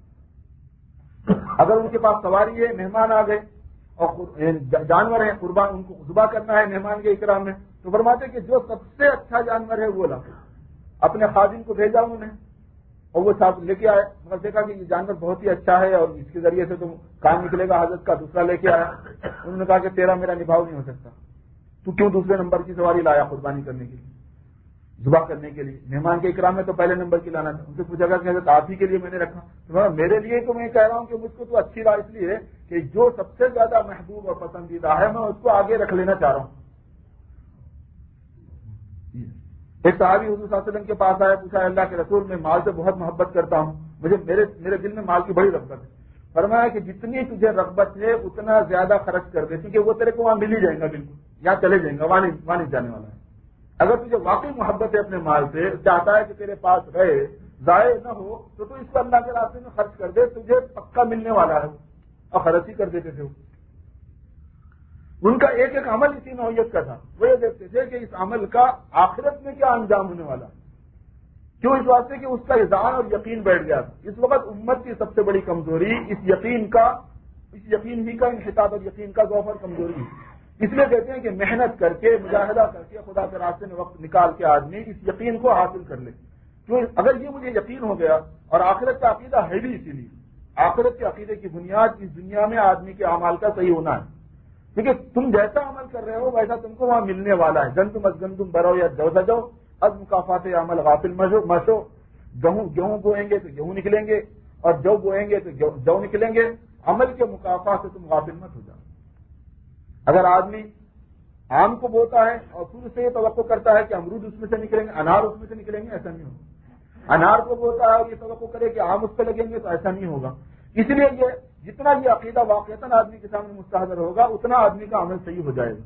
ہے۔ اگر ان کے پاس سواری ہے، مہمان آ گئے اور جانور ہیں، قربان ان کو ذبح کرنا ہے مہمان کے اکرام میں، تو فرماتے کہ جو سب سے اچھا جانور ہے وہ لا، اپنے خادم کو بھیجا انہیں اور وہ صاحب لے کے آئے، مگر دیکھا کہ یہ جانور بہت ہی اچھا ہے اور اس کے ذریعے سے تم کام نکلے گا حضرت کا، دوسرا لے کے آیا۔ انہوں نے کہا کہ تیرا میرا نبھاؤ نہیں ہو سکتا، تو کیوں دوسرے نمبر کی سواری لایا قربانی کرنے کے لیے، ذبح کرنے کے لیے؟ مہمان کے اکرام میں تو پہلے نمبر کی لانا تھا۔ ان سے پوچھا گیا کہ حضرت آپ ہی کے لیے میں نے رکھا، تو میرے لیے تو میں کہہ رہا ہوں کہ مجھ کو تو اچھی رائے اس لیے کہ جو سب سے زیادہ محبوب اور پسندیدہ ہے میں اس کو آگے رکھ لینا چاہ رہا ہوں۔ ایک صحابی حضور صلی اللہ علیہ وسلم کے پاس آیا، پوچھا اللہ کے رسول میں مال سے بہت محبت کرتا ہوں، مجھے میرے میرے دل میں مال کی بڑی رغبت ہے۔ فرمایا کہ جتنی تجھے رغبت ہے اتنا زیادہ خرچ کر دے، کیونکہ وہ تیرے کو وہاں مل ہی جائیں گا، بالکل یہاں چلے جائیں گا، وہاں نہیں وہاں نہیں جانے والا ہے۔ اگر تجھے واقعی محبت ہے اپنے مال سے، چاہتا ہے کہ تیرے پاس رہے، ضائع نہ ہو، تو تو اس کو اللہ کے راستے میں خرچ کر دے، تجھے پکا ملنے والا ہے، اور خرچ ہی کر دیتے تھے۔ ان کا ایک ایک عمل اسی نوعیت کا تھا، وہ یہ دیکھتے تھے کہ اس عمل کا آخرت میں کیا انجام ہونے والا ہے، کیوں؟ اس واسطے کہ اس کا اذعان اور یقین بیٹھ گیا تھا۔ اس وقت امت کی سب سے بڑی کمزوری اس یقین کا اس یقین ہی کا انحطاط اور یقین کا ضعف اور کمزوری ہے۔ اس لیے کہتے ہیں کہ محنت کر کے، مجاہدہ کر کے، خدا کے راستے میں وقت نکال کے آدمی اس یقین کو حاصل کر لے، کیوں؟ اگر یہ مجھے یقین ہو گیا، اور آخرت کا عقیدہ ہے بھی اسی لیے، آخرت کے عقیدے کی بنیاد اس دنیا میں آدمی کے اعمال کا صحیح ہونا ہے، کیونکہ تم جیسا عمل کر رہے ہو ویسا تم کو وہاں ملنے والا ہے۔ گن تم از گن تم برو یا جو سجو از مکافات عمل غافل مشو مشو گہوں گیہوں بوئیں گے تو گیہوں نکلیں گے، اور جو بوئیں گے تو جو نکلیں گے، عمل کے مکافات سے تم غافل مت ہو جاؤ۔ اگر آدمی آم کو بوتا ہے اور پھر اسے یہ توقع کرتا ہے کہ امرود اس میں سے نکلیں گے، انار اس میں سے نکلیں گے، ایسا نہیں ہوگا۔ انار کو بوتا ہے اور یہ توقع کرے کہ آم اس پہ لگیں گے، تو ایسا نہیں ہوگا۔ اس لیے یہ جتنا یہ عقیدہ واقعتاً آدمی کے سامنے مستحضر ہوگا اتنا آدمی کا عمل صحیح ہو جائے گا۔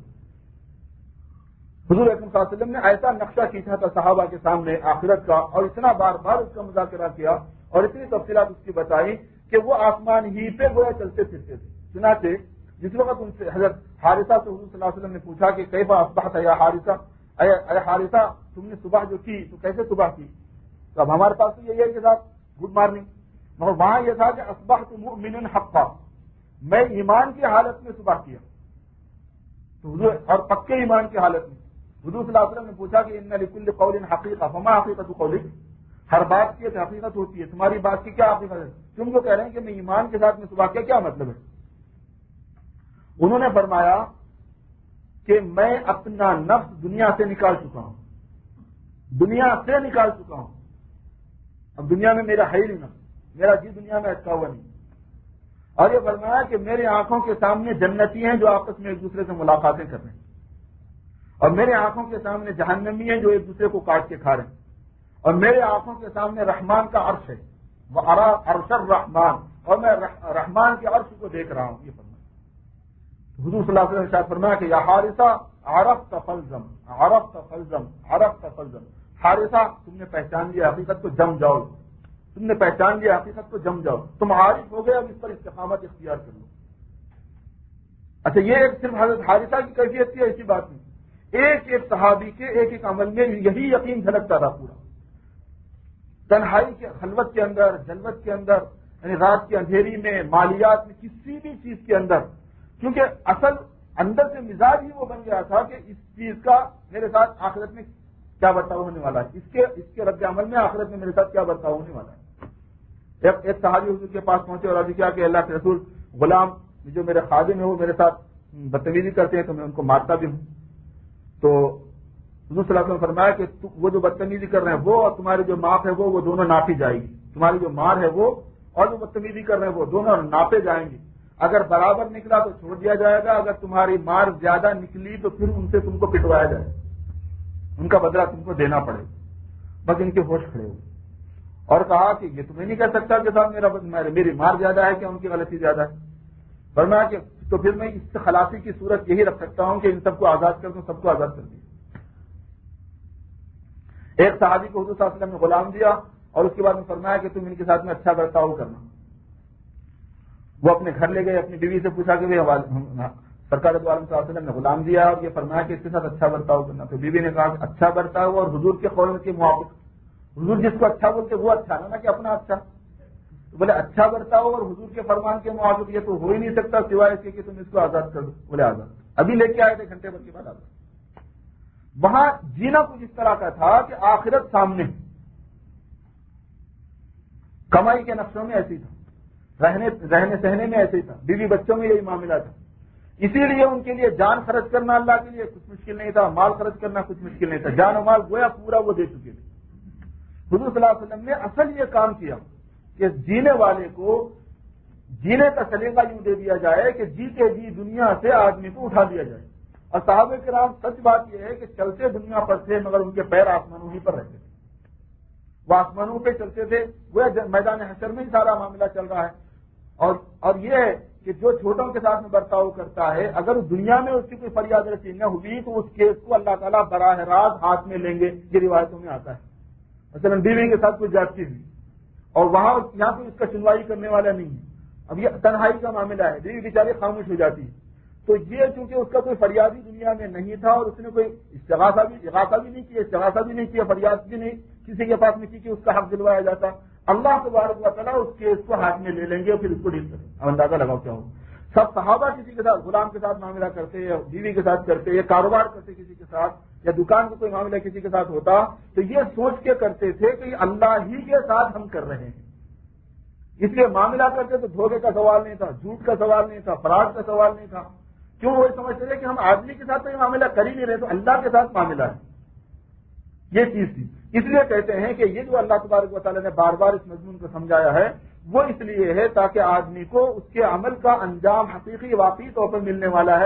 حضور اکرم صلی اللہ علیہ وسلم نے ایسا نقشہ کھینچا تھا صحابہ کے سامنے آخرت کا، اور اتنا بار بار اس کا مذاکرہ کیا اور اتنی تفصیلات اس کی بتائی کہ وہ آسمان ہی پہ گویا چلتے پھرتے تھے۔ چنانچہ جس وقت ان سے حضرت حارثہ سے حضور صلی اللہ علیہ وسلم نے پوچھا کہ کیفا اصبحت یا حارثہ، اے حارثہ تم نے صبح جو کی تو کیسے صبح کی؟ تو اب ہمارے پاس تو یہی ہے کہ صاحب گڈ مارننگ، مگر وہاں یہ تھا کہ اصبحت مؤمنا حقا، میں ایمان کی حالت میں صبح کیا، تو حضور اور پکے ایمان کی حالت میں۔ حضور صلی اللہ علیہ وسلم نے پوچھا کہ ان لکل قول حقیقہ فما حقیقت قولک، ہر بات کی حقیقت ہوتی ہے، تمہاری بات کی کیا حقیقت ہے؟ تم جو کہہ رہے ہیں کہ میں ایمان کے ساتھ میں صبح کیا، کیا مطلب ہے؟ انہوں نے فرمایا کہ میں اپنا نفس دنیا سے نکال چکا ہوں، دنیا سے نکال چکا ہوں، اب دنیا میں میرا ہے ہی نہیں نفس، میرا جی دنیا میں اٹکا ہوا نہیں۔ اور یہ فرمایا کہ میرے آنکھوں کے سامنے جنتی ہیں جو آپس میں ایک دوسرے سے ملاقاتیں کر رہے ہیں، اور میرے آنکھوں کے سامنے جہنمی ہیں جو ایک دوسرے کو کاٹ کے کھا رہے ہیں، اور میرے آنکھوں کے سامنے رحمان کا عرش ہے، وہ عرش الرحمان، اور میں رحمان کے عرش کو دیکھ رہا ہوں۔ یہ فرمایا حضور صلی اللہ علیہ وسلم نے شاید فرمایا کہ یا حارثہ عرفت فلزم، عرفت فلزم، عرفت فلزم، حارثہ تم نے پہچان لیا حقیقت کو، جم جاؤ، تم نے پہچان لیا حقیقت کو، جم جاؤ، تم عارف ہو گئے، اب اس پر استقامت اختیار کر لو۔ اچھا یہ ایک صرف حضرت حارثہ کی کیفیت تھی، ایسی بات نہیں، ایک ایک صحابی کے ایک ایک عمل میں یہی یقین جھلکتا تھا پورا، تنہائی کے خلوت کے اندر، جلوت کے اندر، یعنی رات کے اندھیری میں، مالیات میں، کسی بھی چیز کے اندر، کیونکہ اصل اندر سے مزاج ہی وہ بن گیا تھا کہ اس چیز کا میرے ساتھ آخرت میں کیا برتاؤ ہونے والا ہے، اس کے اس کے رد عمل میں آخرت میں میرے ساتھ کیا برتاؤ ہونے والا ہے۔ ایک ایک صحابی حضور کے پاس پہنچے اور عرض کیا کہ اللہ کے رسول، غلام جو میرے خادم ہیں وہ میرے ساتھ بدتمیزی کرتے ہیں تو میں ان کو مارتا بھی ہوں، تو حضور صلی اللہ علیہ وسلم نے فرمایا کہ وہ جو بدتمیزی کر رہے ہیں وہ اور تمہاری جو معاف ہے وہ وہ دونوں ناپی جائے گی، تمہاری جو مار ہے وہ اور جو بدتمیزی کر رہے ہیں وہ دونوں ناپے جائیں گے، اگر برابر نکلا تو چھوڑ دیا جائے گا، اگر تمہاری مار زیادہ نکلی تو پھر ان سے تم کو پٹوایا جائے گا، ان کا بدلہ تم کو دینا پڑے گا۔ بس ان کے ہوش کھڑے ہوئے اور کہا کہ یہ تمہیں نہیں کہہ سکتا کہ صاحب میرا میری مار زیادہ ہے کہ ان کی غلطی زیادہ ہے، فرمایا کہ تو پھر میں اس خلاصی کی صورت یہی رکھ سکتا ہوں کہ ان سب کو آزاد کر دوں، سب کو آزاد کر دیا۔ ایک صحابی کو حضور صلی اللہ علیہ وسلم نے غلام دیا اور اس کے بعد میں فرمایا کہ تم ان کے ساتھ میں اچھا برتاؤ کرنا۔ وہ اپنے گھر لے گئے، اپنی بیوی سے پوچھا کہ سرکار دو عالم صلی اللہ علیہ وسلم نے غلام دیا اور یہ فرمایا کہ اس کے ساتھ اچھا برتاؤ کرنا، تو بیوی نے کہا کہ اچھا برتاؤ اور حضور کے قول کے موافق، حضور جس کو اچھا بولتے وہ اچھا نہ کہ اپنا اچھا، بولے اچھا برتاؤ اور حضور کے فرمان کے موافق، یہ تو ہو ہی نہیں سکتا سوائے اس کے کہ تم اس کو آزاد کر دو، بولے آزاد، ابھی لے کے آئے تھے گھنٹے بھر کے بعد آزاد۔ وہاں جینا کچھ اس طرح کا تھا کہ آخرت سامنے، کمائی کے نقشوں میں ایسی تھا، رہنے رہنے سہنے میں ایسے ہی تھا، بیوی بچوں میں یہی معاملہ تھا، اسی لیے ان کے لیے جان خرچ کرنا اللہ کے لیے کچھ مشکل نہیں تھا، مال خرچ کرنا کچھ مشکل نہیں تھا، جان و مال گویا پورا وہ دے چکے تھے۔ حضور صلی اللہ علیہ وسلم نے اصل یہ کام کیا کہ جینے والے کو جینے کا سلیقہ یوں دے دیا جائے کہ جیتے جی دنیا سے آدمی کو اٹھا دیا جائے، اور صحابہ کرام سچ بات یہ ہے کہ چلتے دنیا پر تھے مگر ان کے پیر آسمانوں ہی پر رہتے تھے، وہ آسمانوں پہ چلتے تھے، وہ میدان حشر میں ہی سارا معاملہ چل رہا ہے۔ اور اور یہ ہے کہ جو چھوٹوں کے ساتھ میں برتاؤ کرتا ہے اگر دنیا میں اس کی کوئی فریاد رسی نہ ہوئی تو اس کیس کو اللہ تعالیٰ براہ راست ہاتھ میں لیں گے، یہ روایتوں میں آتا ہے۔ مثلا بیوی کے ساتھ کوئی زیادتی ہوئی اور وہاں یہاں تو اس کا سنوائی کرنے والا نہیں ہے، اب یہ تنہائی کا معاملہ ہے، بیوی بیچاری خاموش ہو جاتی ہے، تو یہ چونکہ اس کا کوئی فریادی دنیا میں نہیں تھا اور اس نے کوئی استغاثہ بھی اغاثہ بھی نہیں کیا، استغاثہ بھی نہیں کیا، فریاد بھی نہیں کسی کے پاس میں کی کہ اس کا حق دلوایا جاتا، اللہ تبارک و تعالیٰ اس کے اس کو ہاتھ میں لے لیں گے اور پھر اس کو ڈیل کریں۔ اب اندازہ لگاؤ کیا ہو، سب صحابہ کسی کے ساتھ غلام کے ساتھ معاملہ کرتے یا بیوی کے ساتھ کرتے یا کاروبار کرتے کسی کے ساتھ یا دکان کا کوئی معاملہ کسی کے ساتھ ہوتا تو یہ سوچ کے کرتے تھے کہ یہ اللہ ہی کے ساتھ ہم کر رہے ہیں، اس لیے معاملہ کرتے تو دھوکے کا سوال نہیں تھا، جھوٹ کا سوال نہیں تھا، فراڈ کا سوال نہیں تھا، کیوں وہ سمجھتے تھے کہ ہم آدمی کے ساتھ تو یہ معاملہ کر ہی نہیں رہے تو اللہ کے ساتھ معاملہ ہے، یہ چیز تھی۔ اس لیے کہتے ہیں کہ یہ جو اللہ تبارک و تعالیٰ نے بار بار اس مضمون کو سمجھایا ہے وہ اس لیے ہے تاکہ آدمی کو اس کے عمل کا انجام حقیقی واقعی طور پر ملنے والا ہے،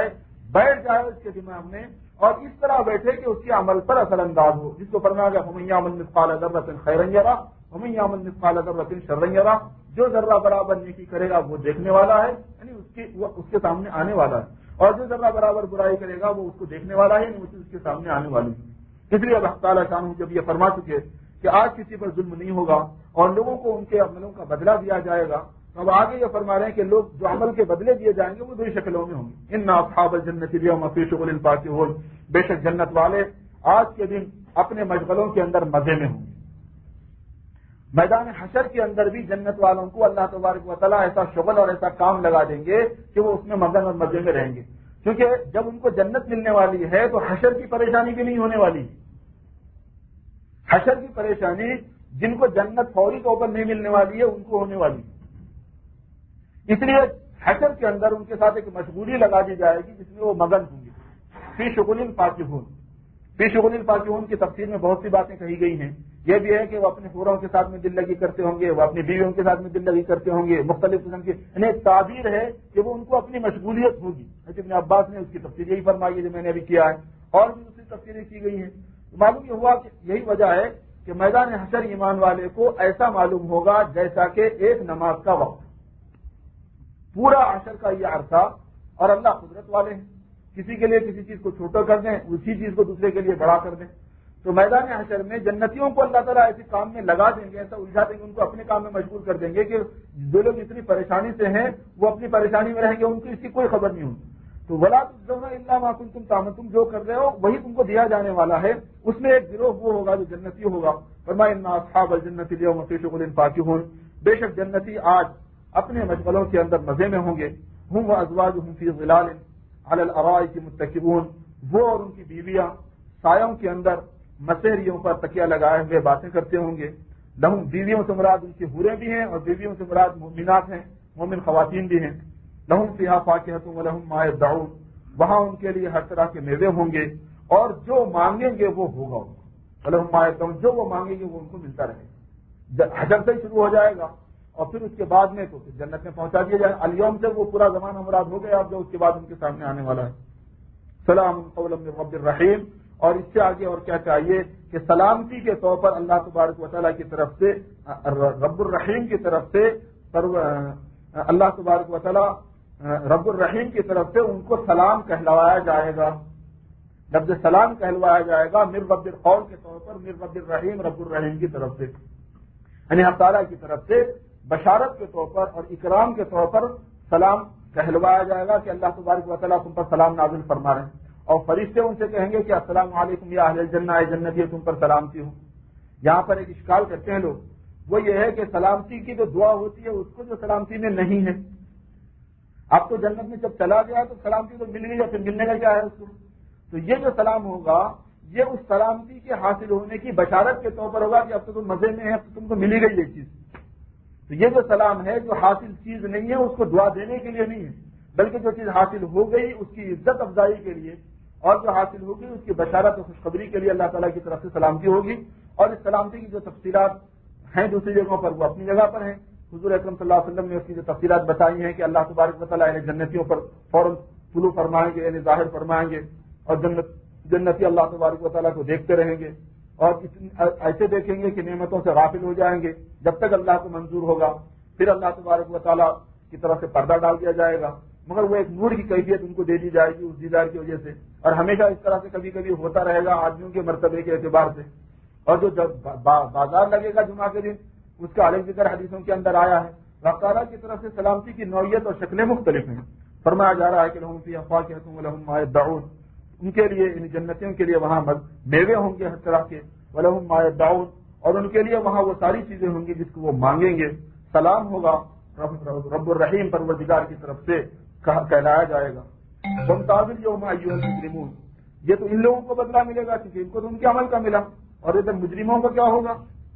بیٹھ جائے اس کے دماغ میں اور اس طرح بیٹھے کہ اس کے عمل پر اثر انداز ہو، جس کو فرمایا گیا فَمَن يَعْمَلْ مِثْقَالَ ذَرَّةٍ خَيْرًا يَرَهُ وَمَن يَعْمَلْ مِثْقَالَ ذَرَّةٍ شَرًّا يَرَهُ، جو ذرہ برابر نیکی کرے گا وہ دیکھنے والا ہے، یعنی اس کے وہ اس کے سامنے آنے والا ہے، اور جو ذرہ برابر برائی کرے گا وہ اس کو دیکھنے والا ہے، یعنی اس کے سامنے آنے والی ہے۔ اس لیے اللہ تعالیٰ شانہ جب یہ فرما چکے کہ آج کسی پر ظلم نہیں ہوگا اور لوگوں کو ان کے عملوں کا بدلہ دیا جائے گا، تو اب آگے یہ فرما رہے ہیں کہ لوگ جو عمل کے بدلے دیے جائیں گے وہ دو شکلوں میں ہوں گے۔ ان اصحاب الجنۃ اليوم فی شغل فاکہون، بے شک جنت والے آج کے دن اپنے مشغلوں کے اندر مزے میں ہوں گے۔ میدان حشر کے اندر بھی جنت والوں کو اللہ تبارک و تعالیٰ ایسا شغل اور ایسا کام لگا دیں گے کہ وہ اس میں مگن اور مزے میں رہیں گے، کیونکہ جب ان کو جنت ملنے والی ہے تو حشر کی پریشانی بھی نہیں ہونے والی۔ حشر کی پریشانی جن کو جنت فوری طور پر نہیں ملنے والی ہے ان کو ہونے والی ہے، اس لیے حشر کے اندر ان کے ساتھ ایک مشغولی لگا دی جائے گی جس میں وہ مگن ہوں گے۔ فی شغل فاکہون، فی شغل فاکہون کی تفسیر میں بہت سی باتیں کہی گئی ہیں، یہ بھی ہے کہ وہ اپنے حوروں کے ساتھ میں دل لگی کرتے ہوں گے، وہ اپنی بیویوں کے ساتھ میں دل لگی کرتے ہوں گے، مختلف قسم کی یعنی تعبیر ہے کہ وہ ان کو اپنی مشغولیت ہوگی۔ ابن عباس نے اس کی تفسیر یہی فرمائی ہے جو میں نے ابھی کیا ہے، اور بھی دوسری تفسیریں کی گئی ہیں۔ معلوم یہ ہوا کہ یہی وجہ ہے کہ میدان حشر ایمان والے کو ایسا معلوم ہوگا جیسا کہ ایک نماز کا وقت، پورا حشر کا یہ عرصہ، اور اللہ قدرت والے ہیں، کسی کے لیے کسی چیز کو چھوٹا کر دیں، اسی چیز کو دوسرے کے لیے بڑا کر دیں۔ تو میدان حشر میں جنتیوں کو اللہ تعالیٰ ایسے کام میں لگا دیں گے، ایسا الجھا دیں گے، ان کو اپنے کام میں مشغول کر دیں گے کہ جو لوگ اتنی پریشانی سے ہیں وہ اپنی پریشانی میں رہیں گے، ان کو اس کی کوئی خبر نہیں ہوگی۔ تو وَلَا تُجْزَوْنَ إِلَّا مَا كُنتُمْ تَعْمَلُونَ، تم جو کر رہے ہو وہی تم کو دیا جانے والا ہے۔ اس میں ایک گروہ وہ ہوگا جو جنتی ہوگا، فرمایا إِنَّ أَصْحَابَ الْجَنَّةِ الْيَوْمَ فِي شُغُلٍ فَاكِهُونَ، بے شک جنتی آج اپنے مشغلوں کے اندر مزے میں ہوں گے۔ هُمْ وَأَزْوَاجُهُمْ فِي ظِلَالٍ عَلَى الْأَرَائِكِ مُتَّكِئُونَ، وہ اور ان کی بیویاں سایوں کے اندر مسیریوں پر تکیہ لگائے ہوئے باتیں کرتے ہوں گے۔ لہم، بیویوں سے مراد ان کی حوریں بھی ہیں اور بیویوں سے مراد مومنات ہیں، مومن خواتین بھی ہیں۔ لہم فیہا فاکہۃ ولہم ما یدعون، وہاں ان کے لیے ہر طرح کے میوے ہوں گے اور جو مانگیں گے وہ ہوگا ان کو۔ ولہم ما یدعون، جو وہ مانگیں گے وہ ان کو ملتا رہے گا۔ حشر سے شروع ہو جائے گا اور پھر اس کے بعد میں تو جنت میں پہنچا دیا جائے۔ الیوم سے وہ پورا زمانہ مراد ہو گیا، اب جو اس کے بعد ان کے سامنے آنے والا ہے۔ سلام قولا من رب الرحیم، اور اس سے آگے اور کیا چاہیے کہ سلامتی کے طور پر اللہ تبارک و تعالیٰ کی طرف سے، رب الرحیم کی طرف سے، اللہ تبارک و تعالیٰ رب الرحیم کی طرف سے ان کو سلام کہلوایا جائے گا۔ لفظ سلام کہلوایا جائے گا من رب القول کے طور پر، من رب الرحیم، رب الرحیم کی طرف سے، یعنی اللہ تعالیٰ کی طرف سے بشارت کے طور پر اور اکرام کے طور پر سلام کہلوایا جائے گا کہ اللہ تبارک و تعالیٰ تم پر سلام نازل فرما رہے ہیں، اور فرشتے ان سے کہیں گے کہ السلام علیکم یا اہل الجنہ، اے جنتی تم پر سلامتی ہو۔ یہاں پر ایک اشکال کرتے ہیں لوگ، وہ یہ ہے کہ سلامتی کی جو دعا ہوتی ہے اس کو جو سلامتی میں نہیں ہے۔ اب تو جنت میں جب چلا گیا تو سلامتی تو مل گئی، یا پھر ملنے کا کیا ہے اس کو؟ تو یہ جو سلام ہوگا یہ اس سلامتی کے حاصل ہونے کی بشارت کے طور پر ہوگا کہ اب تو تم مزے میں ہے، اب تو تم کو ملی گئی یہ چیز۔ تو یہ جو سلام ہے جو حاصل چیز نہیں ہے اس کو دعا دینے کے لیے نہیں ہے، بلکہ جو چیز حاصل ہو گئی اس کی عزت افزائی کے لیے، اور جو حاصل ہوگی اس کی بشارت و خوشخبری کے لیے اللہ تعالیٰ کی طرف سے سلامتی ہوگی۔ اور اس سلامتی کی جو تفصیلات ہیں دوسری جگہوں پر وہ اپنی جگہ پر ہیں۔ حضور اکرم صلی اللہ علیہ وسلم نے اس کی جو تفصیلات بتائی ہیں کہ اللہ تبارک و تعالیٰ یعنی جنتیوں پر فوراً طلوع فرمائیں گے، یعنی ظاہر فرمائیں گے، اور جنت جنتی اللہ تبارک و تعالیٰ کو دیکھتے رہیں گے، اور ایسے دیکھیں گے کہ نعمتوں سے غافل ہو جائیں گے جب تک اللہ کو منظور ہوگا۔ پھر اللہ تبارک و تعالیٰ کی طرف سے پردہ ڈال دیا جائے گا، مگر وہ ایک نور کی کیفیت ان کو دے دی جائے گی اس دیدار کی وجہ سے، اور ہمیشہ اس طرح سے کبھی کبھی ہوتا رہے گا آدمیوں کے مرتبے کے اعتبار سے۔ اور جو بازار لگے گا جمعہ کے دن اس کا الگ ذکر حدیثوں کے اندر آیا ہے۔ اللہ تعالیٰ کی طرف سے سلامتی کی نوعیت اور شکلیں مختلف ہیں۔ فرمایا جا رہا ہے کہ لہم فیہا فاکہۃ ولہم ما یدعون، ان کے لیے ان جنتیوں کے لیے وہاں میوے ہوں گے ہر طرح کے، ولہم ما یدعون، اور ان کے لیے وہاں وہ ساری چیزیں ہوں گی جس کو وہ مانگیں گے۔ سلام ہوگا رب الرحیم پروردگار کی طرف سے کہلایا جائے گا۔ وامتازوا اليوم ایھا المجرمون، یہ تو ان لوگوں کو بدلہ ملے گا کیونکہ ان کو تو ان کے عمل کا ملا، اور ادھر مجرموں کو کیا ہوگا؟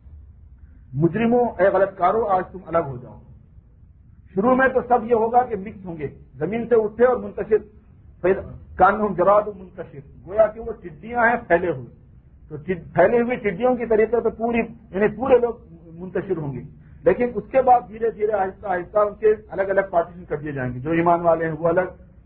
مجرموں، اے غلط کارو آج تم الگ ہو جاؤ۔ شروع میں تو سب یہ ہوگا کہ مکس ہوں گے، زمین سے اٹھے اور منتشر، کانہم جراد منتشر، گویا کہ وہ ٹڈیاں ہیں پھیلے ہوئے، تو پھیلی ہوئی ٹڈیوں کی طریقے سے پوری یعنی پورے لوگ منتشر ہوں گے، لیکن اس کے بعد دھیرے دھیرے آہستہ آہستہ ان کے الگ الگ پارٹیشن کر دیے جائیں گے، جو ایمان والے ہیں وہ الگ،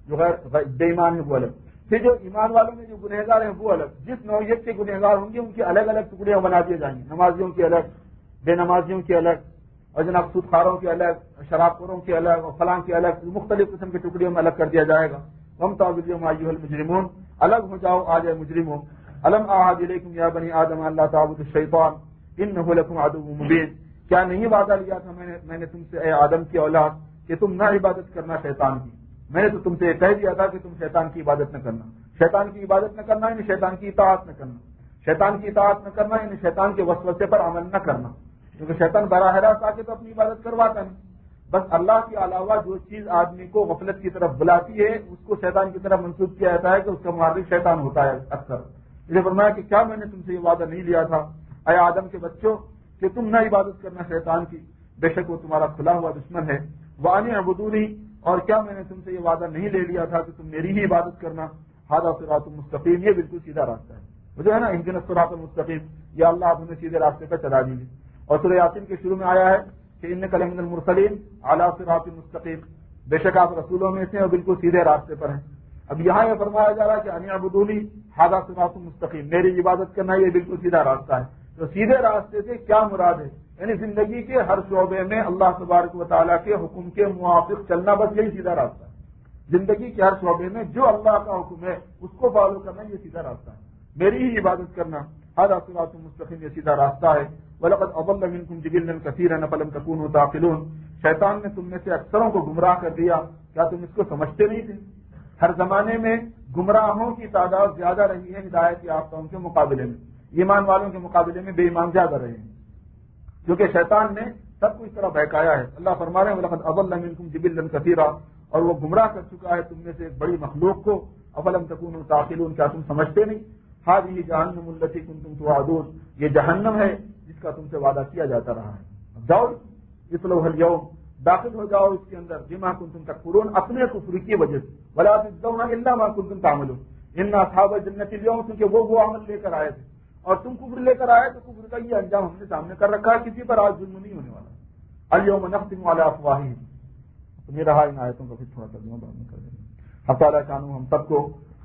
جو غیر بے ایمان ہیں وہ الگ، پھر جو ایمان والوں میں جو گنہگار ہیں وہ الگ، جس نوعیت کے گنہگار ہوں گے ان کی الگ الگ ٹکڑیاں بنا دیے جائیں گے، نمازیوں کی الگ، بے نمازیوں کی الگ، اور جناب سود خاروں کی الگ، شراب خوروں کی الگ، اور فلاں کی الگ، مختلف قسم کی ٹکڑیوں میں الگ کر دیا جائے گا۔ ہم تعبیروں ایھا المجرمون، الگ ہو جاؤ آ جائے مجرموں۔ الم اعہد الیکم یا بنی آدم اللہ تعبدوا الشیطان انہ لکم عدو مبین، کیا نہیں وعدہ لیا تھا میں نے میں نے تم سے اے آدم کی اولاد کہ تم نہ عبادت کرنا شیطان کی، میں نے تو تم سے یہ کہہ دیا تھا کہ تم شیطان کی عبادت نہ کرنا، شیطان کی عبادت نہ کرنا یعنی شیطان کی اطاعت نہ کرنا، شیطان کی اطاعت نہ کرنا یعنی شیطان کے وسوسے پر عمل نہ کرنا، کیونکہ شیطان براہ راست آ کے تو اپنی عبادت کرواتا نہیں، بس اللہ کے علاوہ جو چیز آدمی کو غفلت کی طرف بلاتی ہے اس کو شیطان کی طرف منسوخ کیا جاتا ہے کہ اس کا معرف شیطان ہوتا ہے اکثر۔ اسے فرمایا کہ کیا میں نے تم سے یہ وعدہ نہیں لیا تھا اے آدم کے بچوں کہ تم نہ عبادت کرنا شیطان کی، بے شک وہ تمہارا کھلا ہوا دشمن ہے، وَأَنِ اعْبُدُونِی، اور کیا میں نے تم سے یہ وعدہ نہیں لے لیا تھا کہ تم میری ہی عبادت کرنا، ھذا صراط مستقیم، یہ بالکل سیدھا راستہ ہے، مجھے ہے نا اہدنا الصراط المستقیم، یا اللہ آپ ہمیں سیدھے راستے پر چلا دیجیے۔ اور سورہ یاسین کے شروع میں آیا ہے کہ انک لمن المرسلین علی صراط مستقیم، بے شک آپ رسولوں میں سے اور بالکل سیدھے راستے پر ہیں۔ اب یہاں یہ فرمایا جا رہا ہے کہ ان اعبدونی ھذا صراط مستقیم، میری عبادت کرنا یہ بالکل سیدھا راستہ ہے۔ تو سیدھے راستے سے کیا مراد ہے؟ یعنی زندگی کے ہر شعبے میں اللہ تبارک و تعالیٰ کے حکم کے موافق چلنا، بس یہی سیدھا راستہ ہے۔ زندگی کے ہر شعبے میں جو اللہ کا حکم ہے اس کو فالو کرنا یہ سیدھا راستہ ہے، میری ہی عبادت کرنا، ھذا صراط مستقیم، یہ سیدھا راستہ ہے۔ وَلَقَدْ أَضَلَّ مِنكُمْ جِبِلًّا كَثِيرًا أَفَلَمْ تَكُونُوا تَعْقِلُونَ، شیطان نے تم میں سے اکثروں کو گمراہ کر دیا، کیا تم اس کو سمجھتے نہیں تھے؟ ہر زمانے میں گمراہوں کی تعداد زیادہ رہی ہے ہدایت یافتوں کے مقابلے میں، ایمان والوں کے مقابلے میں بے ایمان زیادہ رہے ہیں، کیونکہ شیطان نے سب کو اس طرح بہکایا ہے۔ اللہ فرما رہے ہیں وَلَقَدْ أَضَلَّ مِنكُمْ جِبِلًّا كَثِيرًا، اور وہ گمراہ کر چکا ہے تم میں سے ایک بڑی مخلوق کو، أَفَلَمْ تَكُونُوا تَعْقِلُونَ، کیا تم سمجھتے نہیں؟ هذه جہنم التي كنتم توعدون، یہ جہنم ہے جس کا تم سے وعدہ کیا جاتا رہا ہے، جاؤ اصلوها اليوم، داخل ہو جاؤ اس کے اندر، بما كنتم تکفرون، اپنے کفر کی وجہ سے، ولا تجزون الا ما كنتم تعملون، ان اصحاب الجنة اليوم، کیونکہ وہ وہ عمل لے کر آئے تھے اور تم کفر لے کر آئے تو کفر کا یہ انجام ہم نے سامنے کر رکھا ہے، کسی پر آج ظلم نہیں ہونے والا۔ اليوم نختم على افواههم، تو یہ رہا ان آیتوں کو پھر تھوڑا سا بعد میں کر دیں گے۔ اللہ تعالیٰ جانو ہم سب کو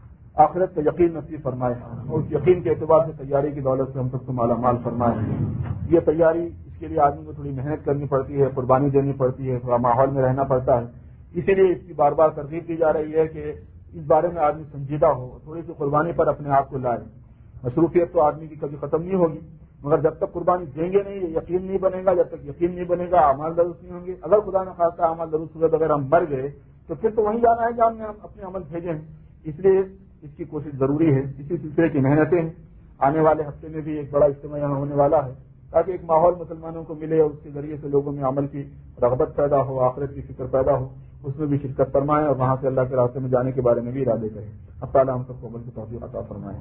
آخرت کا یقین نصیب فرمائے، اور اس یقین کے اعتبار سے تیاری کی دولت سے ہم سب کو مالا مال فرمائے۔ یہ تیاری اس کے لیے آدمی کو تھوڑی محنت کرنی پڑتی ہے، قربانی دینی پڑتی ہے، تھوڑا ماحول میں رہنا پڑتا ہے، اسی لیے اس کی بار بار ترغیب دی جا رہی ہے کہ اس بارے میں آدمی سنجیدہ ہو، تھوڑی سی قربانی پر اپنے آپ کو لائے۔ مصروفیت تو آدمی کی کبھی ختم نہیں ہوگی، مگر جب تک قربانی دیں گے نہیں، یہ یقین نہیں بنے گا، جب تک یقین نہیں بنے گا اعمال درست نہیں ہوں گے۔ اگر خدا نہ خواستہ اعمال درست ہوئے بغیر ہم مر گئے تو پھر تو وہیں جانا ہے جہاں ہم نے اپنے عمل بھیجے ہیں، اس لیے اس کی کوشش ضروری ہے۔ اسی سلسلے کی محنتیں آنے والے ہفتے میں بھی ایک بڑا اجتماع یہاں ہونے والا ہے، تاکہ ایک ماحول مسلمانوں کو ملے اور اس کے ذریعے سے لوگوں میں عمل کی رغبت پیدا ہو، آخرت کی فکر پیدا ہو، اس میں بھی شرکت فرمائیں اور وہاں سے اللہ کے راستے میں جانے کے بارے میں بھی ارادے کریں۔ اب تعالیٰ ہم سب کو عمل کی توفیق عطا فرمائے۔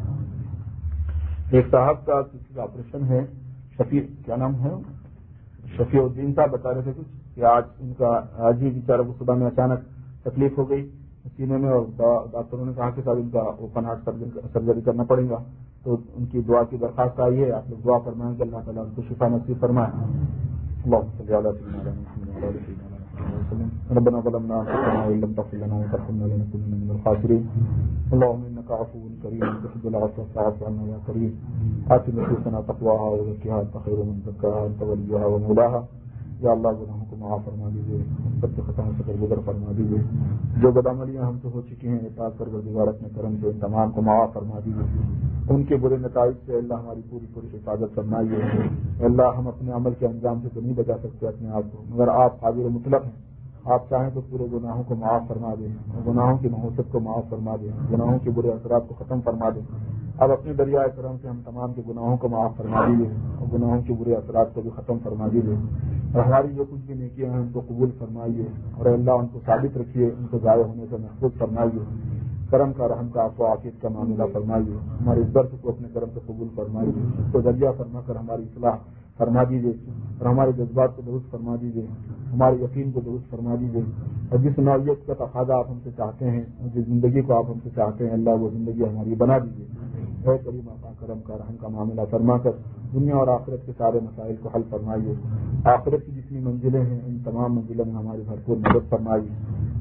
ایک صاحب کا کسی کا آپریشن ہے، شفیع کیا نام ہے، شفیع الدین صاحب بتا رہے تھے کچھ کہ آج ان کا آج ہی بیچارہ کو صبح میں اچانک تکلیف ہو گئی سینے میں، اور ڈاکٹروں نے کہا کہ صاحب ان کا اوپن ہارٹ سرجری کرنا پڑے گا، تو ان کی دعا کی درخواست آئی ہے، آپ لوگ دعا فرمائیں کہ اللہ تعالیٰ ان کو شفا نصیب فرمائے۔ اللهم صل على سيدنا محمد وعلى آل سيدنا محمد وسلم۔ ربنا ظلمنا انفسنا وان لم تغفر لنا وترحمنا لنكونن من الخاسرين۔ اللهم انك عفو كريم تحب العفو فاعف عنا يا كريم۔ آت نفوسنا تقواها وزكها انت خير من زكاها انت وليها ومولاها۔ یا اللہ گناہوں کو معاف فرما دیجیے، سب کے خطاؤں سے درگزر فرما دیجیے، جو بدعملیاں ہم سے ہو چکی ہیں اطاعت پروردگار اپنے کرم سے ان تمام کو معاف فرما دیجیے، ان کے برے نتائج سے اللہ ہماری پوری پوری حفاظت فرمائیے۔ اللہ ہم اپنے عمل کے انجام سے تو نہیں بچا سکتے اپنے آپ کو، مگر آپ قادر مطلق ہیں، آپ چاہیں تو پورے گناہوں کو معاف فرما دیں، گناہوں کی نحوست کو معاف فرما دیں، گناہوں کے برے اثرات کو ختم فرما دیں۔ اب اپنے دریائے کرم سے ہم تمام کے گناہوں کو معاف فرما دیجیے اور گناہوں کے برے اثرات کو بھی ختم فرما دیجیے، اور ہماری جو کچھ بھی نیکیاں ہیں ان کو قبول فرمائیے، اور اللہ ان کو ثابت رکھیے، ان کو ضائع ہونے سے محفوظ فرمائیے، کرم کا رحم کا عفو و عافیت کا معاملہ فرمائیے، ہمارے اس درس کو اپنے کرم سے قبول فرمائیے، اس کو ذریعہ فرما کر ہماری اصلاح فرما دیجیے، اور ہمارے جذبات کو درست فرما دیجیے، ہمارے یقین کو درست فرما دیجیے، اور جس نوعیت کا تقاضا آپ ہم سے چاہتے ہیں، جس زندگی کو آپ ہم سے چاہتے ہیں، اللہ وہ زندگی ہماری بنا دیجیے۔ اے کریم آقا کرم کا رحم کا معاملہ فرما کر دنیا اور آخرت کے سارے مسائل کو حل فرمائیے، آخرت کی جتنی منزلیں ہیں ان تمام منزلوں میں ہماری بھرپور مدد فرمائیے،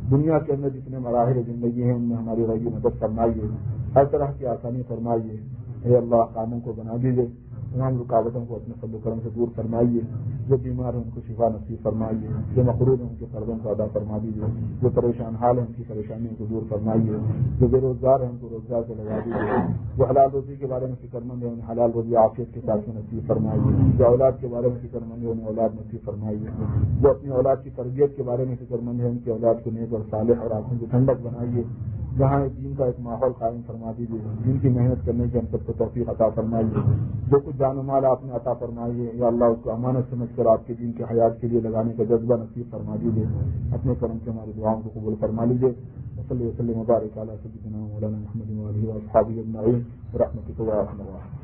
دنیا کے اندر جتنے مراحل زندگی ہیں ان میں ہماری غیبی مدد فرمائیے، ہر طرح کی آسانی فرمائیے۔ اے اللہ کاموں کو بنا دیجیے، تمام رکاوٹوں کو اپنے فضل و کرم سے دور فرمائیے، جو بیمار ہیں ان کو شفا نصیب فرمائیے، جو مقروض ہیں ان کے قرضوں کو ادا فرما دیجیے، جو پریشان حال ہیں ان کی پریشانیوں کو دور فرمائیے، جو بے روزگار ہیں ان کو روزگار کو لگا دیجیے، جو حلال روزی کے بارے میں فکر مند ہیں انہیں حلال روزی عافیت کے ساتھ نصیب فرمائیے، جو اولاد کے بارے میں فکر مند ہیں انہیں اولاد نصیب فرمائیے، جو اپنی اولاد کی تربیت کے بارے میں فکر مند ہیں ان کی اولاد کو نیک اور صالح اور آنکھوں کی ٹھنڈک بنائیے، جہاں دین کا ایک ماحول قائم فرما دیجیے، دین کی محنت کرنے کی ہم سب کو توفیق عطا فرمائیے، جو کچھ جان و مال آپ نے عطا فرمائیے یا اللہ اس کو امانت سمجھ کر آپ کے دین کے حیات کے لیے لگانے کا جذبہ نصیب فرما دیجیے، اپنے کرم سے ہماری دعاؤں کو قبول فرما لیجیے۔ صلی اللہ وسلم وبارک علی سیدنا مولانا محمد وعلى آله وصحبه اجمعین برحمتک یا ارحم الراحمین۔